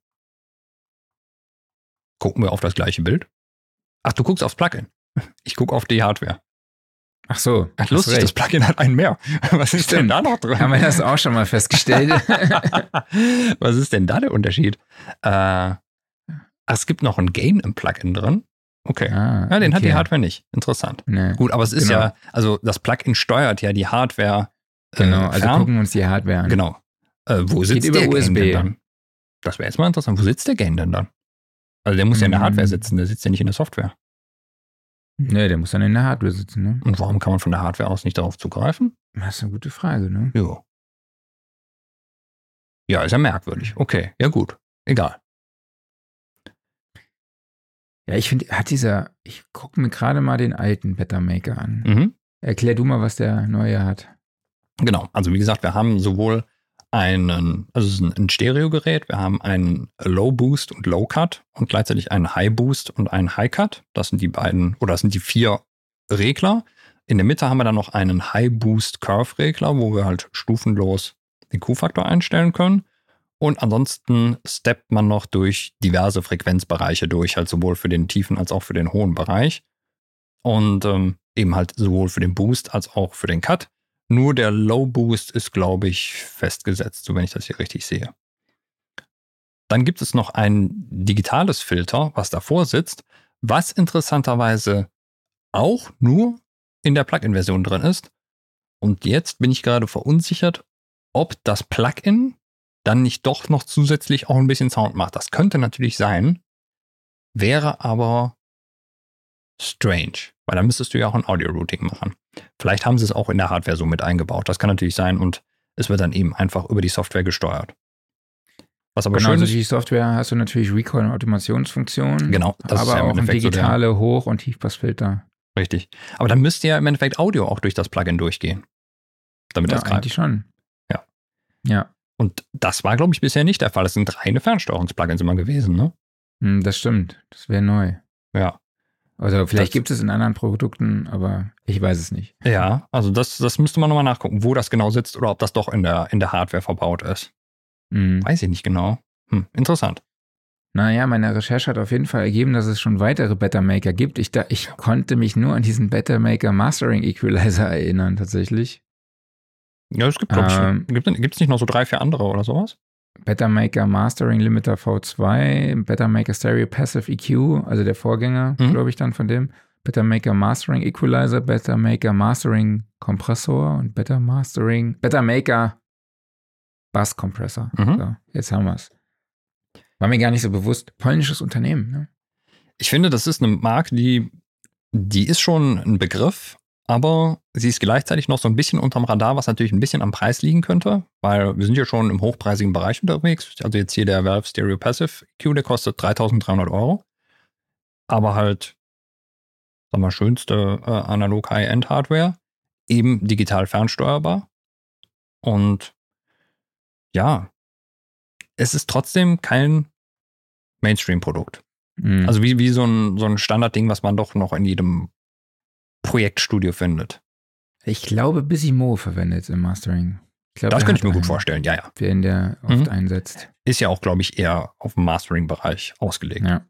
Speaker 1: Gucken wir auf das gleiche Bild. Ach, du guckst aufs Plugin. Ich gucke auf die Hardware.
Speaker 2: Ach so.
Speaker 1: Ach,
Speaker 2: hast
Speaker 1: lustig, das
Speaker 2: recht.
Speaker 1: Plugin hat einen mehr. Was ist denn
Speaker 2: Stimmt.
Speaker 1: da noch drin?
Speaker 2: Haben wir das auch schon mal festgestellt?
Speaker 1: Was ist denn da der Unterschied? Äh, ach, es gibt noch ein Gain im Plugin drin. Okay.
Speaker 2: Ah,
Speaker 1: Ja, den hat die
Speaker 2: okay.
Speaker 1: Hardware nicht. Interessant.
Speaker 2: Ne,
Speaker 1: Gut, aber es ist
Speaker 2: Genau.
Speaker 1: ja, also das Plugin steuert ja die Hardware äh,
Speaker 2: genau, also
Speaker 1: fern.
Speaker 2: gucken wir uns die Hardware an.
Speaker 1: Genau. Äh, wo sitzt
Speaker 2: über
Speaker 1: der
Speaker 2: U S
Speaker 1: Gain
Speaker 2: B.
Speaker 1: denn dann? Das wäre jetzt mal interessant. Wo sitzt der Gain denn dann? Also der muss ja in der
Speaker 2: Mm.
Speaker 1: Hardware sitzen, der sitzt ja nicht in der Software.
Speaker 2: Ne, der muss dann in der Hardware sitzen, ne?
Speaker 1: Und warum kann man von der Hardware aus nicht darauf zugreifen?
Speaker 2: Das ist eine gute Frage, ne?
Speaker 1: Jo. Ja, ist ja merkwürdig. Okay, ja gut. Egal.
Speaker 2: Ja, ich finde, hat dieser, ich gucke mir gerade mal den alten Better Maker an.
Speaker 1: Mhm.
Speaker 2: Erklär du mal, was der neue hat.
Speaker 1: Genau, also wie gesagt, wir haben sowohl einen, also es ist ein Stereogerät, wir haben einen Low Boost und Low Cut und gleichzeitig einen High Boost und einen High Cut. Das sind die beiden, oder das sind die vier Regler. In der Mitte haben wir dann noch einen High Boost Curve Regler, wo wir halt stufenlos den Q-Faktor einstellen können. Und ansonsten steppt man noch durch diverse Frequenzbereiche durch, halt sowohl für den tiefen als auch für den hohen Bereich. Und ähm, eben halt sowohl für den Boost als auch für den Cut. Nur der Low Boost ist, glaube ich, festgesetzt, so wenn ich das hier richtig sehe. Dann gibt es noch ein digitales Filter, was davor sitzt. Was interessanterweise auch nur in der Plugin-Version drin ist. Und jetzt bin ich gerade verunsichert, ob das Plugin dann nicht doch noch zusätzlich auch ein bisschen Sound macht. Das könnte natürlich sein, wäre aber strange, weil dann müsstest du ja auch ein Audio-Routing machen. Vielleicht haben sie es auch in der Hardware so mit eingebaut. Das kann natürlich sein und es wird dann eben einfach über die Software gesteuert. Was aber
Speaker 2: genau,
Speaker 1: schön
Speaker 2: also
Speaker 1: ist,
Speaker 2: die Software hast du natürlich Recall- und Automationsfunktionen,
Speaker 1: genau, das
Speaker 2: aber
Speaker 1: ist ja im
Speaker 2: auch ein
Speaker 1: Endeffekt so der-
Speaker 2: digitale Hoch- und Tiefpassfilter.
Speaker 1: Richtig. Aber dann müsste ja im Endeffekt Audio auch durch das Plugin durchgehen, damit
Speaker 2: Ja,
Speaker 1: das greift.
Speaker 2: eigentlich schon.
Speaker 1: Ja.
Speaker 2: Ja,
Speaker 1: Und das war, glaube ich, bisher nicht der Fall. Es sind reine Fernsteuerungs-Plugins immer gewesen, ne?
Speaker 2: hm, das stimmt. Das wäre neu.
Speaker 1: Ja.
Speaker 2: Also vielleicht
Speaker 1: Das-
Speaker 2: gibt es in anderen Produkten, aber ich weiß es nicht.
Speaker 1: Ja, also das, das müsste man nochmal nachgucken, wo das genau sitzt oder ob das doch in der, in der Hardware verbaut ist.
Speaker 2: Mhm.
Speaker 1: Weiß ich nicht genau. Hm, interessant.
Speaker 2: Naja, meine Recherche hat auf jeden Fall ergeben, dass es schon weitere Betamaker gibt. Ich, da, ich konnte mich nur an diesen Betamaker Mastering Equalizer erinnern, tatsächlich.
Speaker 1: Ja, es gibt, glaube ich,
Speaker 2: Ähm,
Speaker 1: gibt es nicht noch so drei, vier andere oder sowas?
Speaker 2: Betamaker Mastering Limiter V zwei, Betamaker Stereo Passive E Q, also der Vorgänger,
Speaker 1: Mhm.
Speaker 2: glaube ich, dann von dem. Betamaker Mastering Equalizer, Betamaker Mastering Kompressor und Betamastering, Betamaker Bass Kompressor.
Speaker 1: Mhm.
Speaker 2: So, jetzt haben wir es. War mir gar nicht so bewusst. Polnisches Unternehmen, ne?
Speaker 1: Ich finde, das ist eine Marke, die, die ist schon ein Begriff, aber sie ist gleichzeitig noch so ein bisschen unterm Radar, was natürlich ein bisschen am Preis liegen könnte, weil wir sind ja schon im hochpreisigen Bereich unterwegs. Also jetzt hier der Valve Stereo Passive E Q, der kostet dreitausenddreihundert Euro. Aber halt, sagen wir, schönste äh, analog High-End-Hardware, eben digital fernsteuerbar. Und ja, es ist trotzdem kein Mainstream-Produkt.
Speaker 2: Mhm.
Speaker 1: Also wie, wie so ein, so ein Standardding, was man doch noch in jedem Projektstudio findet.
Speaker 2: Ich glaube, Bisimo verwendet im Mastering. Ich glaube,
Speaker 1: Das
Speaker 2: er
Speaker 1: könnte ich
Speaker 2: hat
Speaker 1: mir gut
Speaker 2: einen,
Speaker 1: vorstellen, ja, ja.
Speaker 2: den der oft
Speaker 1: Mhm.
Speaker 2: einsetzt.
Speaker 1: Ist ja auch, glaube ich, eher auf dem Mastering-Bereich ausgelegt.
Speaker 2: Ja.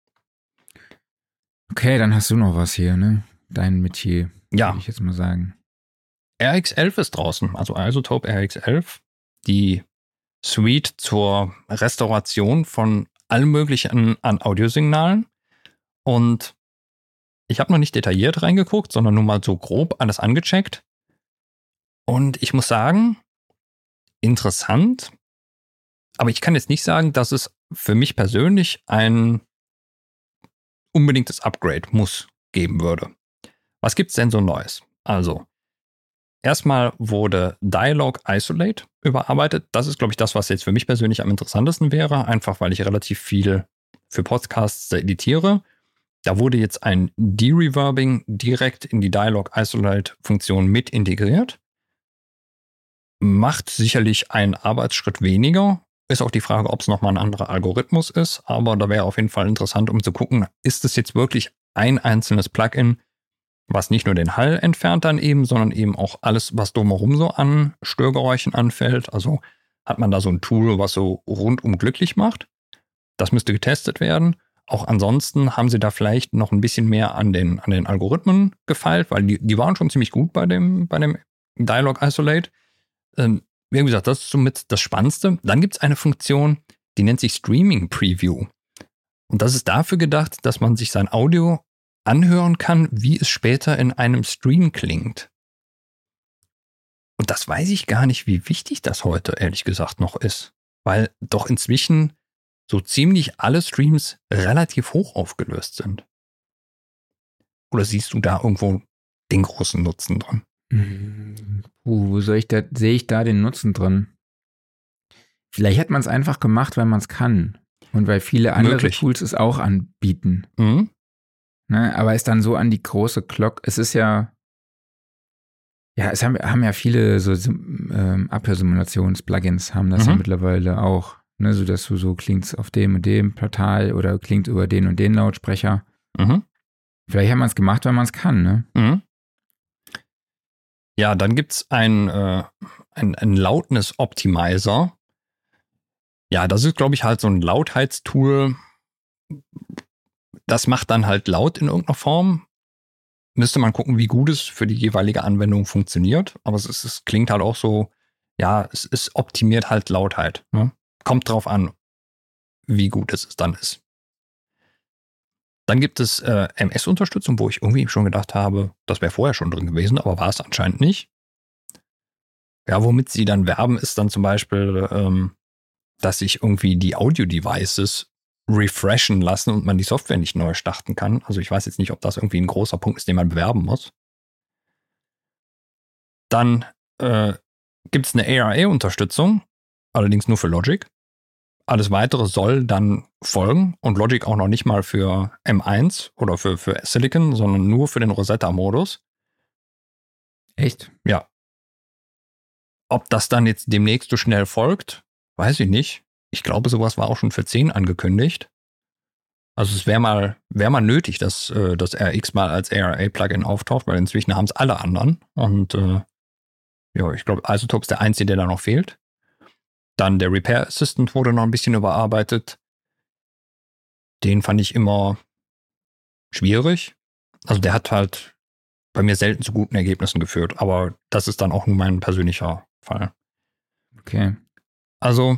Speaker 2: Okay, dann hast du noch was hier, ne? Dein Metier,
Speaker 1: Ja,
Speaker 2: würde ich jetzt mal sagen.
Speaker 1: R X elf ist draußen, also Isotope R X elf, die Suite zur Restauration von allem Möglichen an Audiosignalen. Und ich habe noch nicht detailliert reingeguckt, sondern nur mal so grob alles angecheckt. Und ich muss sagen, interessant. Aber ich kann jetzt nicht sagen, dass es für mich persönlich ein unbedingtes Upgrade muss geben würde. Was gibt's denn so Neues? Also, erstmal wurde Dialog Isolate überarbeitet. Das ist, glaube ich, das, was jetzt für mich persönlich am interessantesten wäre, einfach weil ich relativ viel für Podcasts editiere. Da wurde jetzt ein De-Reverbing direkt in die Dialog Isolate-Funktion mit integriert. Macht sicherlich einen Arbeitsschritt weniger. Ist auch die Frage, ob es nochmal ein anderer Algorithmus ist. Aber da wäre auf jeden Fall interessant, um zu gucken, ist es jetzt wirklich ein einzelnes Plugin, was nicht nur den Hall entfernt dann eben, sondern eben auch alles, was drumherum so an Störgeräuschen anfällt. Also hat man da so ein Tool, was so rundum glücklich macht. Das müsste getestet werden. Auch ansonsten haben sie da vielleicht noch ein bisschen mehr an den, an den Algorithmen gefeilt, weil die, die waren schon ziemlich gut bei dem, bei dem Dialog Isolate. Ähm, wie gesagt, das ist somit das Spannendste. Dann gibt es eine Funktion, die nennt sich Streaming Preview. Und das ist dafür gedacht, dass man sich sein Audio anhören kann, wie es später in einem Stream klingt. Und das weiß ich gar nicht, wie wichtig das heute ehrlich gesagt noch ist. Weil doch inzwischen so ziemlich alle Streams relativ hoch aufgelöst sind. Oder siehst du da irgendwo den großen Nutzen drin?
Speaker 2: Mhm. Puh, wo soll ich da, sehe ich da den Nutzen drin? Vielleicht hat man es einfach gemacht, weil man es kann. Und weil viele andere
Speaker 1: Möglich.
Speaker 2: Tools es auch anbieten.
Speaker 1: Mhm.
Speaker 2: Ne? Aber ist dann so an die große Glock. Es ist ja, ja, es haben, haben ja viele so ähm, Abhörsimulations-Plugins haben das
Speaker 1: Mhm.
Speaker 2: ja mittlerweile auch. Ne? So dass du so klingst auf dem und dem Portal oder klingt über den und den Lautsprecher.
Speaker 1: Mhm.
Speaker 2: Vielleicht hat man es gemacht, weil man es kann, ne?
Speaker 1: Mhm. Ja, dann gibt es ein, äh, ein, ein Loudness-Optimizer. Ja, das ist, glaube ich, halt so ein Lautheitstool. Das macht dann halt laut in irgendeiner Form. Müsste man gucken, wie gut es für die jeweilige Anwendung funktioniert. Aber es, ist, es klingt halt auch so, ja, es, es optimiert halt Lautheit. Ne? Kommt drauf an, wie gut es dann ist. Dann gibt es äh, M S-Unterstützung, wo ich irgendwie schon gedacht habe, das wäre vorher schon drin gewesen, aber war es anscheinend nicht. Ja, womit sie dann werben, ist dann zum Beispiel, ähm, dass sich irgendwie die Audio-Devices refreshen lassen und man die Software nicht neu starten kann. Also ich weiß jetzt nicht, ob das irgendwie ein großer Punkt ist, den man bewerben muss. Dann äh, gibt es eine A R A-Unterstützung, allerdings nur für Logic. Alles Weitere soll dann folgen und Logic auch noch nicht mal für M eins oder für, für Silicon, sondern nur für den Rosetta-Modus.
Speaker 2: Echt?
Speaker 1: Ja. Ob das dann jetzt demnächst so schnell folgt, weiß ich nicht. Ich glaube, sowas war auch schon für zehn angekündigt. Also es wäre mal, wär mal nötig, dass äh, das R X mal als A R A-Plugin auftaucht, weil inzwischen haben es alle anderen. Und äh, ja, ich glaube, Isotope ist der einzige, der da noch fehlt. Dann der Repair Assistant wurde noch ein bisschen überarbeitet. Den fand ich immer schwierig. Also der hat halt bei mir selten zu guten Ergebnissen geführt. Aber das ist dann auch nur mein persönlicher Fall.
Speaker 2: Okay.
Speaker 1: Also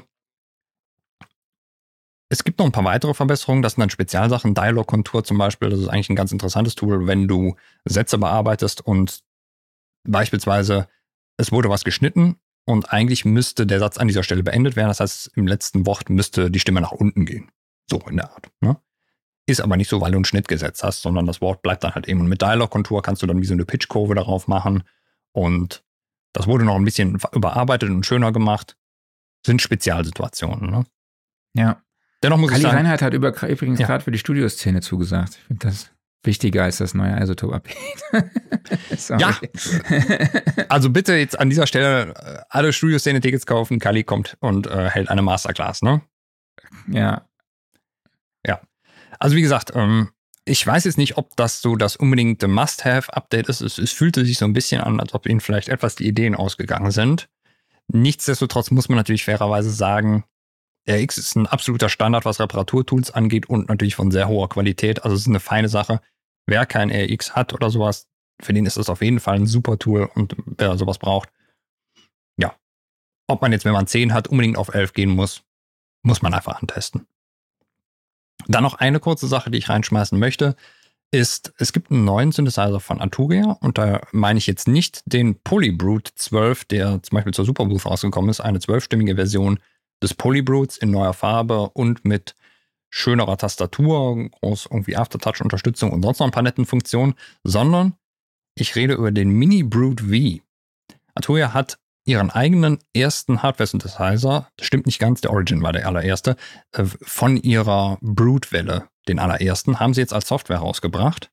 Speaker 1: es gibt noch ein paar weitere Verbesserungen. Das sind dann Spezialsachen. Dialog-Kontur zum Beispiel. Das ist eigentlich ein ganz interessantes Tool, wenn du Sätze bearbeitest und beispielsweise es wurde was geschnitten und eigentlich müsste der Satz an dieser Stelle beendet werden. Das heißt, im letzten Wort müsste die Stimme nach unten gehen. So in der Art. Ne? Ist aber nicht so, weil du einen Schnitt gesetzt hast, sondern das Wort bleibt dann halt eben. Und mit Dialog-Kontur kannst du dann wie so eine Pitch-Kurve darauf machen. Und das wurde noch ein bisschen überarbeitet und schöner gemacht. Sind Spezialsituationen. Ne?
Speaker 2: Ja.
Speaker 1: Dennoch muss
Speaker 2: Kali
Speaker 1: ich sagen,
Speaker 2: Reinhardt hat über, übrigens
Speaker 1: Ja.
Speaker 2: gerade für die Studioszene zugesagt. Ich finde das wichtiger als das neue Isotope-Update.
Speaker 1: Ja. Also bitte jetzt an dieser Stelle äh, alle Studioszene-Tickets kaufen. Kali kommt und äh, hält eine Masterclass, ne?
Speaker 2: Ja.
Speaker 1: Ja. Also wie gesagt, ähm, ich weiß jetzt nicht, ob das so das unbedingte Must-Have-Update ist. Es, es fühlte sich so ein bisschen an, als ob ihnen vielleicht etwas die Ideen ausgegangen sind. Nichtsdestotrotz muss man natürlich fairerweise sagen, R X ist ein absoluter Standard, was Reparaturtools angeht und natürlich von sehr hoher Qualität. Also es ist eine feine Sache. Wer kein R X hat oder sowas, für den ist das auf jeden Fall ein super Tool und wer sowas braucht, ja. Ob man jetzt, wenn man zehn hat, unbedingt auf elf gehen muss, muss man einfach antesten. Dann noch eine kurze Sache, die ich reinschmeißen möchte, ist, es gibt einen neuen Synthesizer von Arturia und da meine ich jetzt nicht den Polybrute zwölf, der zum Beispiel zur Superbooth rausgekommen ist, eine zwölfstimmige Version des Polybrutes in neuer Farbe und mit schönerer Tastatur, groß irgendwie Aftertouch-Unterstützung und sonst noch ein paar netten Funktionen, sondern ich rede über den Mini Brute V. Arturia hat ihren eigenen ersten Hardware-Synthesizer, das stimmt nicht ganz, der Origin war der allererste, von ihrer Brute-Welle, den allerersten, haben sie jetzt als Software rausgebracht.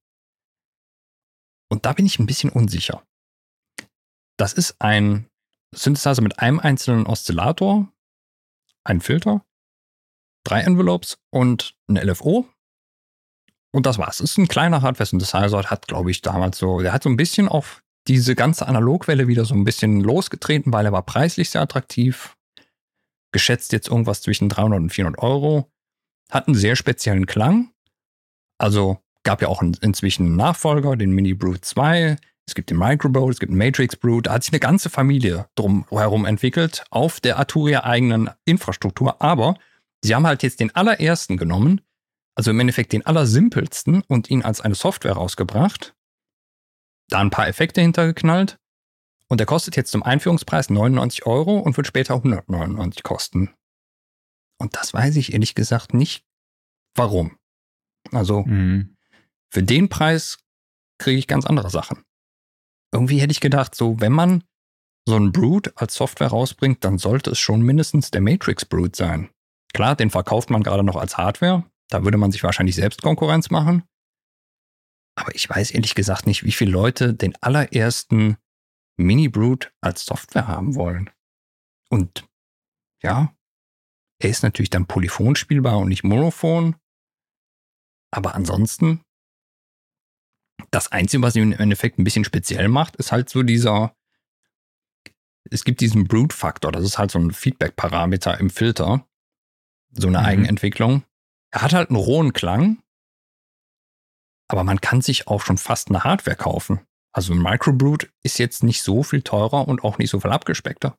Speaker 1: Und da bin ich ein bisschen unsicher. Das ist ein Synthesizer mit einem einzelnen Oszillator, ein Filter, drei Envelopes und ein L F O. Und das war's. Es ist ein kleiner Hardware-Synthesizer, hat, glaube ich, damals so, der hat so ein bisschen auf diese ganze Analogwelle wieder so ein bisschen losgetreten, weil er war preislich sehr attraktiv. Geschätzt jetzt irgendwas zwischen dreihundert und vierhundert Euro. Hat einen sehr speziellen Klang. Also gab ja auch einen, inzwischen einen Nachfolger, den Mini Brute zwei. Es gibt den Microbrute, es gibt den Matrix Brute. Da hat sich eine ganze Familie drumherum entwickelt auf der Arturia eigenen Infrastruktur. Aber sie haben halt jetzt den allerersten genommen, also im Endeffekt den allersimpelsten und ihn als eine Software rausgebracht. Da ein paar Effekte hintergeknallt. Und der kostet jetzt zum Einführungspreis neunundneunzig Euro und wird später hundertneunundneunzig kosten. Und das weiß ich ehrlich gesagt nicht, warum. Also
Speaker 2: Mhm.
Speaker 1: für den Preis kriege ich ganz andere Sachen. Irgendwie hätte ich gedacht, so wenn man so einen Brute als Software rausbringt, dann sollte es schon mindestens der Matrix Brute sein. Klar, den verkauft man gerade noch als Hardware. Da würde man sich wahrscheinlich selbst Konkurrenz machen. Aber ich weiß ehrlich gesagt nicht, wie viele Leute den allerersten Mini Brute als Software haben wollen. Und ja, er ist natürlich dann polyphon spielbar und nicht monophon. Aber ansonsten, das Einzige, was ihn im Endeffekt ein bisschen speziell macht, ist halt so dieser, es gibt diesen Brute-Faktor, das ist halt so ein Feedback-Parameter im Filter, so eine
Speaker 2: Mhm.
Speaker 1: Eigenentwicklung. Er hat halt einen rohen Klang, aber man kann sich auch schon fast eine Hardware kaufen. Also ein Microbrute ist jetzt nicht so viel teurer und auch nicht so viel abgespeckter.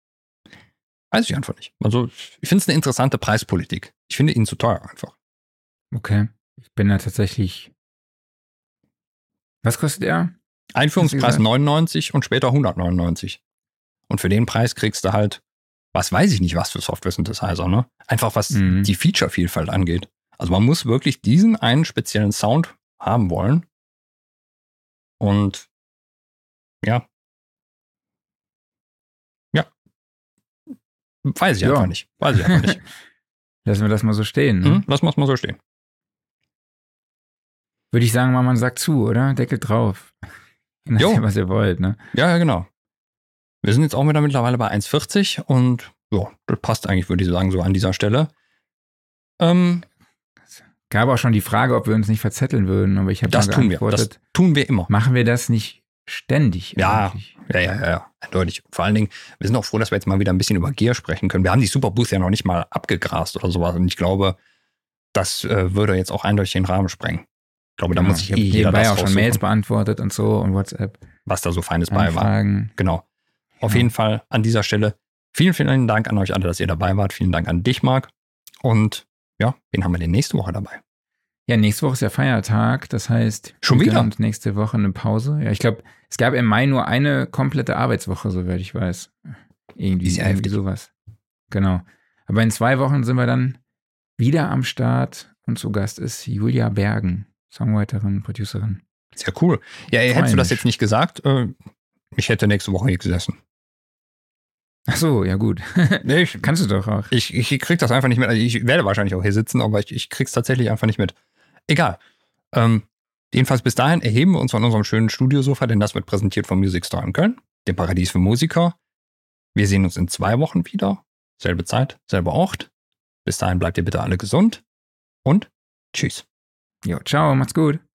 Speaker 1: Weiß ich einfach nicht. Also ich finde es eine interessante Preispolitik. Ich finde ihn zu teuer einfach.
Speaker 2: Okay. Ich bin da tatsächlich. Was kostet er?
Speaker 1: Einführungspreis neunundneunzig und später hundertneunundneunzig. Und für den Preis kriegst du halt, was weiß ich nicht, was für Software-Synthesizer, ne? Einfach was mhm. die Feature-Vielfalt angeht. Also man muss wirklich diesen einen speziellen Sound haben wollen. Und ja. Ja. Weiß ich ja. einfach nicht. Weiß ich einfach nicht.
Speaker 2: Lassen wir das mal so stehen, ne?
Speaker 1: Hm, lassen wir es mal so stehen.
Speaker 2: Würde ich sagen, man sagt zu, oder? Deckel drauf. Jo. Was ihr wollt, ne?
Speaker 1: Ja, ja, genau. Wir sind jetzt auch wieder mittlerweile bei eins vierzig und ja, das passt eigentlich, würde ich sagen, so an dieser Stelle. Ähm,
Speaker 2: Gab auch schon die Frage, ob wir uns nicht verzetteln würden, aber ich habe
Speaker 1: das tun wir. Das tun wir immer.
Speaker 2: Machen wir das nicht ständig?
Speaker 1: Ja, ja, ja, ja, ja, eindeutig. Vor allen Dingen, wir sind auch froh, dass wir jetzt mal wieder ein bisschen über Gear sprechen können. Wir haben die Superbooth ja noch nicht mal abgegrast oder sowas und ich glaube, das äh, würde jetzt auch eindeutig den Rahmen sprengen. Ich glaube, da
Speaker 2: genau.
Speaker 1: muss sich
Speaker 2: eh jeder das auch schon Mails beantwortet und so und WhatsApp.
Speaker 1: Was da so Feines bei war. Genau. Auf ja. jeden Fall an dieser Stelle vielen, vielen Dank an euch alle, dass ihr dabei wart. Vielen Dank an dich, Marc. Und ja, wen haben wir denn nächste Woche dabei?
Speaker 2: Ja, nächste Woche ist ja Feiertag. Das heißt,
Speaker 1: schon wieder
Speaker 2: und nächste Woche eine Pause. Ja, ich glaube, es gab im Mai nur eine komplette Arbeitswoche, soweit ich weiß. Irgendwie,
Speaker 1: ist ja
Speaker 2: irgendwie sowas. Genau. Aber in zwei Wochen sind wir dann wieder am Start und zu Gast ist Julia Bergen, Songwriterin, Producerin.
Speaker 1: Sehr cool. Ja, ey, hättest du das jetzt nicht gesagt, äh, ich hätte nächste Woche hier gesessen.
Speaker 2: Ach so, ja gut.
Speaker 1: Nee, ich,
Speaker 2: kannst du doch auch.
Speaker 1: Ich, ich krieg das einfach nicht mit. Ich werde wahrscheinlich auch hier sitzen, aber ich, ich krieg's tatsächlich einfach nicht mit. Egal. Ähm, jedenfalls bis dahin erheben wir uns von unserem schönen Studiosofa, denn das wird präsentiert vom Music Store in Köln, dem Paradies für Musiker. Wir sehen uns in zwei Wochen wieder. Selbe Zeit, selber Ort. Bis dahin bleibt ihr bitte alle gesund und tschüss.
Speaker 2: Jo, ciao, macht's gut.